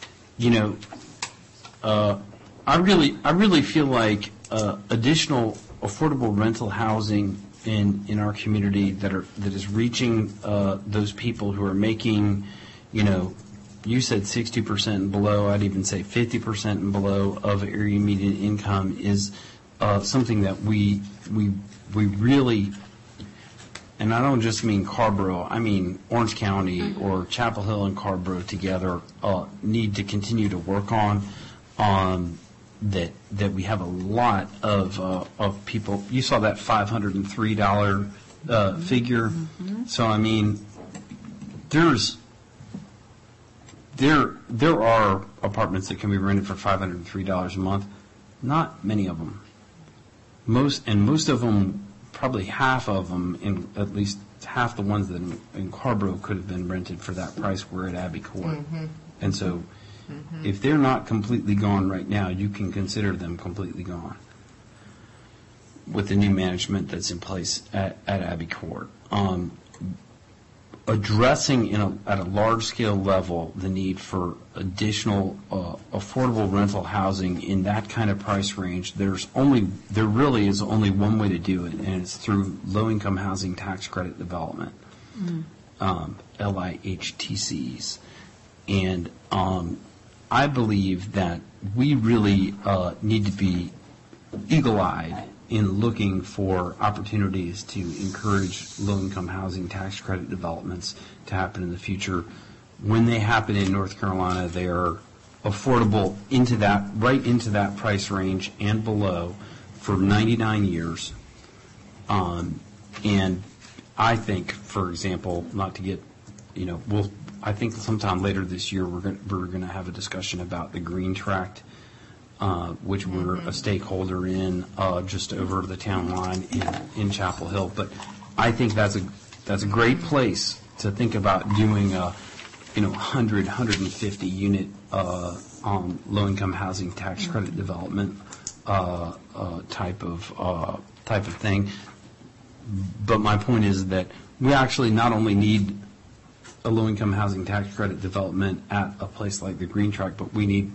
really feel like additional affordable rental housing in our community that is reaching those people who are making, you said 60% and below. I'd even say 50% and below of area median income is something that we really, and I don't just mean Carrboro, I mean Orange County or Chapel Hill and Carrboro together need to continue to work on. That we have a lot of people. You saw that $503 figure. So I mean, there are apartments that can be rented for $503 a month. Not many of them. Most of them, probably half of them, at least half the ones that in Carrboro could have been rented for that price were at Abbey Court. And so if they're not completely gone right now, you can consider them completely gone with the new management that's in place at Abbey Court. Addressing at a large-scale level the need for additional affordable rental housing in that kind of price range, there really is only one way to do it, and it's through low-income housing tax credit development, LIHTCs. And I believe that we really need to be eagle-eyed in looking for opportunities to encourage low-income housing tax credit developments to happen in the future. When they happen in North Carolina, they are affordable right into that price range and below for 99 years. And I think, for example, not to get, I think sometime later this year we're going to have a discussion about the Green Tract, which we're a stakeholder in just over the town line in Chapel Hill. But I think that's a great place to think about doing a 100, 150 unit low-income housing tax credit development type of thing. But my point is that we actually not only need a low-income housing tax credit development at a place like the Green Tract, but we need,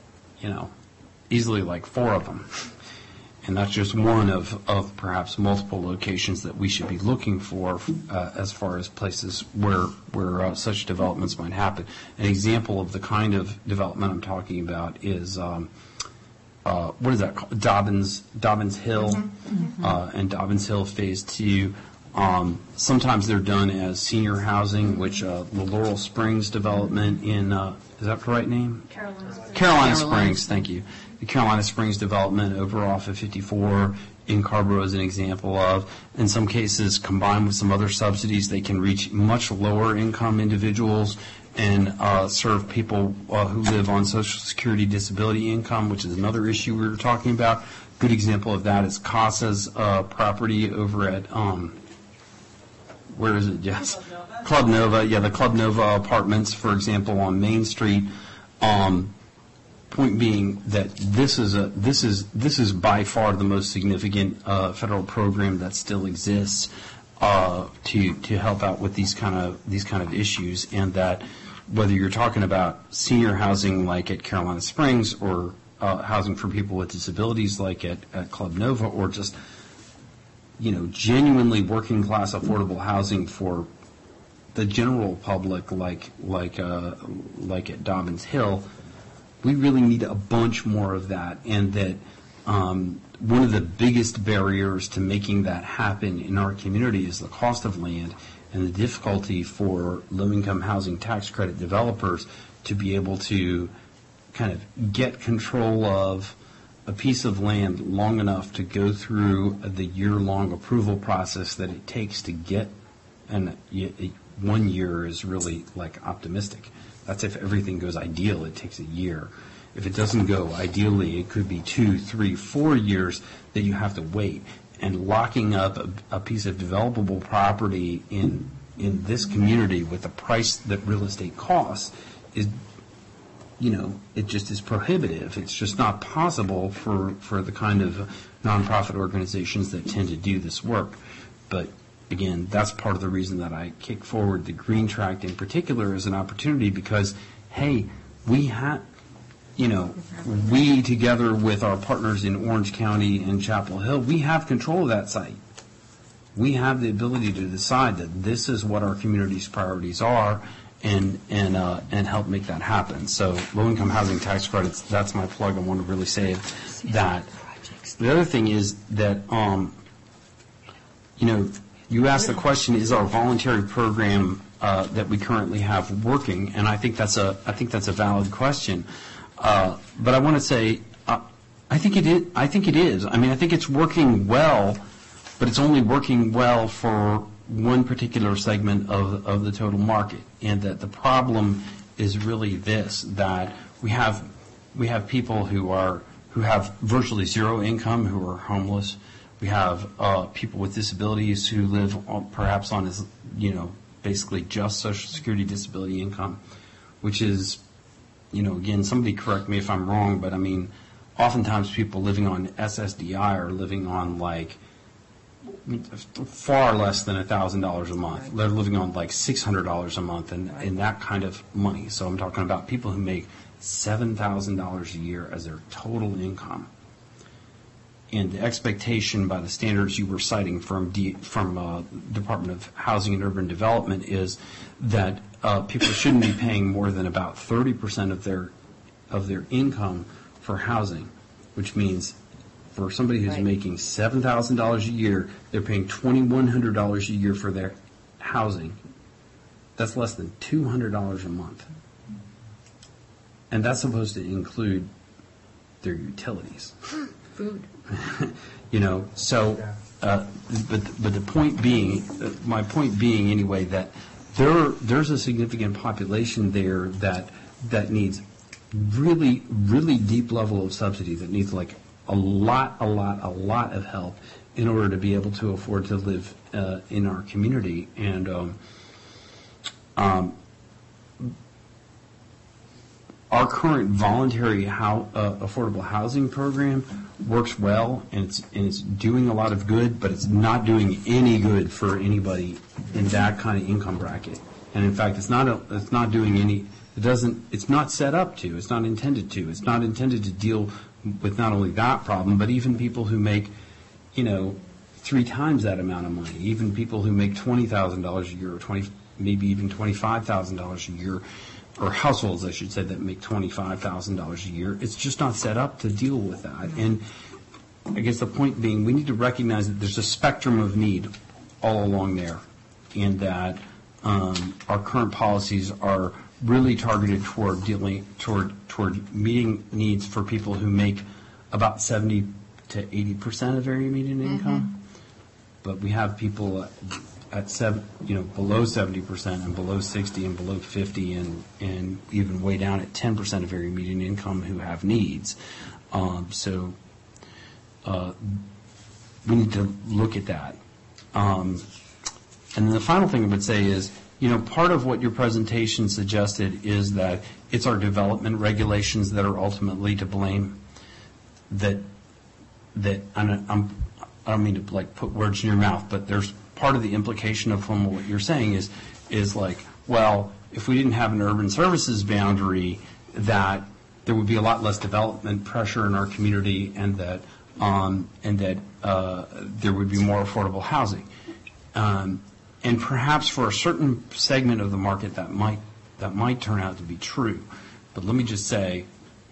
easily like 4 of them. And that's just one of perhaps multiple locations that we should be looking for as far as places where such developments might happen. An example of the kind of development I'm talking about is, what is that called? Dobbins Hill and Dobbins Hill Phase 2. Sometimes they're done as senior housing, which the Laurel Springs development in, is that the right name? Carolina Springs, thank you. The Carolina Springs development over off of 54 in Carrboro is an example of. In some cases, combined with some other subsidies, they can reach much lower income individuals and serve people who live on Social Security disability income, which is another issue we were talking about. Good example of that is CASA's property over at, where is it, Jess? Club Nova. Yeah, the Club Nova apartments, for example, on Main Street. Point being that this is by far the most significant federal program that still exists to help out with these kind of issues, and that whether you're talking about senior housing like at Carolina Springs or housing for people with disabilities like at Club Nova, or just genuinely working class affordable housing for the general public like at Dobbins Hill. We really need a bunch more of that, and that one of the biggest barriers to making that happen in our community is the cost of land and the difficulty for low-income housing tax credit developers to be able to kind of get control of a piece of land long enough to go through the year-long approval process that it takes to get, and 1 year is really like optimistic. That's if everything goes ideal, it takes a year. If it doesn't go ideally, it could be 2, 3, 4 years that you have to wait. And locking up a piece of developable property in this community with the price that real estate costs is, it just is prohibitive. It's just not possible for the kind of nonprofit organizations that tend to do this work. But again, that's part of the reason that I kick forward the Green Tract in particular as an opportunity, because, hey, we together with our partners in Orange County and Chapel Hill, we have control of that site. We have the ability to decide that this is what our community's priorities are, and help make that happen. So low-income housing tax credits, that's my plug. I want to really say that. The other thing is that, you asked the question, is our voluntary program that we currently have working? And I think that's a valid question. But I want to say, I think it is. I mean, I think it's working well, but it's only working well for one particular segment of the total market, and that the problem is really this, that we have people who have virtually zero income, who are homeless. We have people with disabilities who live perhaps on basically just Social Security disability income, which is, again, somebody correct me if I'm wrong, but I mean, oftentimes people living on SSDI are living on far less than $1,000 a month. They're living on $600 a month and that kind of money. So I'm talking about people who make $7,000 a year as their total income. And the expectation by the standards you were citing from Department of Housing and Urban Development is that people shouldn't be paying more than about 30% of their income for housing, which means for somebody who's making $7,000 a year, they're paying $2,100 a year for their housing. That's less than $200 a month. And that's supposed to include their utilities. Food. But the point being, my point being anyway, that there's a significant population there that needs really, really deep level of subsidy, that needs a lot of help in order to be able to afford to live in our community. And our current voluntary affordable housing program works well, and it's doing a lot of good, but it's not doing any good for anybody in that kind of income bracket. And in fact, it's not doing any. It's not set up to. It's not intended to. It's not intended to deal with not only that problem, but even people who make, 3 times that amount of money. Even people who make $20,000 a year, or maybe even $25,000 a year. Or households, I should say, that make $25,000 a year. It's just not set up to deal with that. And I guess the point being, we need to recognize that there's a spectrum of need all along there, and that our current policies are really targeted toward meeting needs for people who make about 70 to 80% of area median income. But we have people at below 70% and below 60 and below 50 and even way down at 10% of area median income who have needs. So we need to look at that. And then the final thing I would say is, part of what your presentation suggested is that it's our development regulations that are ultimately to blame. That I don't mean to put words in your mouth, but there's part of the implication of from what you're saying is well, if we didn't have an urban services boundary, that there would be a lot less development pressure in our community, and that there would be more affordable housing. And perhaps for a certain segment of the market that might turn out to be true. But let me just say,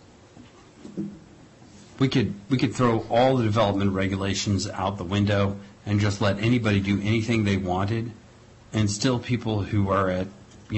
we could throw all the development regulations out the window and just let anybody do anything they wanted, and still people who are at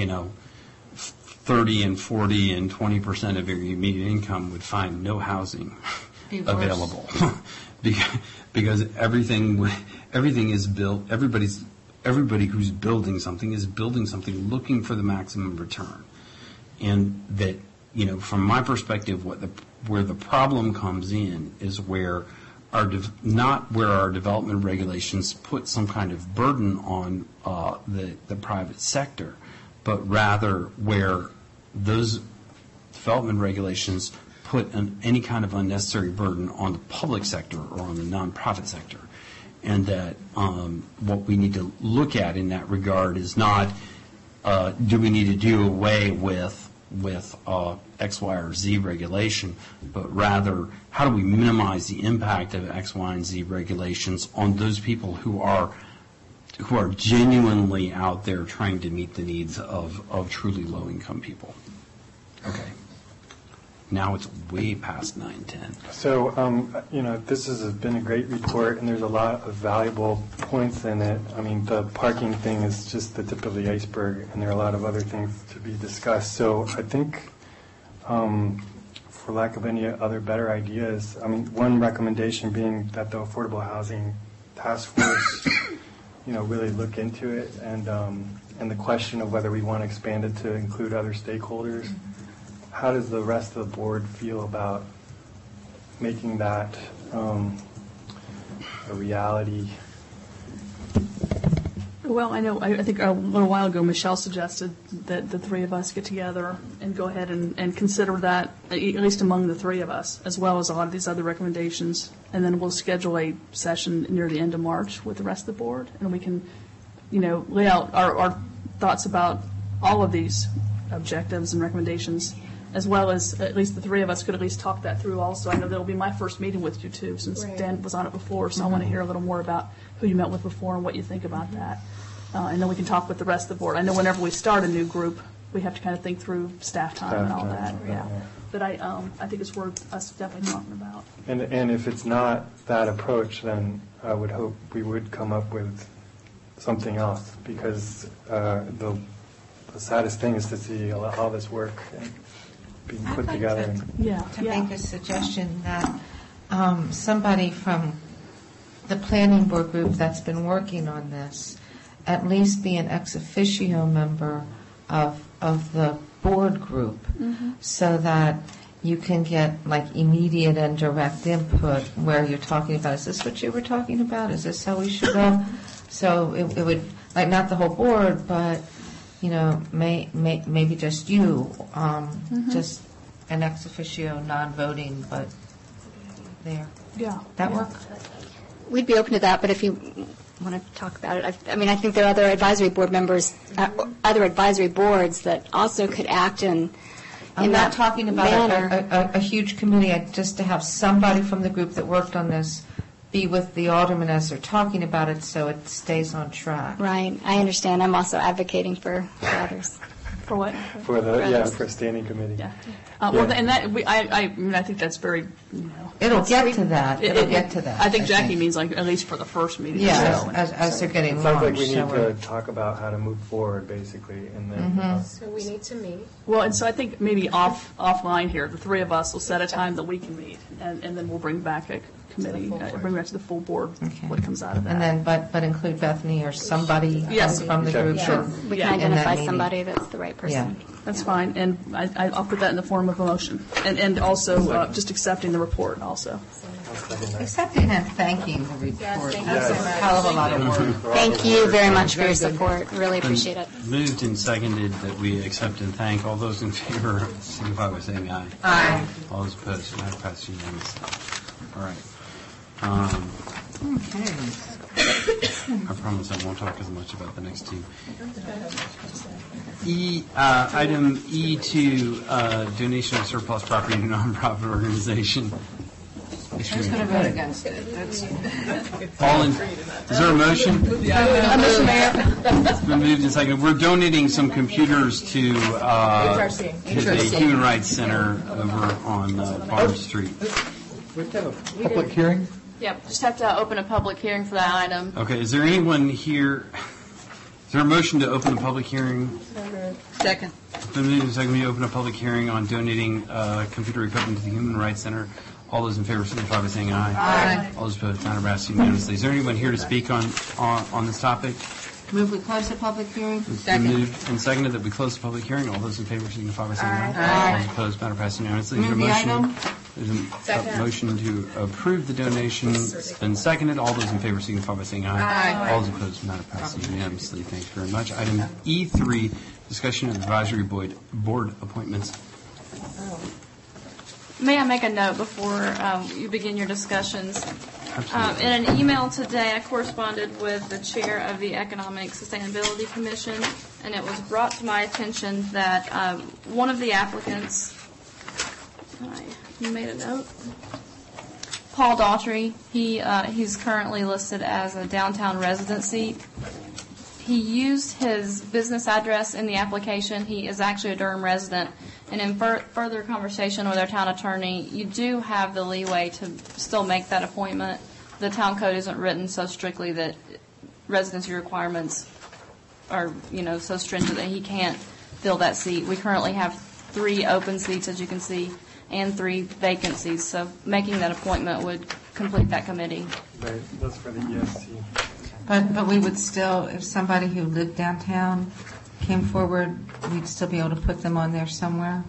30 and 40 and 20% of your median income would find no housing available because everything is built. Everybody who's building something is building something looking for the maximum return, and that from my perspective, where the problem comes in is where not where our development regulations put some kind of burden on the private sector, but rather where those development regulations put any kind of unnecessary burden on the public sector or on the nonprofit sector. And that what we need to look at in that regard is not do we need to do away with X, Y, or Z regulation, but rather how do we minimize the impact of X, Y, and Z regulations on those people who are genuinely out there trying to meet the needs of truly low-income people. Okay. Now it's way past 9:10. So, this has been a great report, and there's a lot of valuable points in it. I mean, the parking thing is just the tip of the iceberg, and there are a lot of other things to be discussed. So I think, for lack of any other better ideas, one recommendation being that the Affordable Housing Task Force really look into it, and the question of whether we want to expand it to include other stakeholders. How does the rest of the board feel about making that a reality? Well, I think a little while ago, Michelle suggested that the three of us get together and go ahead and consider that, at least among the three of us, as well as a lot of these other recommendations. And then we'll schedule a session near the end of March with the rest of the board, and we can, lay out our thoughts about all of these objectives and recommendations, as well as at least the three of us could at least talk that through also. I know that'll be my first meeting with you, too, since Dan was on it before, so I want to hear a little more about who you met with before and what you think about that. And then we can talk with the rest of the board. I know whenever we start a new group, we have to kind of think through staff time and all that. Yeah. But I think it's worth us definitely talking about. And if it's not that approach, then I would hope we would come up with something else, because the saddest thing is to see all this work being put together. To make a suggestion that somebody from the planning board group that's been working on this at least be an ex officio member of the board group, so that you can get like immediate and direct input where you're talking about, is this what you were talking about? Is this how we should go? So it would, like, not the whole board, but, maybe just you, just an ex officio, non-voting, but there. Yeah. That work? We'd be open to that, but if you want to talk about it, I think there are other advisory board members, other advisory boards that also could act in I'm that not talking about manner. a huge committee, just to have somebody from the group that worked on this be with the aldermen as they're talking about it, so it stays on track. Right. I understand. I'm also advocating for others. For what? For a standing committee. Yeah. Well, and that I think that's very. It'll get to that. It'll get to that. I think Jackie means like at least for the first meeting. Yeah, as they're getting it launched. sounds like we need to talk about how to move forward, basically, and then. So we need to meet. Well, and so I think maybe offline here, the three of us will set a time that we can meet, and then we'll bring back a committee, bring back to the full board what comes out of that. And then, but include Bethany or somebody from the group. Sure. We can identify somebody that's the right person. Yeah. That's fine, and I'll put that in the form of a motion, and also just accepting the report also. Accepting and thanking the report. That's a hell of a lot of work. Thank you very much for your support. Really appreciate it. Moved and seconded that we accept and thank. All those in favor signify by saying aye. Aye. All those opposed, matter passed unanimously. All right. Okay. I promise I won't talk as much about the next two. Item E2, donation of surplus property to nonprofit organization. Who's going to vote against it? Is there a motion? Mr. Mayor. It's been moved and seconded. We're donating some computers to the Human Rights Center over on Barnes Street. We have a public hearing? Yep, just have to open a public hearing for that item. Okay, is there anyone here? Is there a motion to open the public hearing? Second. It's been moved and seconded. We open a public hearing on donating computer equipment to the Human Rights Center. All those in favor signify by saying aye. Aye. All those opposed, matter passed unanimously. Is there anyone here to speak on this topic? Move we close the public hearing. It's been moved and seconded that we close the public hearing. All those in favor signify by saying aye. Aye. All those opposed, matter passed unanimously. Move the item. There's a motion to approve the donation. It's been seconded. All those in favor signify by saying aye. Aye. All those opposed, matter passed unanimously. Thank you very much. Item E3, discussion of advisory board appointments. May I make a note before you begin your discussions? In an email today, I corresponded with the chair of the Economic Sustainability Commission, and it was brought to my attention that one of the applicants, you made a note, Paul Daughtry, he's currently listed as a downtown residency. He used his business address in the application. He is actually a Durham resident. And in further conversation with our town attorney, you do have the leeway to still make that appointment. The town code isn't written so strictly that residency requirements are, so stringent that he can't fill that seat. We currently have 3 open seats, as you can see, and 3 vacancies. So making that appointment would complete that committee. Right, that's for the ESC. But we would still, if somebody who lived downtown came forward, we'd still be able to put them on there somewhere?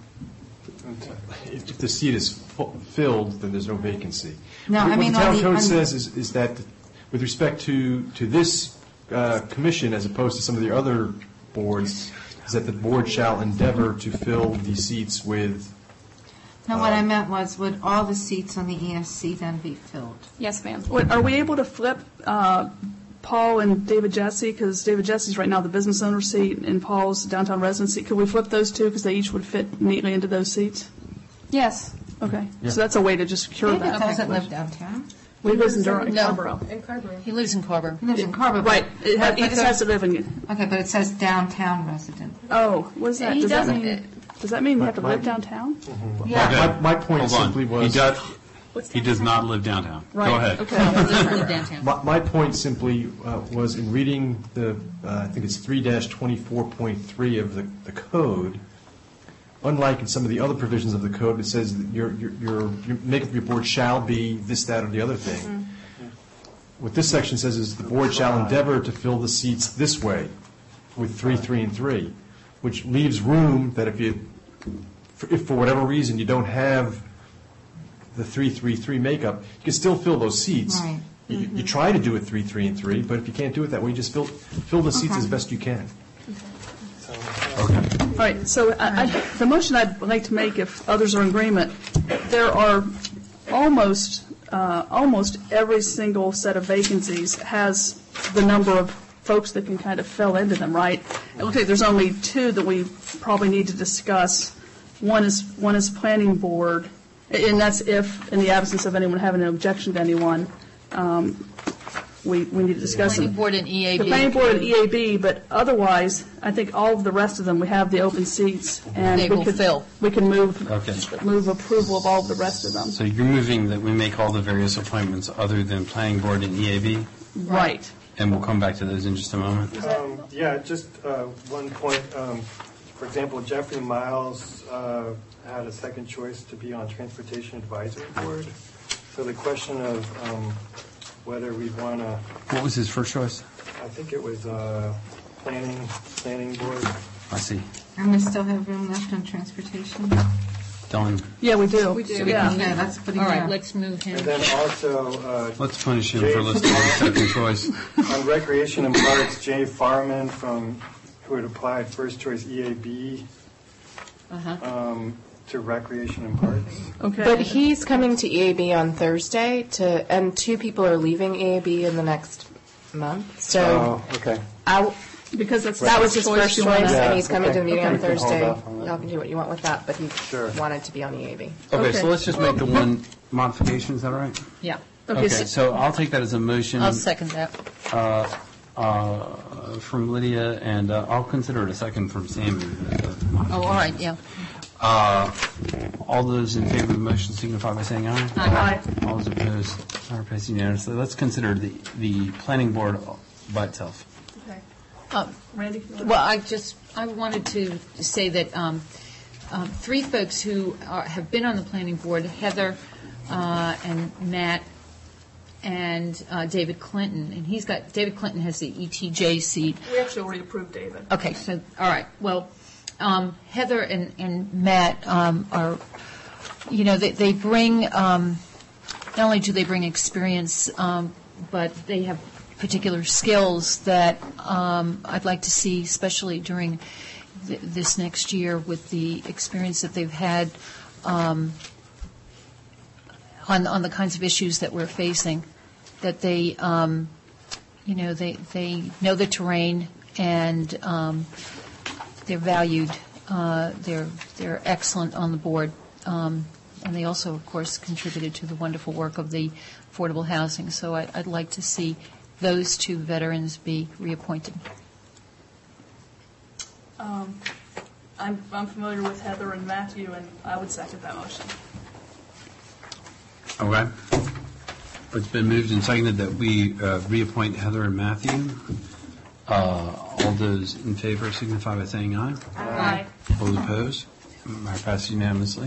If the seat is filled, then there's no vacancy. No, I mean, what the on town the- code on- says is that with respect to this commission, as opposed to some of the other boards, is that the board shall endeavor to fill the seats with. No, what I meant was, would all the seats on the ESC then be filled? Yes, ma'am. Are we able to flip Paul and David Jesse? Because David Jesse's right now the business owner seat and Paul's downtown resident seat. Could we flip those two because they each would fit neatly into those seats? Yes. Okay. Yeah. So that's a way to just cure David that. doesn't live downtown. We live in Durham, No. Scarborough. In Carrboro. He lives in Carver. He lives in Carver. Right. He but just has to live in. Okay, but it says downtown resident. Oh, what is that? He Does that doesn't- mean? Does that mean you have to live downtown? Yeah. My point Hold on. simply was. He does not live downtown. Right. Go ahead. Okay. He doesn't live downtown. My point simply was in reading the, I think it's 3-24.3 of the code, unlike in some of the other provisions of the code, it says that your makeup of your board shall be this, that, or the other thing. What this section says is the board shall endeavor to fill the seats this way, with 3, 3, and 3, which leaves room that if for whatever reason you don't have the 3, 3, 3 makeup, you can still fill those seats. Right. You try to do it 3, 3, and 3, but if you can't do it that way, you just fill the seats Okay. as best you can. All right, so the motion I'd like to make, if others are in agreement, there are almost every single set of vacancies has the number of folks that can kind of fill into them, right? It looks like there's only two that we probably need to discuss. One is planning board, and that's if, in the absence of anyone having an objection to anyone, we need to discuss Planning it. board and EAB. The planning board and EAB, but otherwise, I think all of the rest of them, we have the open seats, and They will fill. we can move Okay. move approval of all of the rest of them. So you're moving that we make all the various appointments other than planning board and EAB? Right. And we'll come back to those in just a moment. Yeah, just one point. For example, Jeffrey Miles had a second choice to be on Transportation Advisory Board. So the question of whether we want to, What was his first choice? I think it was planning board. I see. And we still have room left on transportation? Done. Yeah, we do. We do. Yeah. Okay, let's put him All right, down. let's move him. And then also, Let's punish him for listing his second choice. on Recreation and Parks, Jay Farman who had applied first choice EAB to Recreation and Parks. Okay. But he's coming to EAB on Thursday, and two people are leaving EAB in the next month. So Oh, okay. Because that was his first choice, Yeah, and he's coming okay. to the meeting on We can hold Thursday. off on that. Y'all can do what you want with that, but he Sure. wanted to be on EAB. Okay, so let's just make the one modification, is that right? Yeah. Okay, so I'll take that as a motion. I'll second that. From Lydia, and I'll consider it a second from Sammy. Oh, all right, yeah. All those in favor of the motion signify by saying aye. Aye. All those opposed, are passed unanimously. Let's consider the planning board by itself. Randy? Well, I wanted to say that three folks who have been on the planning board, Heather and Matt and David Clinton, and David Clinton has the ETJ seat. We actually already approved David. Okay, so, all right, well, Heather and Matt are, they bring, not only do they bring experience, but they have particular skills that I'd like to see, especially during this next year with the experience that they've had on the kinds of issues that we're facing, that they, they know the terrain and they're valued. They're excellent on the board, and they also, of course, contributed to the wonderful work of the affordable housing. So I'd like to see those two veterans be reappointed. I'm familiar with Heather and Matthew, and I would second that motion. Okay. It's been moved and seconded that we reappoint Heather and Matthew. All those in favor signify by saying aye. Aye. All those opposed, are passed unanimously.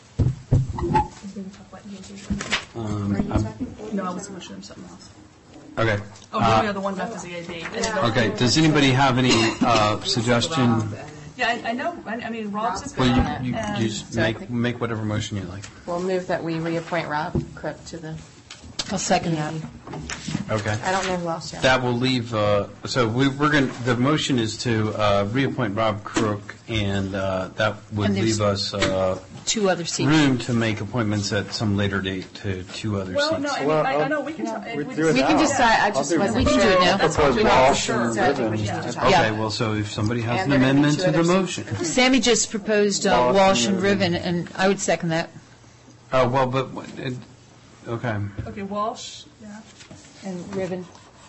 No, I was mentioning something else. Okay. Oh, the only other one left is EAB. And then- Okay, does anybody have any suggestion? Yeah, I know, I mean, Rob's is Well, gone. you and- just make whatever motion you like. We'll move that we reappoint Rob Crook to the. I'll second that. Okay. I don't know who else. That will leave, so we're going, the motion is to reappoint Rob Crook, and that would And there's leave us 2 other seats. room to make appointments at some later date to 2 other Well, no, seats. I mean, I know, we can. We do it We can now. decide, I I'll just do- wasn't We can do sure. it now. That's what Propose we want Walsh for sure. and So I think we Ribbon. should just talk. Okay, well, so if somebody has And an there are gonna be amendment 2 to the other motion. Sammy just proposed Walsh Walsh and and Riven, and I would second that. Oh, well, but, okay. Okay, Walsh, yeah. And Riven.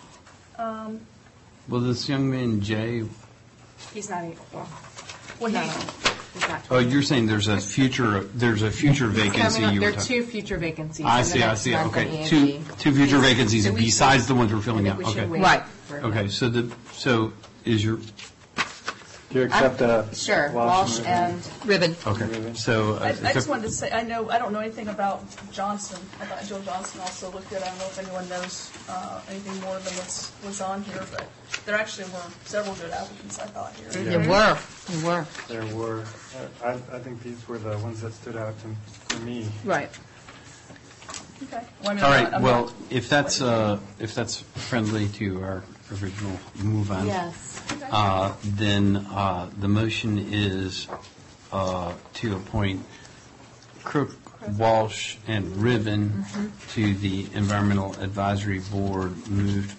Well, this young man, Jay, He's not, Well, no, he, he's not. oh, you're saying there's a future vacancy you There were are talking. 2 future vacancies. I in the see, I next see, month in okay. EAB. Two future vacancies So we besides should- the ones we're filling I out, think we should okay. wait Right. for- Okay, so is your, Do you accept Sure, Walsh and Riven. okay, so. I just wanted to say, I don't know anything about Johnson. I thought Joe Johnson also looked good. I don't know if anyone knows anything more than what's on here, but there actually were several good applicants, I thought, here. There were. There were. I think these were the ones that stood out for me. Right. Okay. Well, I mean, All I'm right, not- well, if that's friendly to our original move on. Yes. Then the motion is to appoint Crook, Walsh, and Riven to the Environmental Advisory Board, moved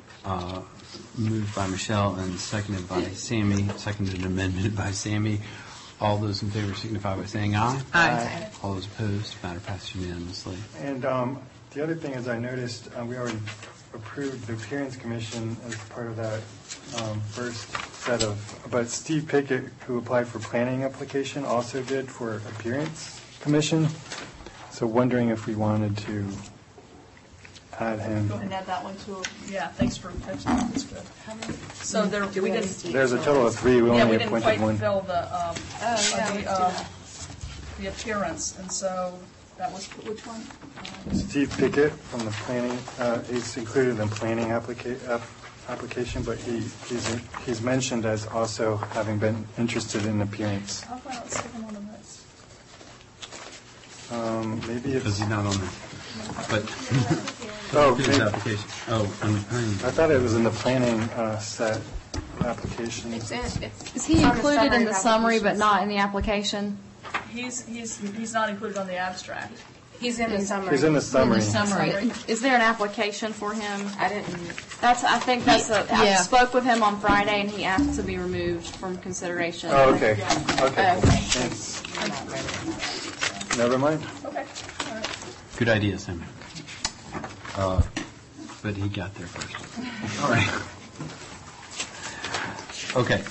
by Michelle and seconded by Sammy, seconded and amended by Sammy. All those in favor signify by saying aye. Aye. All those opposed, matter passes unanimously. And the other thing is I noticed we already approved the Appearance Commission as part of that first set of, but Steve Pickett, who applied for planning application, also did for Appearance Commission. So wondering if we wanted to add him. Go ahead and add that one too. Yeah, thanks for catching that. That's good. So there, we didn't. There's a total of 3. We Yeah, we only didn't appointed quite one. fill let's the appearance, and so that was, which one? Steve Pickett from the planning, he's included in the planning application, but he's mentioned as also having been interested in appearance. How about let's stick him on the list? Maybe Because he's not on there. But, Oh, his maybe- application. Oh, on the planning. I thought it was in the planning set application. It's Is he included in the summary but not in the application? He's not included on the abstract. He's in the summary. He's in the summary. Is there an application for him? I didn't. I think that's I Yeah. spoke with him on Friday, and he asked to be removed from consideration. Oh, okay. Okay. Okay. Thanks. Never mind. Okay, all right. Good idea, Sam. But he got there first. All right. Okay.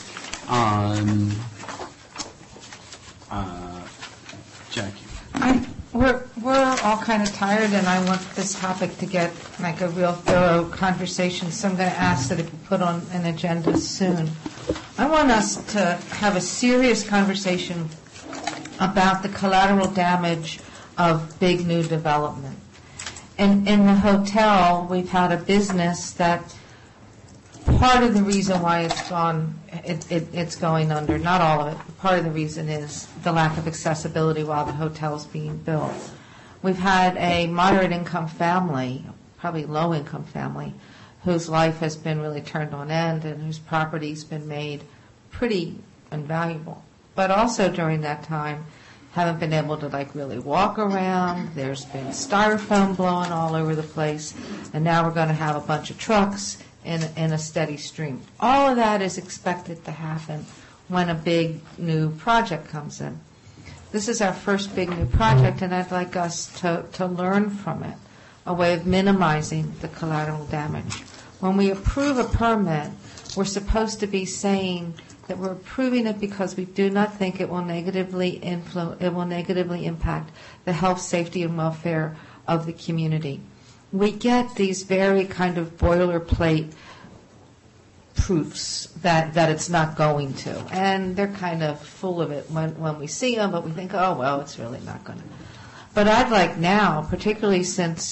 Jackie. We're all kind of tired, and I want this topic to get like a real thorough conversation, so I'm going to ask that it be put on an agenda soon. I want us to have a serious conversation about the collateral damage of big new development. In the hotel, we've had a business that part of the reason why it's going under, not all of it, but part of the reason is the lack of accessibility while the hotel's being built. We've had a moderate income family, probably low income family, whose life has been really turned on end and whose property's been made pretty invaluable. But also during that time, haven't been able to really walk around. There's been styrofoam blowing all over the place, and now we're going to have a bunch of trucks in a steady stream. All of that is expected to happen when a big new project comes in. This is our first big new project, and I'd like us to learn from it, a way of minimizing the collateral damage. When we approve a permit, we're supposed to be saying that we're approving it because we do not think it will negatively impact the health, safety, and welfare of the community. We get these very kind of boilerplate proofs that it's not going to, and they're kind of full of it when we see them, but we think, oh, well, it's really not going to. But I'd like now, particularly since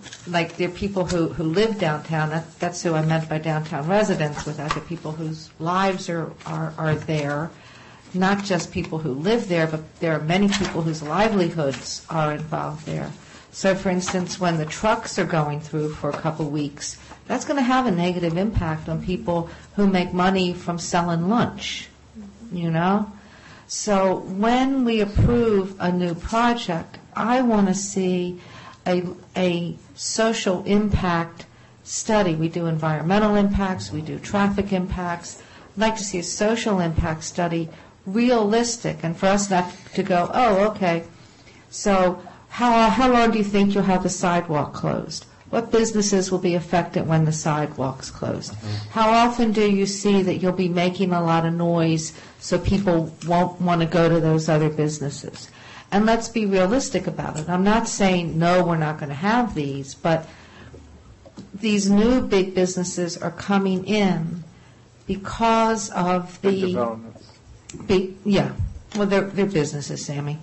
like there are people who live downtown. That's who I meant by downtown residents, with other people whose lives are there. Not just people who live there, but there are many people whose livelihoods are involved there. So, for instance, when the trucks are going through for a couple weeks, that's going to have a negative impact on people who make money from selling lunch, you know? So when we approve a new project, I want to see a social impact study. We do environmental impacts, we do traffic impacts. I'd like to see a social impact study, realistic, and for us not to go, oh, okay, so how long do you think you'll have the sidewalk closed? What businesses will be affected when the sidewalk's closed? How often do you see that you'll be making a lot of noise so people won't want to go to those other businesses? And let's be realistic about it. I'm not saying, no, we're not going to have these, but these new big businesses are coming in because of the developments. Well, they're businesses, Sammy.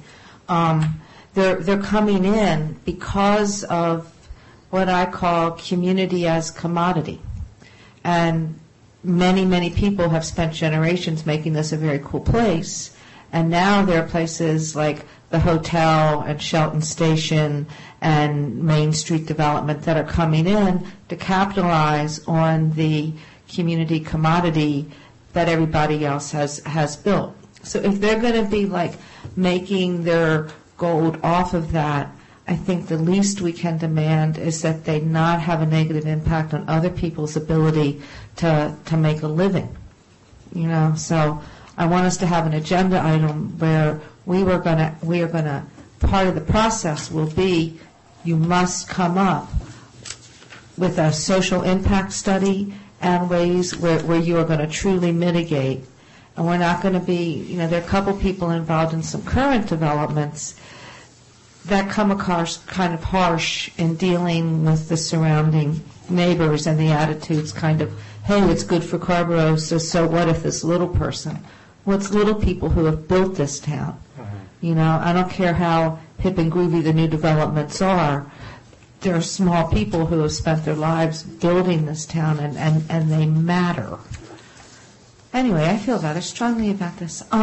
They're coming in because of what I call community as commodity. And many, many people have spent generations making this a very cool place. And now there are places like the hotel and Shelton Station and Main Street development that are coming in to capitalize on the community commodity that everybody else has built. So if they're going to be like making their gold off of that, I think the least we can demand is that they not have a negative impact on other people's ability to make a living. You know, so I want us to have an agenda item where we are going to part of the process will be you must come up with a social impact study and ways where you are going to truly mitigate. And we're not going to be, you know, there are a couple people involved in some current developments that come across kind of harsh in dealing with the surrounding neighbors and the attitudes kind of, hey, it's good for Carrboro, so what if this little person? Well, it's little people who have built this town. You know, I don't care how hip and groovy the new developments are. There are small people who have spent their lives building this town, and they matter. Anyway, I feel rather strongly about this. So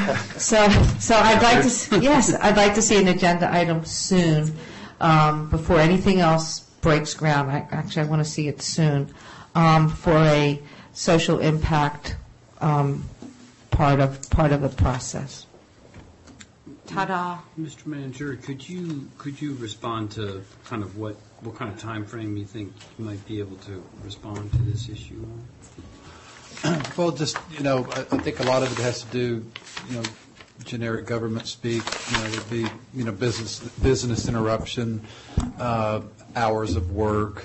I'd like to, I'd like to see an agenda item soon, before anything else breaks ground. I want to see it soon, for a social impact part of the process. Ta-da! Mr. Manager, could you respond to kind of what kind of time frame you think you might be able to respond to this issue on? Well, just, you know, I think a lot of it has to do, you know, generic government speak, you know, there'd be, you know, business interruption, hours of work,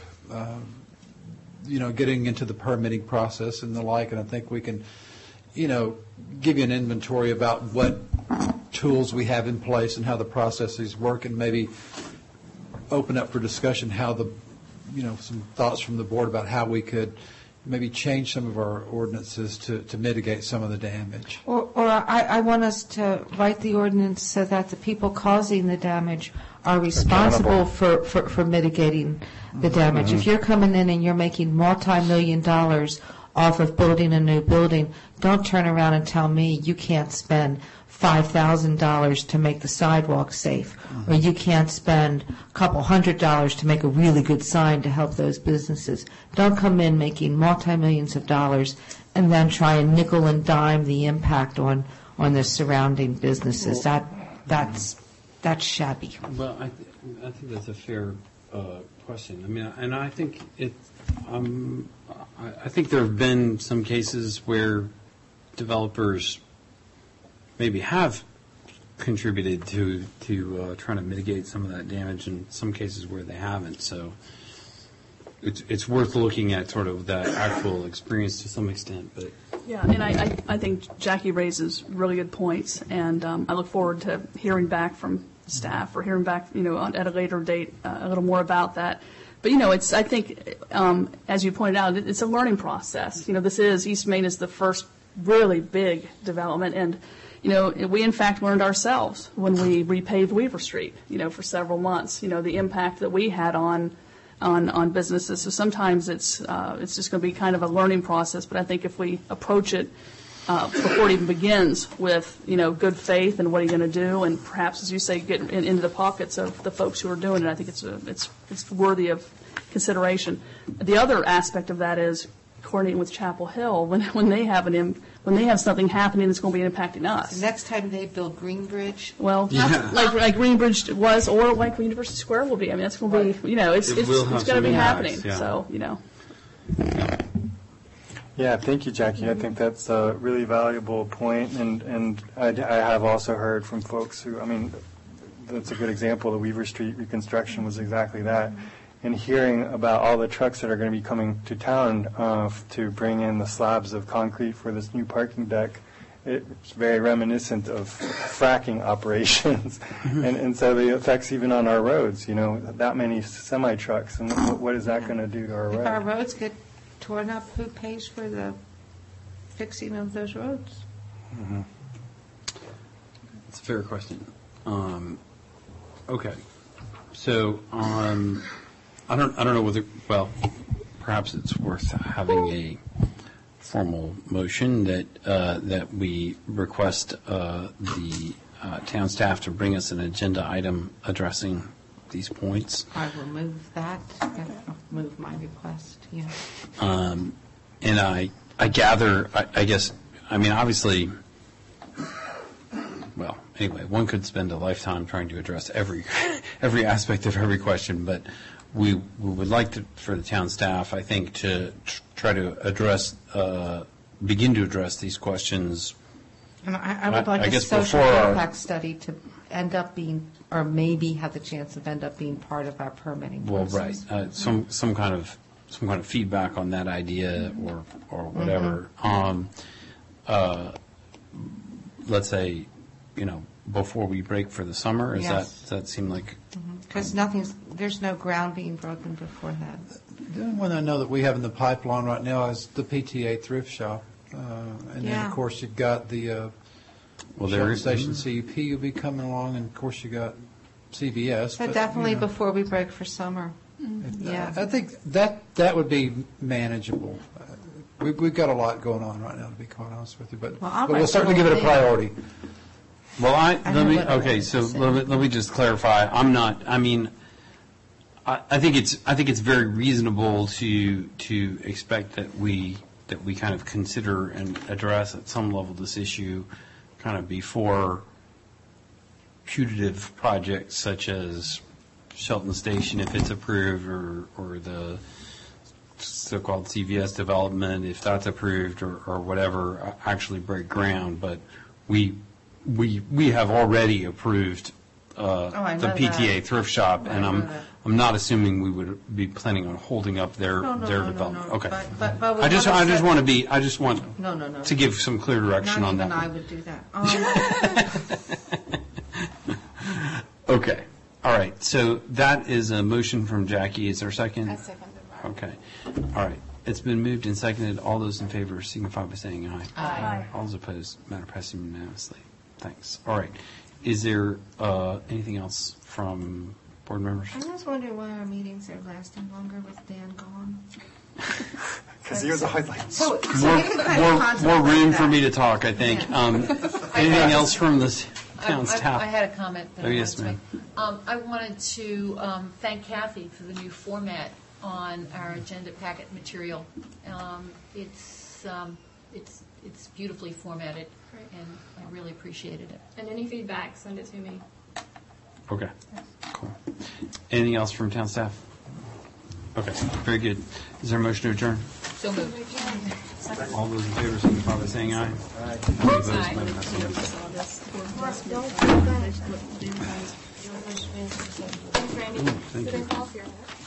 you know, getting into the permitting process and the like, and I think we can, you know, give you an inventory about what tools we have in place and how the processes work, and maybe open up for discussion how the, you know, some thoughts from the board about how we could maybe change some of our ordinances to mitigate some of the damage. Or I want us to write the ordinance so that the people causing the damage are responsible for mitigating the damage. Mm-hmm. If you're coming in and you're making multi-million dollars off of building a new building, don't turn around and tell me you can't spend $5,000 to make the sidewalk safe, or you can't spend a couple $100 to make a really good sign to help those businesses. Don't come in making multi-millions of dollars and then try and nickel and dime the impact on the surrounding businesses. That's shabby. Well, I think that's a fair question. I mean, and I think I think there have been some cases where developers maybe have contributed to trying to mitigate some of that damage, in some cases where they haven't. So it's worth looking at sort of that actual experience to some extent. But yeah, and I think Jackie raises really good points, and I look forward to hearing back from staff or hearing back, you know, at a later date a little more about that. But, you know, it's, I think, as you pointed out, it's a learning process. You know, East Main is the first really big development, and you know, we in fact learned ourselves when we repaved Weaver Street, you know, for several months, you know, the impact that we had on on businesses. So sometimes it's just going to be kind of a learning process. But I think if we approach it before it even begins with, good faith and what are you going to do, and perhaps, as you say, get into the pockets of the folks who are doing it, I think it's worthy of consideration. The other aspect of that is coordinating with Chapel Hill when they have something happening that's going to be impacting us. The next time they build Greenbridge. Well, like Greenbridge was, or like University Square will be. I mean, that's going to be, it's going to be happening. Yeah. So, Yeah, thank you, Jackie. I think that's a really valuable point, and I have also heard from folks who, that's a good example. The Weaver Street reconstruction was exactly that. And hearing about all the trucks that are going to be coming to town to bring in the slabs of concrete for this new parking deck, it's very reminiscent of fracking operations. and so the effects even on our roads, that many semi-trucks, and what is that going to do to our roads? If our roads get torn up, who pays for the fixing of those roads? Mm-hmm. It's a fair question. Okay. So, I don't know whether, perhaps it's worth having a formal motion that we request the town staff to bring us an agenda item addressing these points. I will move that. I'll move my request. Yeah. And I gather, I guess, obviously, anyway, one could spend a lifetime trying to address every aspect of every question, but we would like for the town staff, I think, to try to begin to address these questions. And I would like a social impact study to end up being, or maybe have the chance of end up being part of our permitting process. Well, right. Some kind of feedback on that idea or whatever. Let's say, before we break for the summer. Does that seem like? Because there's no ground being broken before that. The only one I know that we have in the pipeline right now is the PTA thrift shop. And then, of course, you've got the Shelton Station CUP will be coming along, and, of course, you got CVS. But definitely before we break for summer. Yeah. I think that would be manageable. We've got a lot going on right now, to be quite honest with you, but we'll certainly give it a priority. Well, let me just clarify. I think it's very reasonable to expect that we kind of consider and address at some level this issue kind of before putative projects such as Shelton Station, if it's approved, or the so-called CVS development, if that's approved, or whatever, actually break ground. But we have already approved the PTA thrift shop, and I'm not assuming we would be planning on holding up their development. No. Okay. But I just want to give some clear direction on that. Not even I would do that. Okay. All right. So that is a motion from Jackie. Is there a second? I second it. Okay. All right. It's been moved and seconded. All those in favor signify by saying aye. Aye. All those opposed, matter passes unanimously. Thanks. All right. Is there anything else from board members? I was wondering why our meetings are lasting longer with Dan gone. Because he was a highlight. More room for me to talk, I think. Anything else from the town staff? I had a comment that I yes, wanted to make. I wanted to thank Kathy for the new format on our agenda packet material. It's beautifully formatted, and I really appreciated it. And any feedback, send it to me. Okay, cool. Anything else from town staff? Okay, very good. Is there a motion to adjourn? So moved. All those in favor signify by saying aye. Aye. All opposed, matter passes unanimously. Thanks, Randy. Thank you.